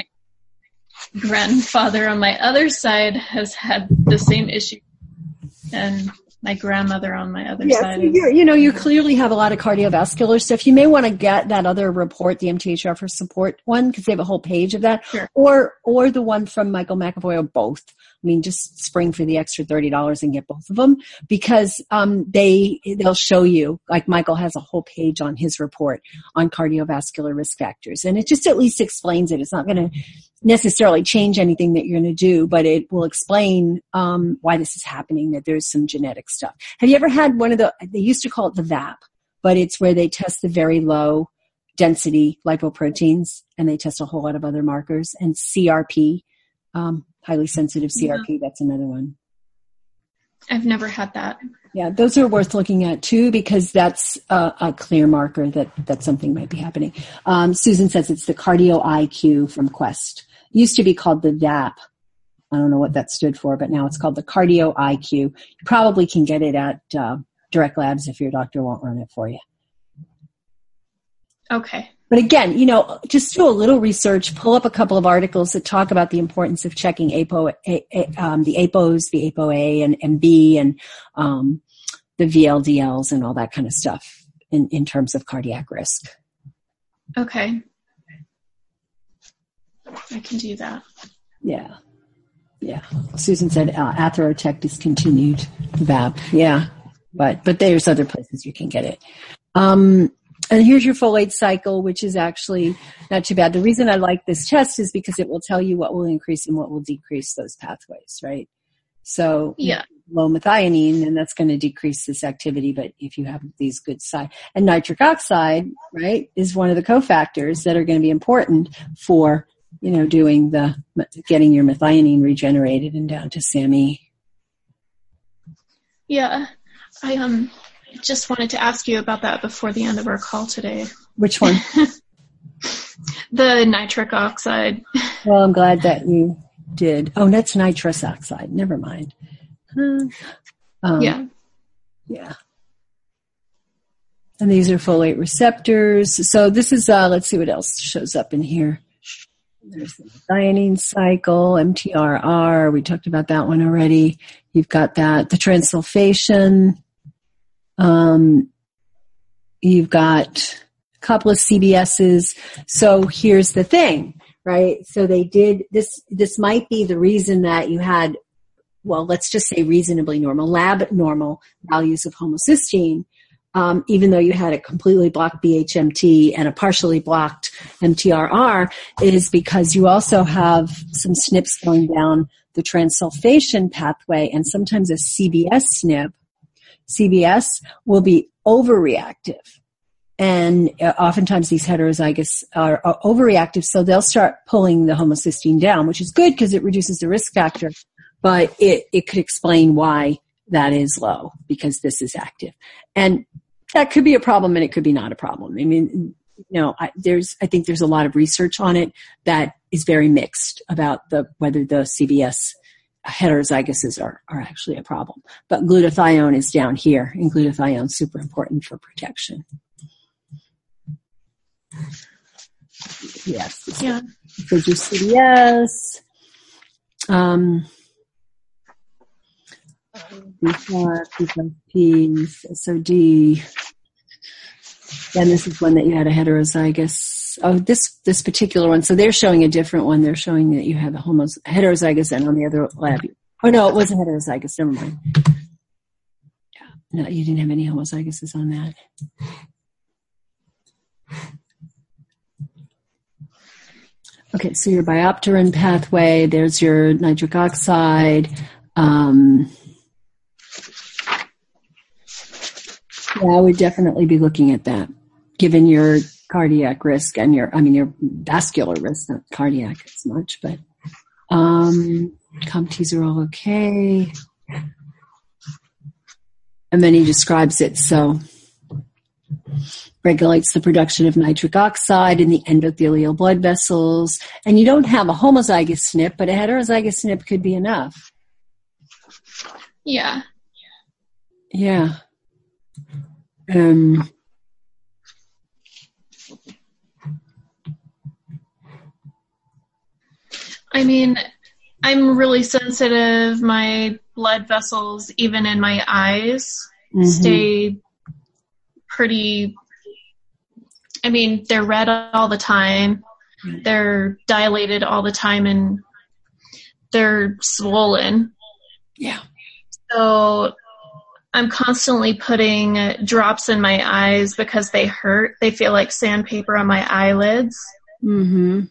grandfather on my other side has had the same issue. And my grandmother on my other Yeah, side. so you clearly have a lot of cardiovascular stuff. You may want to get that other report, the MTHFR for support one, because they have a whole page of that, Sure. or the one from Michael McAvoy, or both. I mean, just spring for the extra $30 and get both of them, because they'll show you, like Michael has a whole page on his report on cardiovascular risk factors, and it just at least explains it. It's not going to necessarily change anything that you're going to do, but it will explain why this is happening, that there's some genetic stuff. Have you ever had they used to call it the VAP, but it's where they test the very low density lipoproteins, and they test a whole lot of other markers, and CRP, highly sensitive CRP, that's another one. I've never had that. Yeah, those are worth looking at too, because that's a clear marker that something might be happening. Susan says it's the Cardio IQ from Quest. It used to be called the VAP. I don't know what that stood for, but now it's called the Cardio IQ. You probably can get it at Direct Labs if your doctor won't run it for you. Okay. But again, just do a little research, pull up a couple of articles that talk about the importance of checking the APOs, the ApoA and B, and the VLDLs and all that kind of stuff in terms of cardiac risk. Okay. I can do that. Yeah. Yeah. Susan said Atherotech discontinued VAP. Yeah. But there's other places you can get it. And here's your folate cycle, which is actually not too bad. The reason I like this test is because it will tell you what will increase and what will decrease those pathways, right? So low methionine, and that's going to decrease this activity. But if you have these good side, and nitric oxide, right, is one of the cofactors that are going to be important for, getting your methionine regenerated and down to SAMe. Yeah. I just wanted to ask you about that before the end of our call today. Which one? The nitric oxide. Well, I'm glad that you did. Oh, that's nitrous oxide. Never mind. Yeah. Yeah. And these are folate receptors. So this is, let's see what else shows up in here. There's the methionine cycle, MTRR. We talked about that one already. You've got that, the transsulfation. You've got a couple of CBSs. So here's the thing, right? So they did this might be the reason that you had, well, let's just say reasonably normal, lab normal values of homocysteine, even though you had a completely blocked BHMT and a partially blocked MTRR, is because you also have some SNPs going down the transsulfation pathway, and sometimes a CBS SNP. CBS will be overreactive, and oftentimes these heterozygous are overreactive, so they'll start pulling the homocysteine down, which is good because it reduces the risk factor, but it could explain why that is low, because this is active. And that could be a problem and it could be not a problem. I mean, I think there's a lot of research on it that is very mixed about whether the CBS heterozygous are actually a problem. But glutathione is down here, and glutathione is super important for protection. Yes. Yeah. For your CBS, B5, SOD. And this is one that you had a heterozygous. Oh, this particular one. So they're showing a different one. They're showing that you have a heterozygous, and on the other lab. Oh no, it wasn't heterozygous. Never mind. Yeah, no, you didn't have any homozygosis on that. Okay, so your biopterin pathway. There's your nitric oxide. Yeah, I would definitely be looking at that, given your cardiac risk and your vascular risk, not cardiac as much, but COMTs are all okay. And then he describes it, so regulates the production of nitric oxide in the endothelial blood vessels. And you don't have a homozygous SNP, but a heterozygous SNP could be enough. Yeah. Yeah. I mean, I'm really sensitive. My blood vessels, even in my eyes, stay pretty, I mean, they're red all the time. They're dilated all the time, and they're swollen. Yeah. So I'm constantly putting drops in my eyes because they hurt. They feel like sandpaper on my eyelids. Mm-hmm.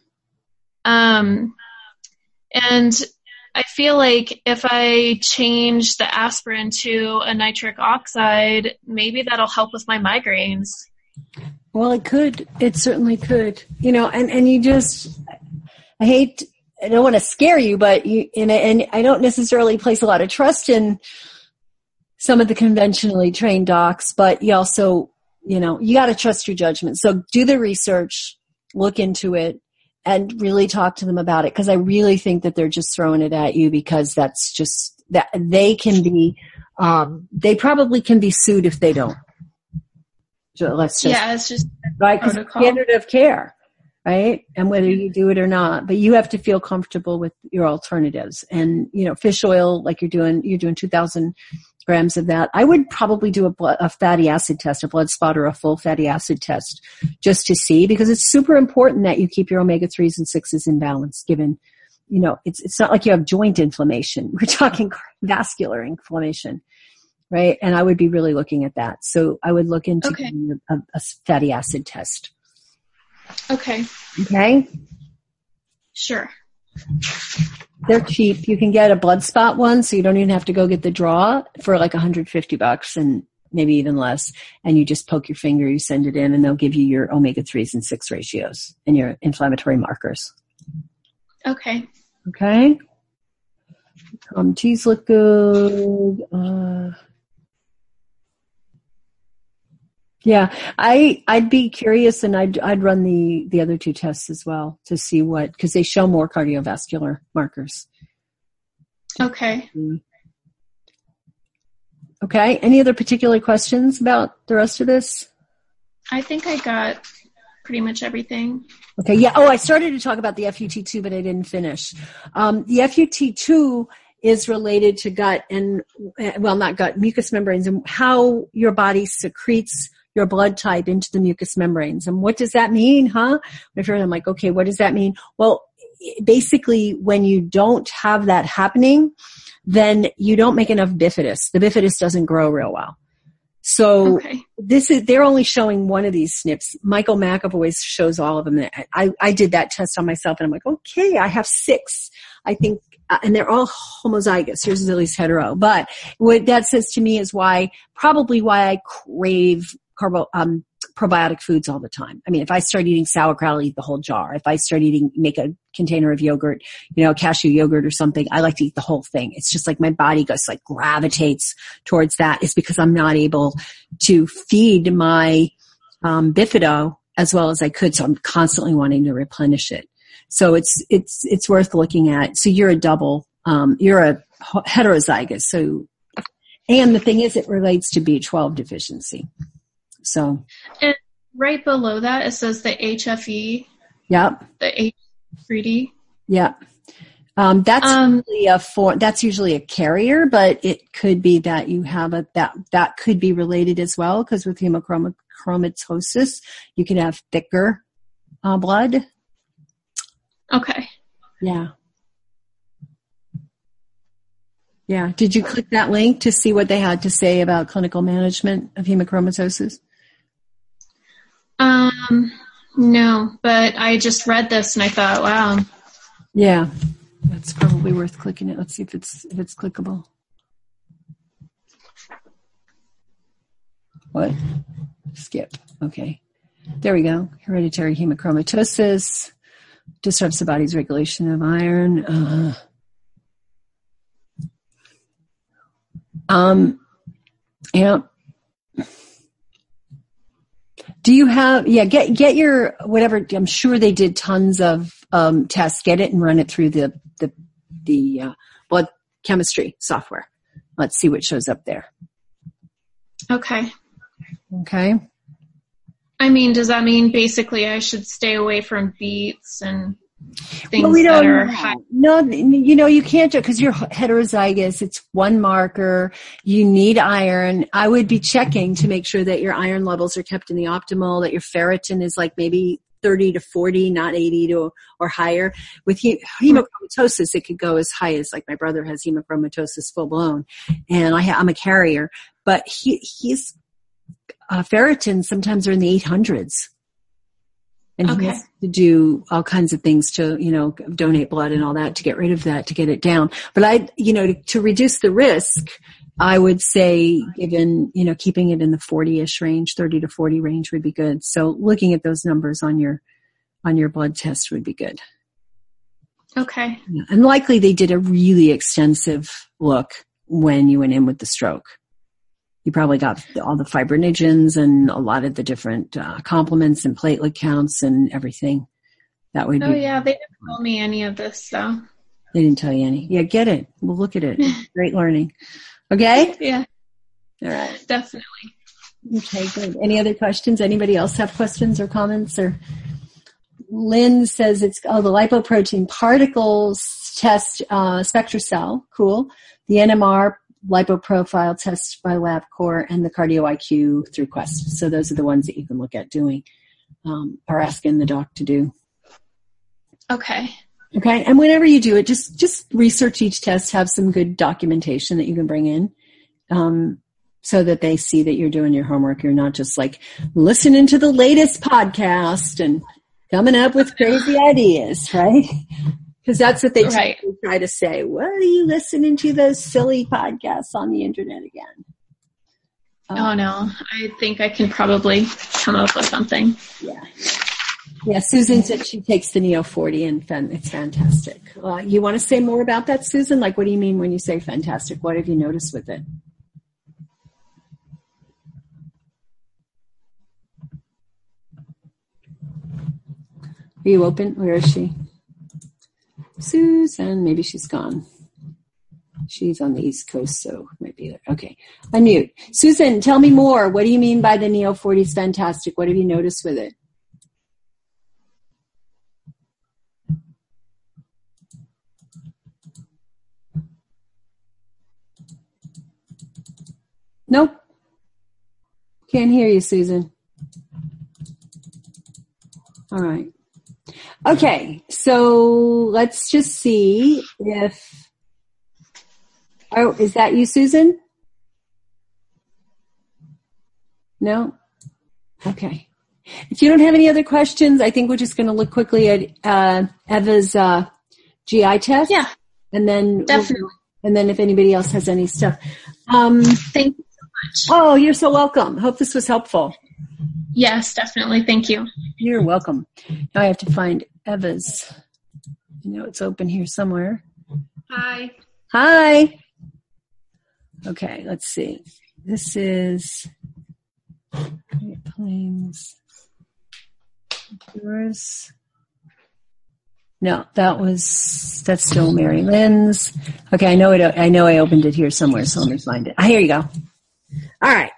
And I feel like if I change the aspirin to a nitric oxide, maybe that'll help with my migraines. Well, it could. It certainly could. You know, and you just, I don't want to scare you, but and I don't necessarily place a lot of trust in some of the conventionally trained docs, but you also, you know, you got to trust your judgment. So do the research, look into it, and really talk to them about it, because I really think that they're just throwing it at you because that's just, that they can be, they probably can be sued if they don't. So let's just, it's just right, because it's standard of care, right? And whether you do it or not, but you have to feel comfortable with your alternatives. And, you know, fish oil, like you're doing 2,000 grams of that. I would probably do a fatty acid test, a blood spot or a full fatty acid test, just to see, because it's super important that you keep your omega-3s and 6s in balance, given, you know, it's not like you have joint inflammation. We're talking vascular inflammation, right? And I would be really looking at that. So I would look into a fatty acid test. Okay. Okay? Sure. They're cheap. You can get a blood spot one, so you don't even have to go get the draw, for like $150 and maybe even less. And you just poke your finger, you send it in, and they'll give you your omega-3s and 6 ratios and your inflammatory markers. Okay. Okay. Cheese look good. Yeah, I'd be curious, and I'd run the other two tests as well to see what, because they show more cardiovascular markers. Okay. Okay. Any other particular questions about the rest of this? I think I got pretty much everything. Okay. Yeah. Oh, I started to talk about the FUT2, but I didn't finish. The FUT2 is related to gut and, well, not gut, mucous membranes, and how your body secretes your blood type into the mucous membranes. And what does that mean, huh? I'm like, okay, what does that mean? Well, basically, when you don't have that happening, then you don't make enough bifidus. The bifidus doesn't grow real well. So they're only showing one of these SNPs. Michael McAvoy shows all of them. I did that test on myself, and I'm like, okay, I have 6, I think, and they're all homozygous. Yours is at least hetero. But what that says to me is probably why I crave probiotic foods all the time. I mean, if I start eating sauerkraut, I'll eat the whole jar. If I start make a container of yogurt, cashew yogurt or something, I like to eat the whole thing. It's just like my body gravitates towards that. It's because I'm not able to feed my bifido as well as I could. So I'm constantly wanting to replenish it. So it's worth looking at. So you're a double, you're a heterozygous. So, and the thing is, it relates to B12 deficiency. So, and right below that, it says the HFE. Yep. The H3D. Yep. That's usually a carrier, but it could be that you have that could be related as well, because with hemochromatosis, you can have thicker blood. Okay. Yeah. Yeah. Did you click that link to see what they had to say about clinical management of hemochromatosis? No, but I just read this and I thought, wow. Yeah. That's probably worth clicking it. Let's see if it's clickable. What? Skip. Okay. There we go. Hereditary hemochromatosis disrupts the body's regulation of iron. Yeah. Do you have, get your, whatever, I'm sure they did tons of, tests, get it and run it through the blood chemistry software. Let's see what shows up there. Okay. Okay. I mean, does that mean basically I should stay away from beets and things that are high? No, you can't do it because you're heterozygous. It's one marker. You need iron. I would be checking to make sure that your iron levels are kept in the optimal, that your ferritin is like maybe 30 to 40, not 80 or higher. With hemochromatosis, it could go as high as, like, my brother has hemochromatosis full blown, and I'm a carrier, but he's ferritin sometimes are in the 800s. And he has to do all kinds of things to, donate blood and all that to get rid of that, to get it down. But to reduce the risk, I would say, given, keeping it in the 40-ish range, 30 to 40 range would be good. So looking at those numbers on your blood test would be good. Okay. Yeah. And likely they did a really extensive look when you went in with the stroke. You probably got all the fibrinogens and a lot of the different complements and platelet counts and everything. That would be. Oh yeah, they didn't tell me any of this, so. They didn't tell you any. Yeah, get it. We'll look at it. Great learning. Okay? Yeah. All right. Definitely. Okay, good. Any other questions? Anybody else have questions or comments? Or Lynn says the lipoprotein particles test, SpectraCell. Cool. The NMR lipoprofile test by LabCorp, and the Cardio IQ through Quest. So those are the ones that you can look at doing, or asking the doc to do. Okay. Okay. And whenever you do it, just research each test, have some good documentation that you can bring in, so that they see that you're doing your homework. You're not just like listening to the latest podcast and coming up with crazy ideas, right? Because that's what they try to say. What are you listening to those silly podcasts on the internet again? Oh no, I think I can probably come up with something. Yeah, Susan said she takes the Neo 40 and it's fantastic. You want to say more about that, Susan? Like, what do you mean when you say fantastic? What have you noticed with it? Are you open? Where is she? Susan, maybe she's gone. She's on the East Coast, so might be there. Okay, unmute. Susan, tell me more. What do you mean by the Neo 40 is fantastic? What have you noticed with it? Nope. Can't hear you, Susan. All right. Okay, so let's just see if... Oh, is that you, Susan? No? Okay. If you don't have any other questions, I think we're just going to look quickly at Eva's GI test. Yeah, and then definitely. And then if anybody else has any stuff. Thank you so much. Oh, you're so welcome. Hope this was helpful. Yes, definitely. Thank you. You're welcome. Now I have to find Eva's. It's open here somewhere. Hi. Hi. Okay, let's see. This is Great Plains. Yours. No, that's still Mary Lynn's. Okay, I know I opened it here somewhere, so let me find it. Here you go. All right.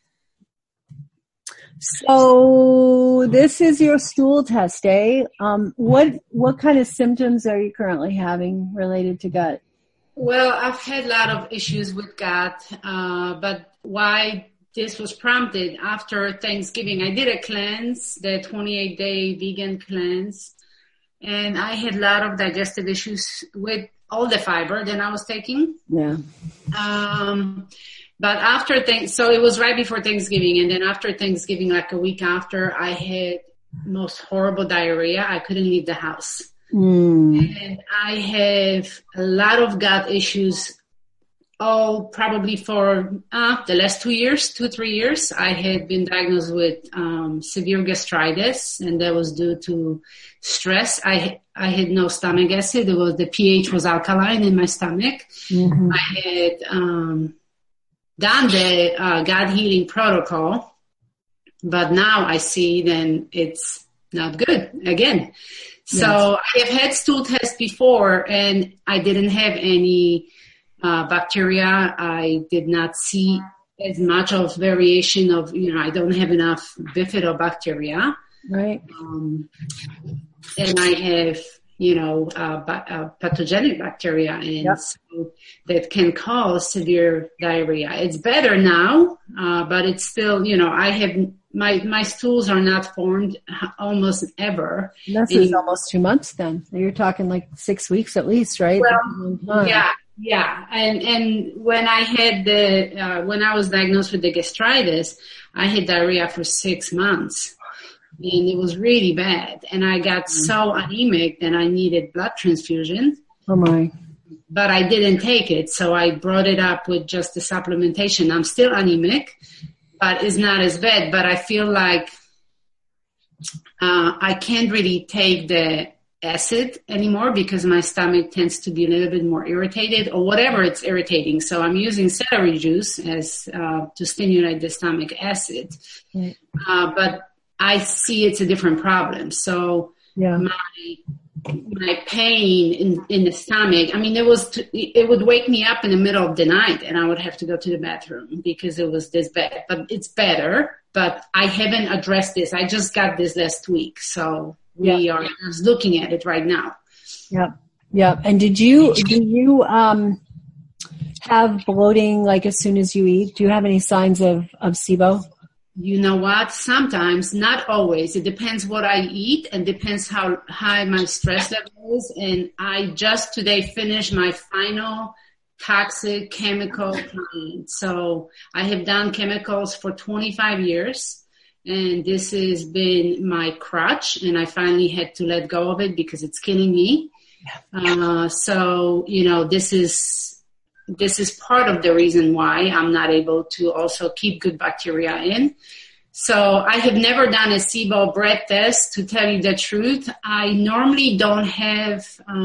So this is your stool test, eh? What kind of symptoms are you currently having related to gut? Well, I've had a lot of issues with gut, but why this was prompted after Thanksgiving. I did a cleanse, the 28-day vegan cleanse, and I had a lot of digestive issues with all the fiber that I was taking. Yeah. But so it was right before Thanksgiving, and then after Thanksgiving, like a week after, I had most horrible diarrhea. I couldn't leave the house. And I have a lot of gut issues, probably for the last 2 years, 2-3 years. I had been diagnosed with severe gastritis, and that was due to stress. I had no stomach acid. The pH was alkaline in my stomach. Mm-hmm. I had done the gut healing protocol, but now I see then it's not good again. Yes. So I have had stool tests before, and I didn't have any bacteria. I did not see as much of variation of, I don't have enough bifidobacteria. Right. And I have pathogenic bacteria, and so that can cause severe diarrhea. It's better now, but it's still, I have my stools are not formed almost ever. This is almost 2 months then. You're talking like 6 weeks at least, right? Well, yeah. And when I had when I was diagnosed with the gastritis, I had diarrhea for 6 months. And it was really bad. And I got so anemic that I needed blood transfusion. Oh my. But I didn't take it. So I brought it up with just the supplementation. I'm still anemic, but it's not as bad. But I feel like I can't really take the acid anymore because my stomach tends to be a little bit more irritated or whatever it's irritating. So I'm using celery juice as to stimulate the stomach acid. Right. But I see it's a different problem. So my pain in the stomach, it would wake me up in the middle of the night and I would have to go to the bathroom because it was this bad. But it's better, but I haven't addressed this. I just got this last week. So we are looking at it right now. Yeah. And do you have bloating like as soon as you eat? Do you have any signs of SIBO? You know what? Sometimes, not always. It depends what I eat and depends how high my stress level is. And I just today finished my final toxic chemical plan. So I have done chemicals for 25 years and this has been my crutch and I finally had to let go of it because it's killing me. So, this is part of the reason why I'm not able to also keep good bacteria in. So I have never done a SIBO breath test, to tell you the truth. I normally don't have,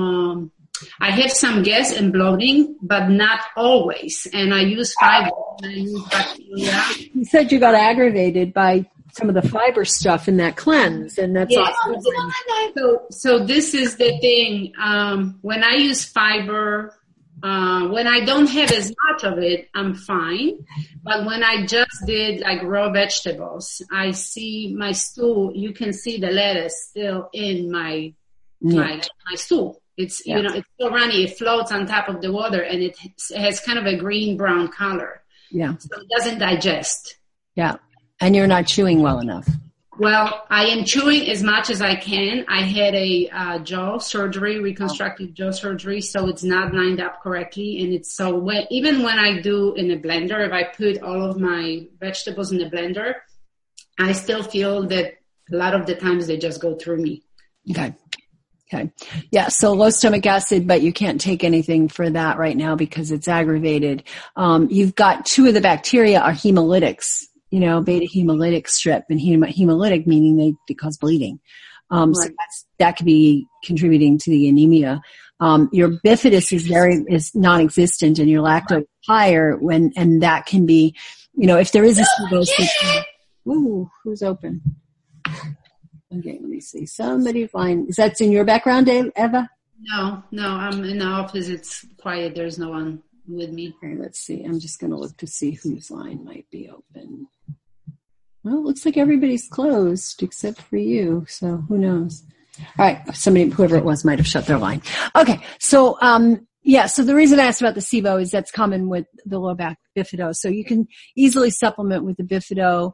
I have some gas and bloating, but not always. And I use fiber and I use bacteria. You said you got aggravated by some of the fiber stuff in that cleanse, and that's awesome. So this is the thing. When I use fiber, when I don't have as much of it, I'm fine. But when I just did like raw vegetables, I see my stool. You can see the lettuce still in my stool. It's, it's still runny. It floats on top of the water and it has kind of a green-brown color. Yeah. So it doesn't digest. Yeah. And you're not chewing well enough. Well, I am chewing as much as I can. I had a jaw surgery, reconstructive jaw surgery, so it's not lined up correctly. And it's so even when I do in a blender, if I put all of my vegetables in the blender, I still feel that a lot of the times they just go through me. Okay. Yeah, so low stomach acid, but you can't take anything for that right now because it's aggravated. You've got 2 of the bacteria are hemolytics. Beta hemolytic strip, and hemolytic meaning they cause bleeding. So that could be contributing to the anemia. Your bifidus is non-existent and your lactose higher and that can be, if there is a SIBO. Ooh, who's open? Okay, let me see. Somebody find, is that in your background, Eva? No, I'm in the office. It's quiet. There's no one with me. Okay, let's see. I'm just going to look to see whose line might be open. Well, it looks like everybody's closed except for you, so who knows? All right, whoever it was might have shut their line. Okay, so so the reason I asked about the SIBO is that's common with the low back bifido. So you can easily supplement with the bifido.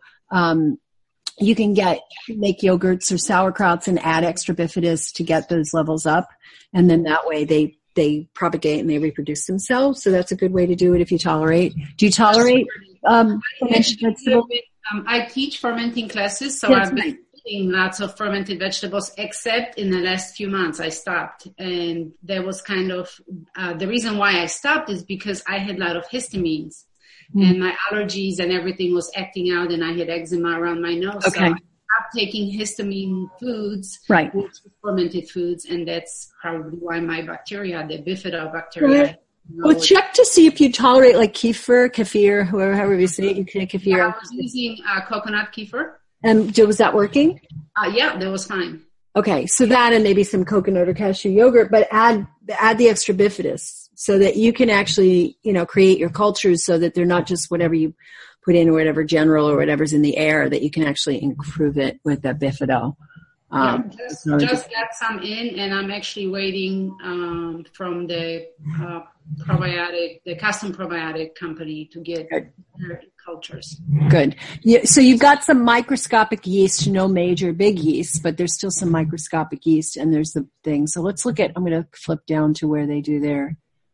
You can make yogurts or sauerkrauts and add extra bifidus to get those levels up, and then that way they propagate and they reproduce themselves. So that's a good way to do it if you tolerate. Do you tolerate fermented vegetables? I teach fermenting classes, so I've been eating lots of fermented vegetables, except in the last few months I stopped. And there was kind of, the reason why I stopped is because I had a lot of histamines and my allergies and everything was acting out and I had eczema around my nose. Okay. So I stopped taking histamine foods, right, which is fermented foods, and that's probably why my bacteria, the bifidobacteria. Right. Well, check to see if you tolerate like kefir, however you say it. You can kefir. I was using coconut kefir. And was that working? Yeah, that was fine. Okay, so that and maybe some coconut or cashew yogurt, but add the extra bifidus so that you can actually, create your cultures so that they're not just whatever you put in or whatever general or whatever's in the air, that you can actually improve it with that bifido. Just got some in, and I'm actually waiting from the probiotic, the custom probiotic company to get their cultures. Good. Yeah, so you've got some microscopic yeast, no major big yeast, but there's still some microscopic yeast, and there's the thing. So let's look at, I'm going to flip down to where they do their,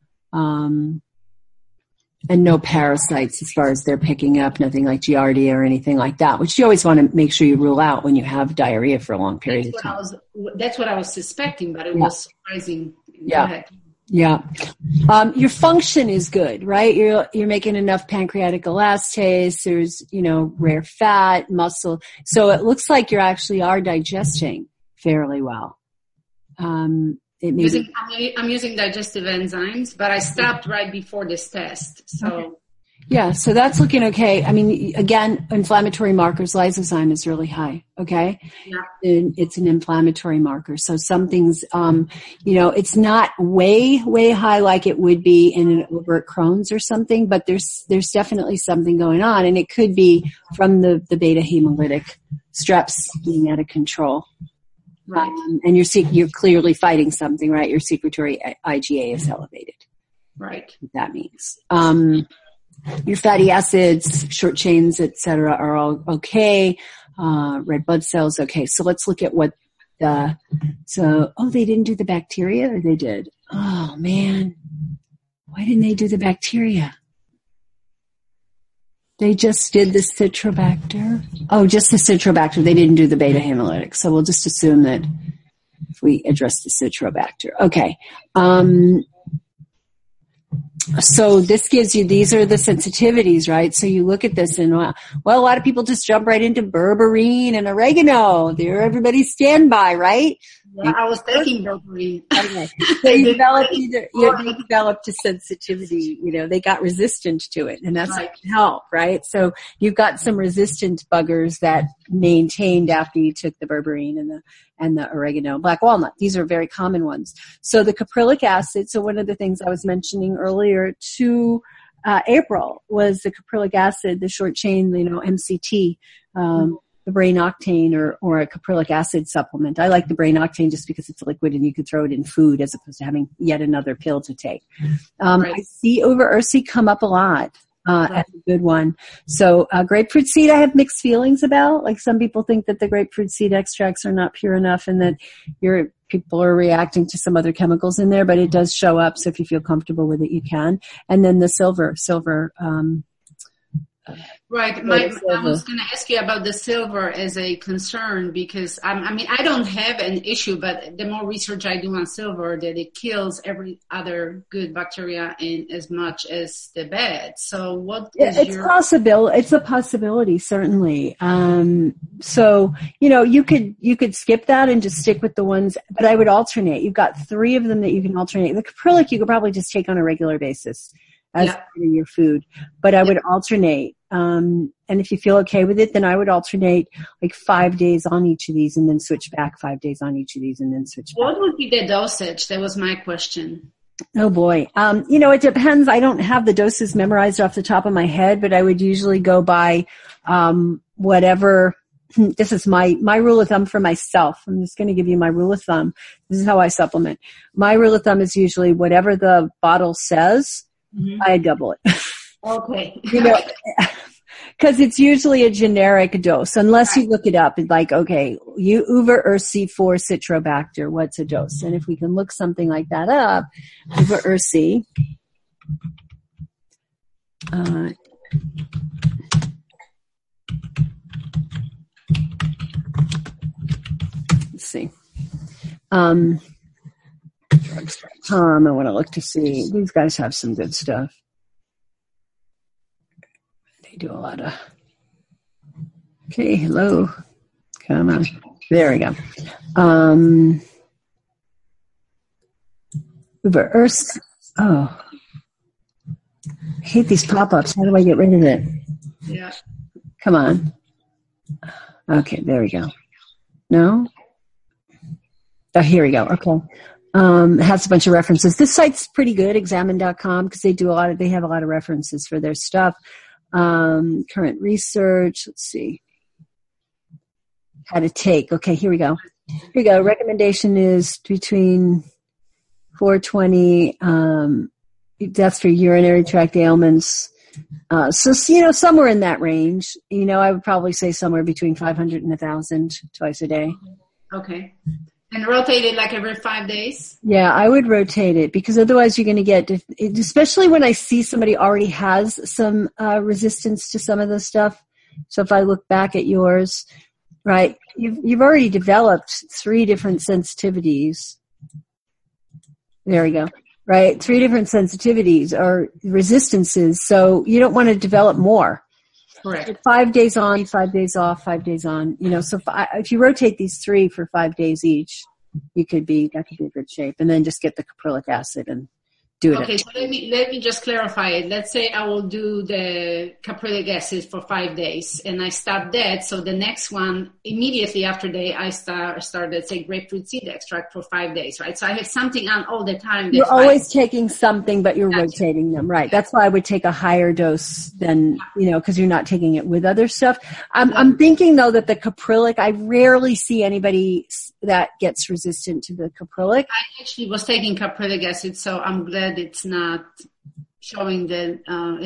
and no parasites as far as they're picking up, nothing like Giardia or anything like that, which you always want to make sure you rule out when you have diarrhea for a long period of time. That's what I was suspecting, but it was surprising. Yeah. Yeah. Your function is good, right? You're making enough pancreatic elastase. There's, rare fat, muscle. So it looks like you actually are digesting fairly well. I'm using digestive enzymes, but I stopped right before this test. So. Okay. Yeah, so that's looking okay. I mean, again, inflammatory markers, lysozyme is really high, okay? Yeah. And it's an inflammatory marker. So some things, it's not way, way high like it would be in an overt Crohn's or something, but there's definitely something going on, and it could be from the beta hemolytic streps being out of control. Right. And you're clearly fighting something, right? Your secretory IgA is elevated. Right. What that means. Your fatty acids, short chains, et cetera, are all okay. Red blood cells, okay. So let's look at they didn't do the bacteria, or they did? Oh man. Why didn't they do the bacteria? They just did the Citrobacter. Oh, just the Citrobacter. They didn't do the beta hemolytic. So we'll just assume that if we address the Citrobacter. Okay. So this gives you, these are the sensitivities, right? So you look at this and, a lot of people just jump right into berberine and oregano. They're everybody's standby, right? Yeah, I was taking berberine. Okay. So you developed a sensitivity, they got resistant to it, and that's right. Help, right? So you've got some resistant buggers that maintained after you took the berberine and the oregano, black walnut. These are very common ones. So the caprylic acid, so one of the things I was mentioning earlier to April was the caprylic acid, the short chain, MCT, the brain octane or a caprylic acid supplement. I like the brain octane just because it's liquid and you could throw it in food as opposed to having yet another pill to take. Right. I see over Ursi come up a lot. As a good one. So grapefruit seed I have mixed feelings about. Like some people think that the grapefruit seed extracts are not pure enough and that people are reacting to some other chemicals in there, but it does show up. So if you feel comfortable with it, you can. And then the silver. Right. I was going to ask you about the silver as a concern because, I don't have an issue, but the more research I do on silver, that it kills every other good bacteria in as much as the bad. So what is It's a possibility, certainly. So, you could skip that and just stick with the ones, but I would alternate. You've got 3 of them that you can alternate. The caprylic you could probably just take on a regular basis as part of your food, but I would alternate. And if you feel okay with it, then I would alternate like 5 days on each of these and then switch back 5 days on each of these and then switch back. What would be the dosage? That was my question. Oh boy. It depends. I don't have the doses memorized off the top of my head, but I would usually go by, whatever. This is my rule of thumb for myself. I'm just going to give you my rule of thumb. This is how I supplement. My rule of thumb is usually whatever the bottle says, I double it. Okay. Because it's usually a generic dose, unless you look it up. It's like, okay, Uber Ursi for Citrobacter, what's a dose? And if we can look something like that up, Uber Ursi. Let's see. Drugs.com. I want to look to see. These guys have some good stuff. They do a lot of. Okay, hello. Come on. There we go. Uber Earth. Oh. I hate these pop-ups. How do I get rid of it? Yeah. Come on. Okay, there we go. No? Oh, here we go. Okay. It has a bunch of references. This site's pretty good, examine.com, because they have a lot of references for their stuff. Current research. Let's see. How to take. Okay, here we go. Here you go. Recommendation is between 420. That's for urinary tract ailments. So, somewhere in that range. I would probably say somewhere between 500 and 1,000 twice a day. Okay. And rotate it like every 5 days? Yeah, I would rotate it because otherwise you're going to get, especially when I see somebody already has some resistance to some of the stuff. So if I look back at yours, right, you've already developed 3 different sensitivities. There we go. Right, 3 different sensitivities or resistances. So you don't want to develop more. Correct. So 5 days on, 5 days off, 5 days on. So if you rotate these 3 for 5 days each, that could be in good shape. And then just get the caprylic acid and do it. Okay, so let me just clarify it. Let's say I will do the caprylic acid for 5 days and I stop that. So the next one, immediately after that, I start, let's say, grapefruit seed extract for 5 days, right? So I have something on all the time. You're always taking something, but you're rotating them, right? That's why I would take a higher dose than, because you're not taking it with other stuff. I'm thinking, though, that the caprylic, I rarely see anybody that gets resistant to the caprylic. I actually was taking caprylic acid, so I'm glad it's not showing the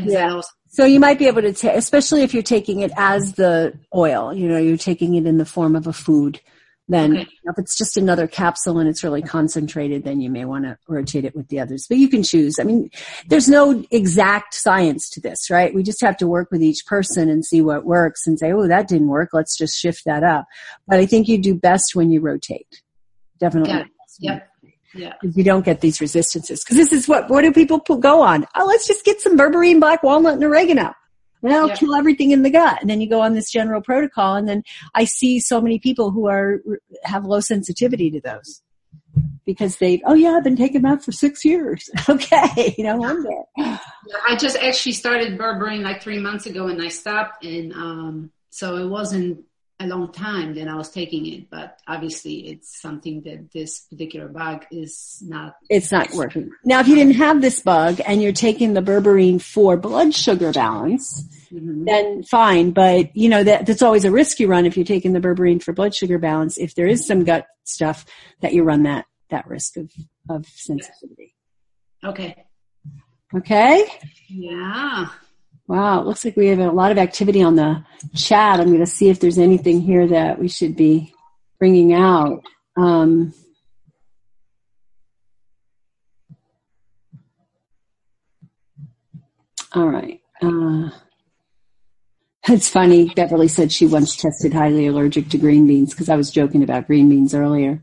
So you might be able to take, especially if you're taking it as the oil, you're taking it in the form of a food. Then if it's just another capsule and it's really concentrated, then you may want to rotate it with the others. But you can choose. I mean, there's no exact science to this, right? We just have to work with each person and see what works and say, oh, that didn't work. Let's just shift that up. But I think you do best when you rotate. Definitely. Yep. Yeah. If you don't get these resistances. Because this is what do people go on? Oh, let's just get some berberine, black walnut, and oregano. And that'll kill everything in the gut. And then you go on this general protocol. And then I see so many people who have low sensitivity to those. Because I've been taking that for 6 years. Okay, one day. I just actually started berberine like 3 months ago and I stopped. And so it wasn't a long time that I was taking it, but obviously it's something that this particular bug is not. It's not working. Now, if you didn't have this bug and you're taking the berberine for blood sugar balance, then fine. But, that's always a risk you run if you're taking the berberine for blood sugar balance. If there is some gut stuff that you run that risk of sensitivity. Okay. Okay? Yeah. Wow, it looks like we have a lot of activity on the chat. I'm going to see if there's anything here that we should be bringing out. All right. It's funny. Beverly said she once tested highly allergic to green beans because I was joking about green beans earlier.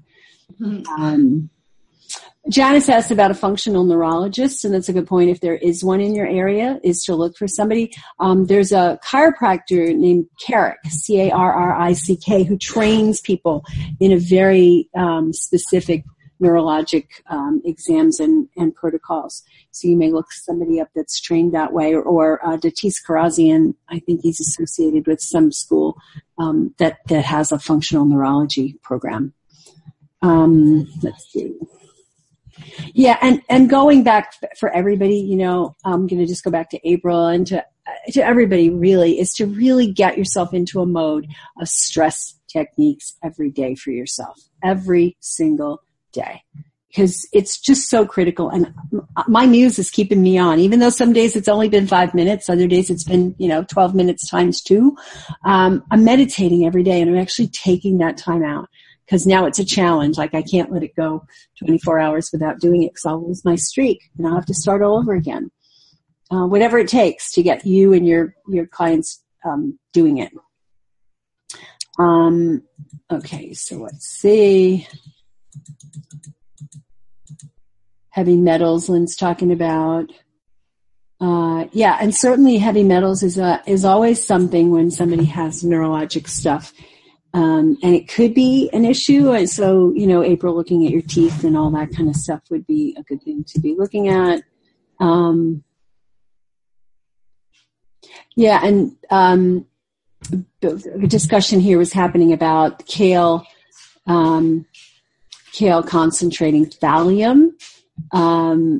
Janice asked about a functional neurologist, and that's a good point. If there is one in your area, is to look for somebody. There's a chiropractor named Carrick, Carrick, who trains people in a very specific neurologic exams and protocols. So you may look somebody up that's trained that way, or Datis Karazian. I think he's associated with some school that has a functional neurology program. Let's see. Yeah, and going back for everybody, I'm going to just go back to April and to everybody really, is to really get yourself into a mode of stress techniques every day for yourself, every single day, because it's just so critical. And my muse is keeping me on, even though some days it's only been 5 minutes, other days it's been, 12 minutes times 2. I'm meditating every day and I'm actually taking that time out. Because now it's a challenge. Like I can't let it go 24 hours without doing it because I'll lose my streak and I'll have to start all over again. Whatever it takes to get you and your clients doing it. Okay, so let's see. Heavy metals, Lynn's talking about. Yeah, and certainly heavy metals is always something when somebody has neurologic stuff. And it could be an issue. And so, April, looking at your teeth and all that kind of stuff would be a good thing to be looking at. Yeah. And, the discussion here was happening about kale concentrating Thallium. And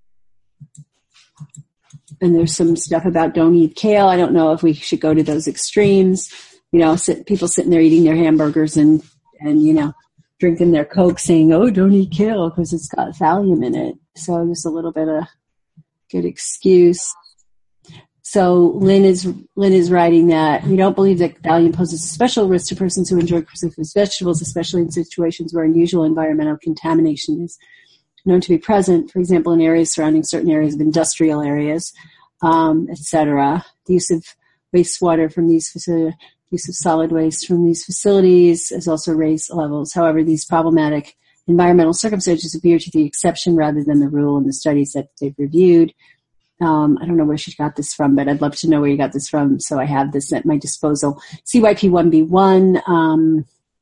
there's some stuff about don't eat kale. I don't know if we should go to those extremes. People sitting there eating their hamburgers and drinking their Coke saying, oh, don't eat kale because it's got thallium in it. So just a little bit of good excuse. So Lynn is writing that we don't believe that thallium poses a special risk to persons who enjoy cruciferous vegetables, especially in situations where unusual environmental contamination is known to be present, for example, in areas surrounding certain areas of industrial areas, etc. The use of wastewater from these facilities, use of solid waste from these facilities has also raised levels. However, these problematic environmental circumstances appear to be the exception rather than the rule in the studies that they've reviewed. I don't know where she got this from, but I'd love to know where you got this from, so I have this at my disposal. CYP1B1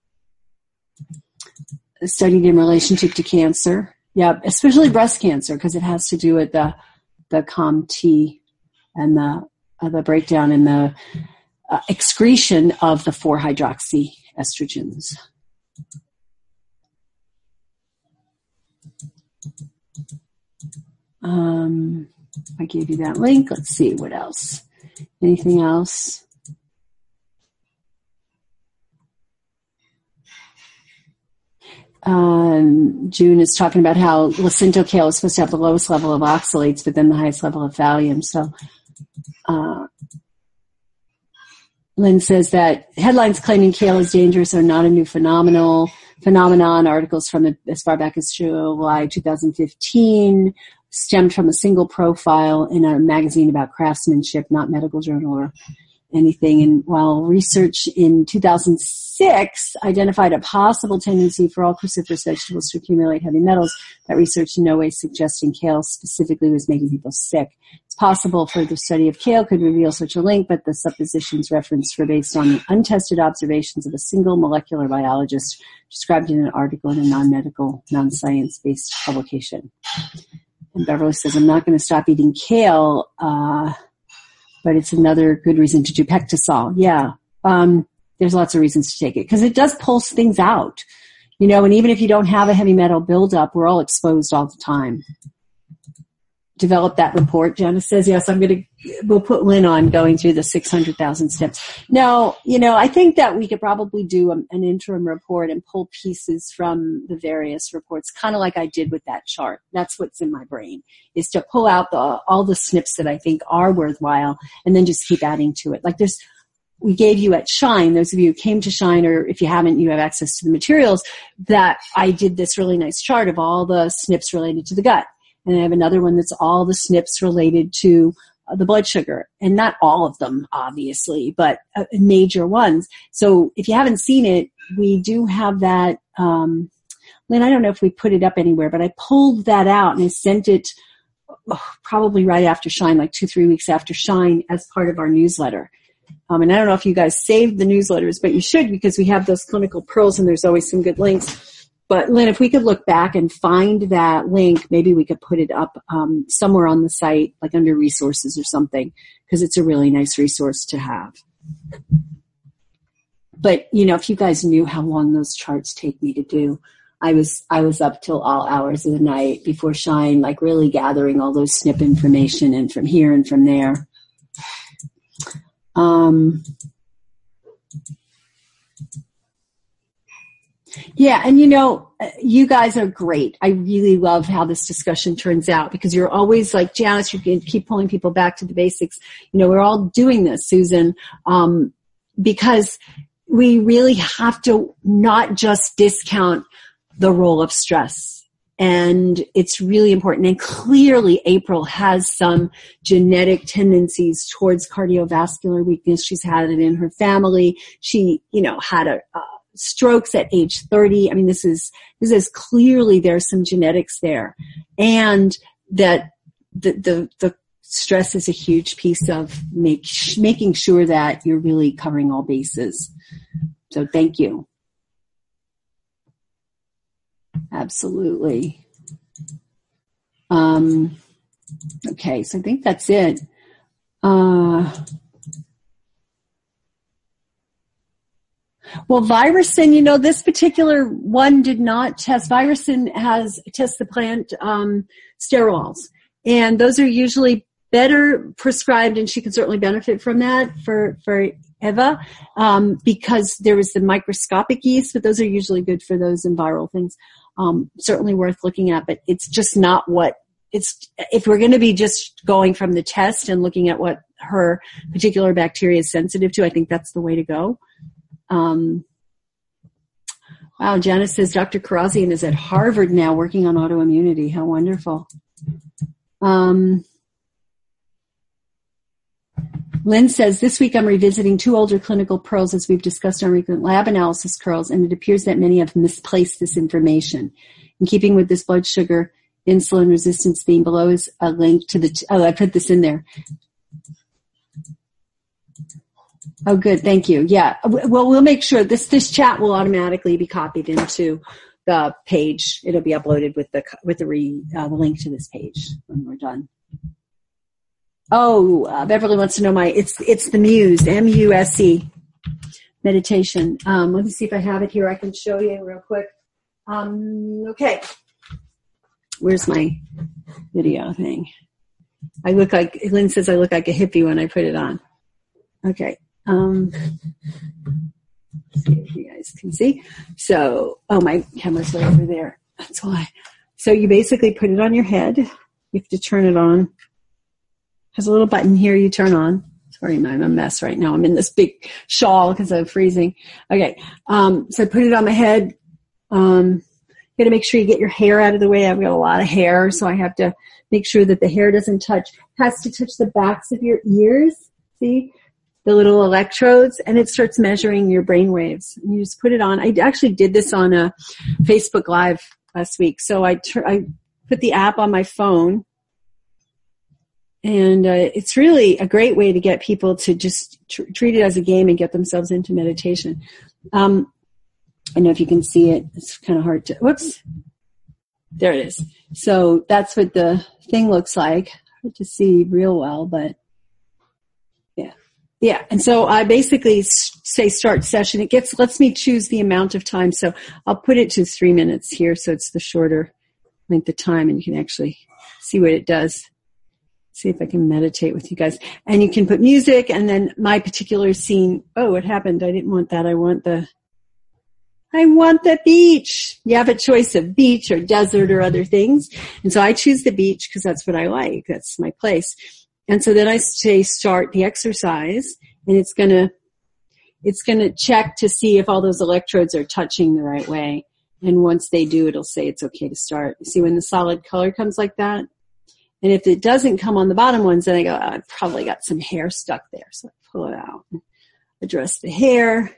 studied in relationship to cancer. Yeah, especially breast cancer, because it has to do with the COMT and the breakdown in the excretion of the 4-hydroxy estrogens. I gave you that link. Let's see what else. Anything else? June is talking about how Jacinto kale is supposed to have the lowest level of oxalates, but then the highest level of thallium. So, Lynn says that headlines claiming kale is dangerous are not a new phenomenon. Articles from as far back as July 2015 stemmed from a single profile in a magazine about craftsmanship, not medical journal or anything. And while research in 2006 identified a possible tendency for all cruciferous vegetables to accumulate heavy metals, that research in no way suggesting kale specifically was making people sick. It's possible further study of kale could reveal such a link, but the suppositions referenced were based on the untested observations of a single molecular biologist described in an article in a non-medical, non-science-based publication. And Beverly says, I'm not going to stop eating kale, but it's another good reason to do Pectisol. Yeah, there's lots of reasons to take it because it does pulse things out, and even if you don't have a heavy metal buildup, we're all exposed all the time. Develop that report. Janice says, yes, we'll put Lynn on going through the 600,000 steps. Now, I think that we could probably do an interim report and pull pieces from the various reports, kind of like I did with that chart. That's what's in my brain, is to pull out all the snips that I think are worthwhile and then just keep adding to it. Like we gave you at Shine, those of you who came to Shine, or if you haven't, you have access to the materials, that I did this really nice chart of all the SNPs related to the gut. And I have another one that's all the SNPs related to the blood sugar. And not all of them, obviously, but major ones. So if you haven't seen it, we do have that. Lynn, I don't know if we put it up anywhere, but I pulled that out and I sent it probably right after Shine, like 2-3 weeks after Shine, as part of our newsletter. And I don't know if you guys saved the newsletters, but you should, because we have those clinical pearls and there's always some good links. But Lynn, if we could look back and find that link, maybe we could put it up somewhere on the site, like under resources or something, because it's a really nice resource to have. But, if you guys knew how long those charts take me to do, I was up till all hours of the night before Shine, like really gathering all those SNP information and from here and from there. Yeah, and you guys are great. I really love how this discussion turns out, because you're always like, Janice, you can keep pulling people back to the basics. We're all doing this, Susan, because we really have to not just discount the role of stress. And it's really important. And clearly April has some genetic tendencies towards cardiovascular weakness. She's had it in her family. She, had strokes at age 30. I mean, this is clearly there's some genetics there, and that the stress is a huge piece of making sure that you're really covering all bases. So thank you. Absolutely. Okay, so I think that's it. Well, Virusin, this particular one did not test. Virusin has test the plant sterols, and those are usually better prescribed, and she can certainly benefit from that for Eva, because there was the microscopic yeast, but those are usually good for those and viral things. Certainly worth looking at, but it's just not what if we're going to be just going from the test and looking at what her particular bacteria is sensitive to, I think that's the way to go. Wow, Janice says Dr. Karazian is at Harvard now working on autoimmunity. How wonderful. Lynn says, this week I'm revisiting 2 older clinical pearls as we've discussed on recent lab analysis curls, and it appears that many have misplaced this information. In keeping with this blood sugar insulin resistance theme, below is a link to I put this in there. Oh, good. Thank you. Yeah. Well, we'll make sure this chat will automatically be copied into the page. It'll be uploaded with the link to this page when we're done. Oh, Beverly wants to know it's the Muse, M-U-S-E meditation. Let me see if I have it here. I can show you real quick. Okay. Where's my video thing? Lynn says I look like a hippie when I put it on. Okay. Let's see if you guys can see. So, my camera's way over there. That's why. So you basically put it on your head. You have to turn it on. There's a little button here you turn on. Sorry, I'm a mess right now. I'm in this big shawl because I'm freezing. Okay. So I put it on my head. You got to make sure you get your hair out of the way. I've got a lot of hair, so I have to make sure that the hair has to touch the backs of your ears. See? The little electrodes, and it starts measuring your brain waves. You just put it on. I actually did this on a Facebook Live last week. So I put the app on my phone, and it's really a great way to get people to just treat it as a game and get themselves into meditation. I know if you can see it, it's kind of hard to, whoops. There it is. So that's what the thing looks like. Hard to see real well, but yeah. Yeah. And so I basically say start session. It lets me choose the amount of time. So I'll put it to 3 minutes here. So it's the shorter length of time, and you can actually see what it does. See if I can meditate with you guys. And you can put music, and then my particular scene. Oh, what happened? I didn't want that. I want the beach. You have a choice of beach or desert or other things. And so I choose the beach because that's what I like. That's my place. And so then I say start the exercise, and it's going to check to see if all those electrodes are touching the right way. And once they do, it'll say it's okay to start. You see when the solid color comes like that? And if it doesn't come on the bottom ones, then I go, I've probably got some hair stuck there. So I pull it out and address the hair.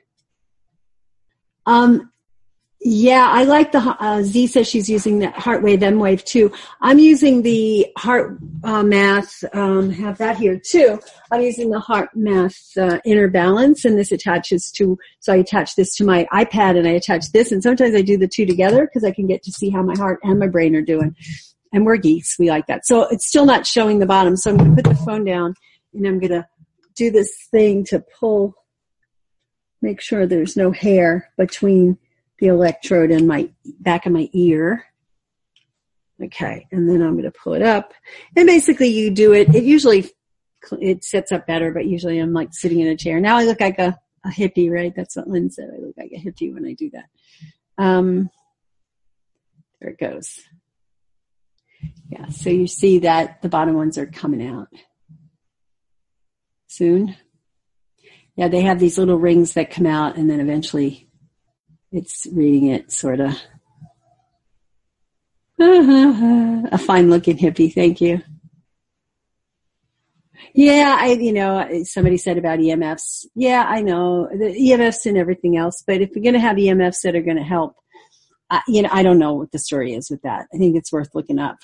Yeah, I like the, Z says she's using the Heart Wave, M Wave too. I'm using the Heart Math, have that here too. I'm using the Heart Math Inner Balance, and this attaches to, so I attach this to my iPad and I attach this, and sometimes I do the two together because I can get to see how my heart and my brain are doing. And we're geeks, we like that. So it's still not showing the bottom, so I'm going to put the phone down and I'm going to do this thing to pull, make sure there's no hair between the electrode and my back of my ear. Okay, and then I'm going to pull it up. And basically you do it. It sets up better, but usually I'm like sitting in a chair. Now I look like a hippie, right? That's what Lynn said. I look like a hippie when I do that. There it goes. Yeah, so you see that the bottom ones are coming out soon. Yeah, they have these little rings that come out, and then eventually it's reading it, sort of. A fine-looking hippie, thank you. Yeah, somebody said about EMFs. Yeah, I know, the EMFs and everything else, but if you're going to have EMFs that are going to help, I don't know what the story is with that. I think it's worth looking up.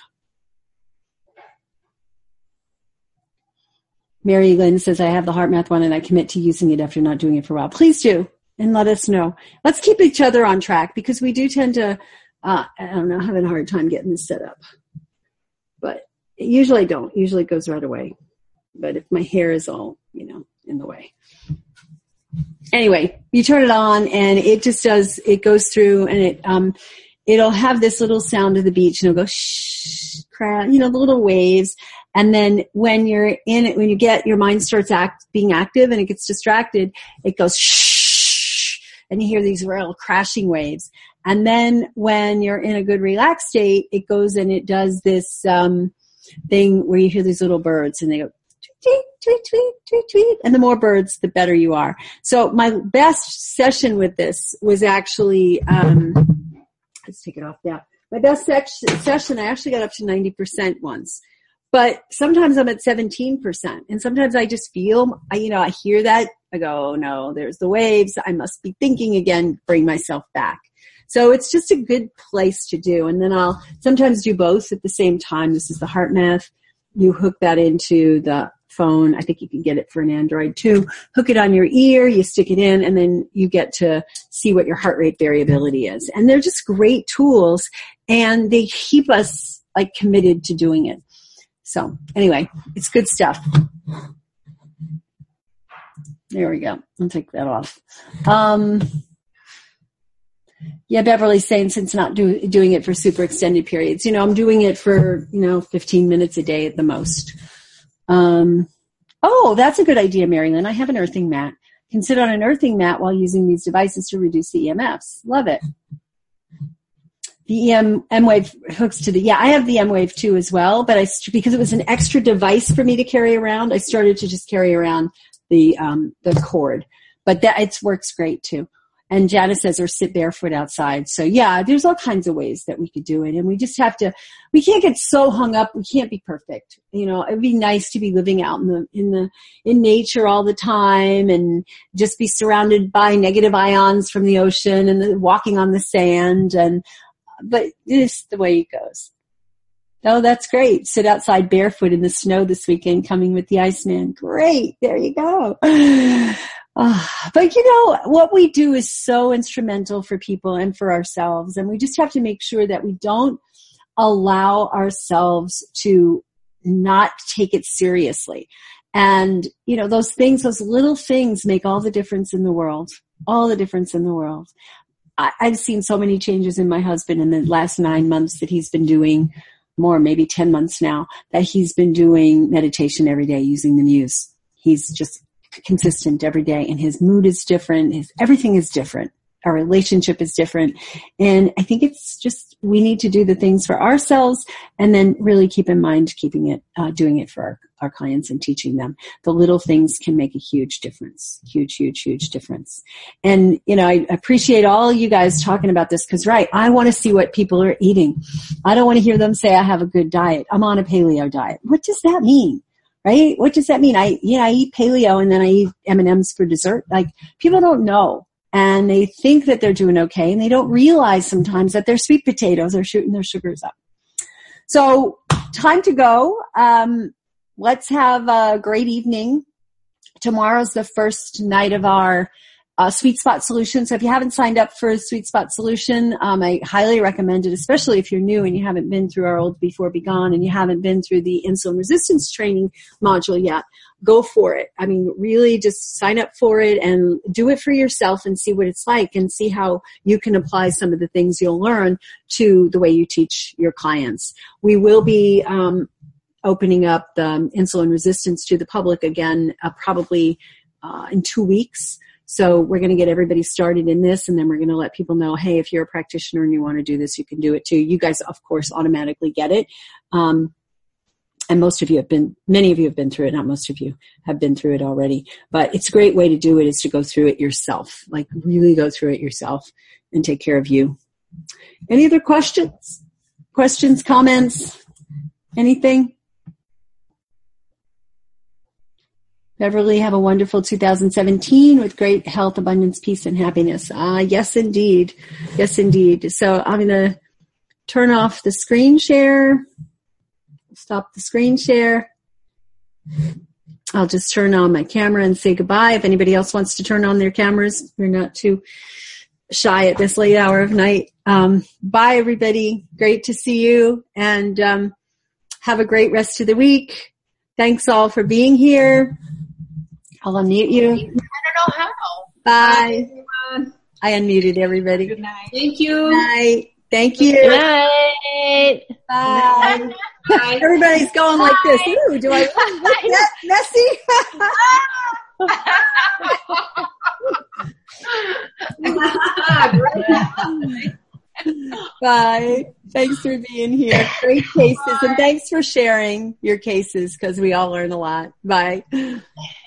Mary Lynn says, I have the Heart Math one and I commit to using it after not doing it for a while. Please do, and let us know. Let's keep each other on track because we do tend to, having a hard time getting this set up. But usually I don't. Usually it goes right away. But if my hair is all, in the way. Anyway, you turn it on and it just it goes through and it'll have this little sound of the beach and it'll go shh, the little waves. And then when you're in it, when you get, your mind starts being active and it gets distracted, it goes shh, and you hear these real crashing waves. And then when you're in a good relaxed state, it goes and it does this, thing where you hear these little birds and they go tweet, tweet, tweet, tweet, tweet. And the more birds, the better you are. So my best session with this was actually, let's take it off now. My best session, I actually got up to 90% once. But sometimes I'm at 17%. And sometimes I just feel, I hear that. I go, oh no, there's the waves. I must be thinking again, bring myself back. So it's just a good place to do. And then I'll sometimes do both at the same time. This is the HeartMath. You hook that into the phone. I think you can get it for an Android too. Hook it on your ear, you stick it in, and then you get to see what your heart rate variability is. And they're just great tools, and they keep us like committed to doing it. So anyway, it's good stuff. There we go. I'll take that off. Yeah, Beverly's saying since not doing it for super extended periods. I'm doing it for, 15 minutes a day at the most. Oh, that's a good idea, Marilyn. I have an earthing mat. Can sit on an earthing mat while using these devices to reduce the EMFs. Love it. The M-Wave hooks to I have the M-Wave too as well, but because it was an extra device for me to carry around, I started to just carry around the cord. But it works great too. And Janice says, or sit barefoot outside. So yeah, there's all kinds of ways that we could do it. And we just we can't get so hung up. We can't be perfect. It'd be nice to be living out in nature all the time and just be surrounded by negative ions from the ocean and walking on the sand. But this is the way it goes. Oh, that's great. Sit outside barefoot in the snow this weekend, coming with the Iceman. Great. There you go. But what we do is so instrumental for people and for ourselves. And we just have to make sure that we don't allow ourselves to not take it seriously. And, those little things make all the difference in the world, all the difference in the world. I've seen so many changes in my husband in the last 9 months that he's been doing, more, maybe 10 months now, that he's been doing meditation every day using the Muse. He's just consistent every day, and his mood is different. Everything is different. Our relationship is different. And I think it's just, we need to do the things for ourselves and then really keep in mind doing it for our clients and teaching them. The little things can make a huge difference. Huge, huge, huge difference. And, I appreciate all you guys talking about this because, right, I want to see what people are eating. I don't want to hear them say I have a good diet. I'm on a paleo diet. What does that mean? Right? What does that mean? I eat paleo and then I eat M&Ms for dessert. Like, people don't know. And they think that they're doing okay, and they don't realize sometimes that their sweet potatoes are shooting their sugars up. So, time to go. Let's have a great evening. Tomorrow's the first night of our Sweet Spot Solution. So if you haven't signed up for a Sweet Spot Solution, I highly recommend it, especially if you're new and you haven't been through our Old Before Be Gone and you haven't been through the insulin resistance training module yet. Go for it. I mean, really just sign up for it and do it for yourself and see what it's like and see how you can apply some of the things you'll learn to the way you teach your clients. We will be opening up the insulin resistance to the public again, probably in 2 weeks. So we're going to get everybody started in this, and then we're going to let people know, hey, if you're a practitioner and you want to do this, you can do it too. You guys, of course, automatically get it. And many of you have been through it. Not most of you have been through it already. But it's a great way to do it is to go through it yourself, like really go through it yourself and take care of you. Any other questions? Questions, comments, anything? Beverly, have a wonderful 2017 with great health, abundance, peace, and happiness. Yes, indeed. Yes, indeed. So I'm going to turn off the screen share. Stop the screen share. I'll just turn on my camera and say goodbye. If anybody else wants to turn on their cameras, we're not too shy at this late hour of night. Bye, everybody. Great to see you. And have a great rest of the week. Thanks all for being here. I'll unmute you. I don't know how. Bye. I unmuted everybody. Good night. Thank you. Good night. Thank you. Good night. Bye. Bye. Everybody's going like this. Ooh, do I look messy? Bye. Thanks for being here. Great cases. And thanks for sharing your cases because we all learn a lot. Bye.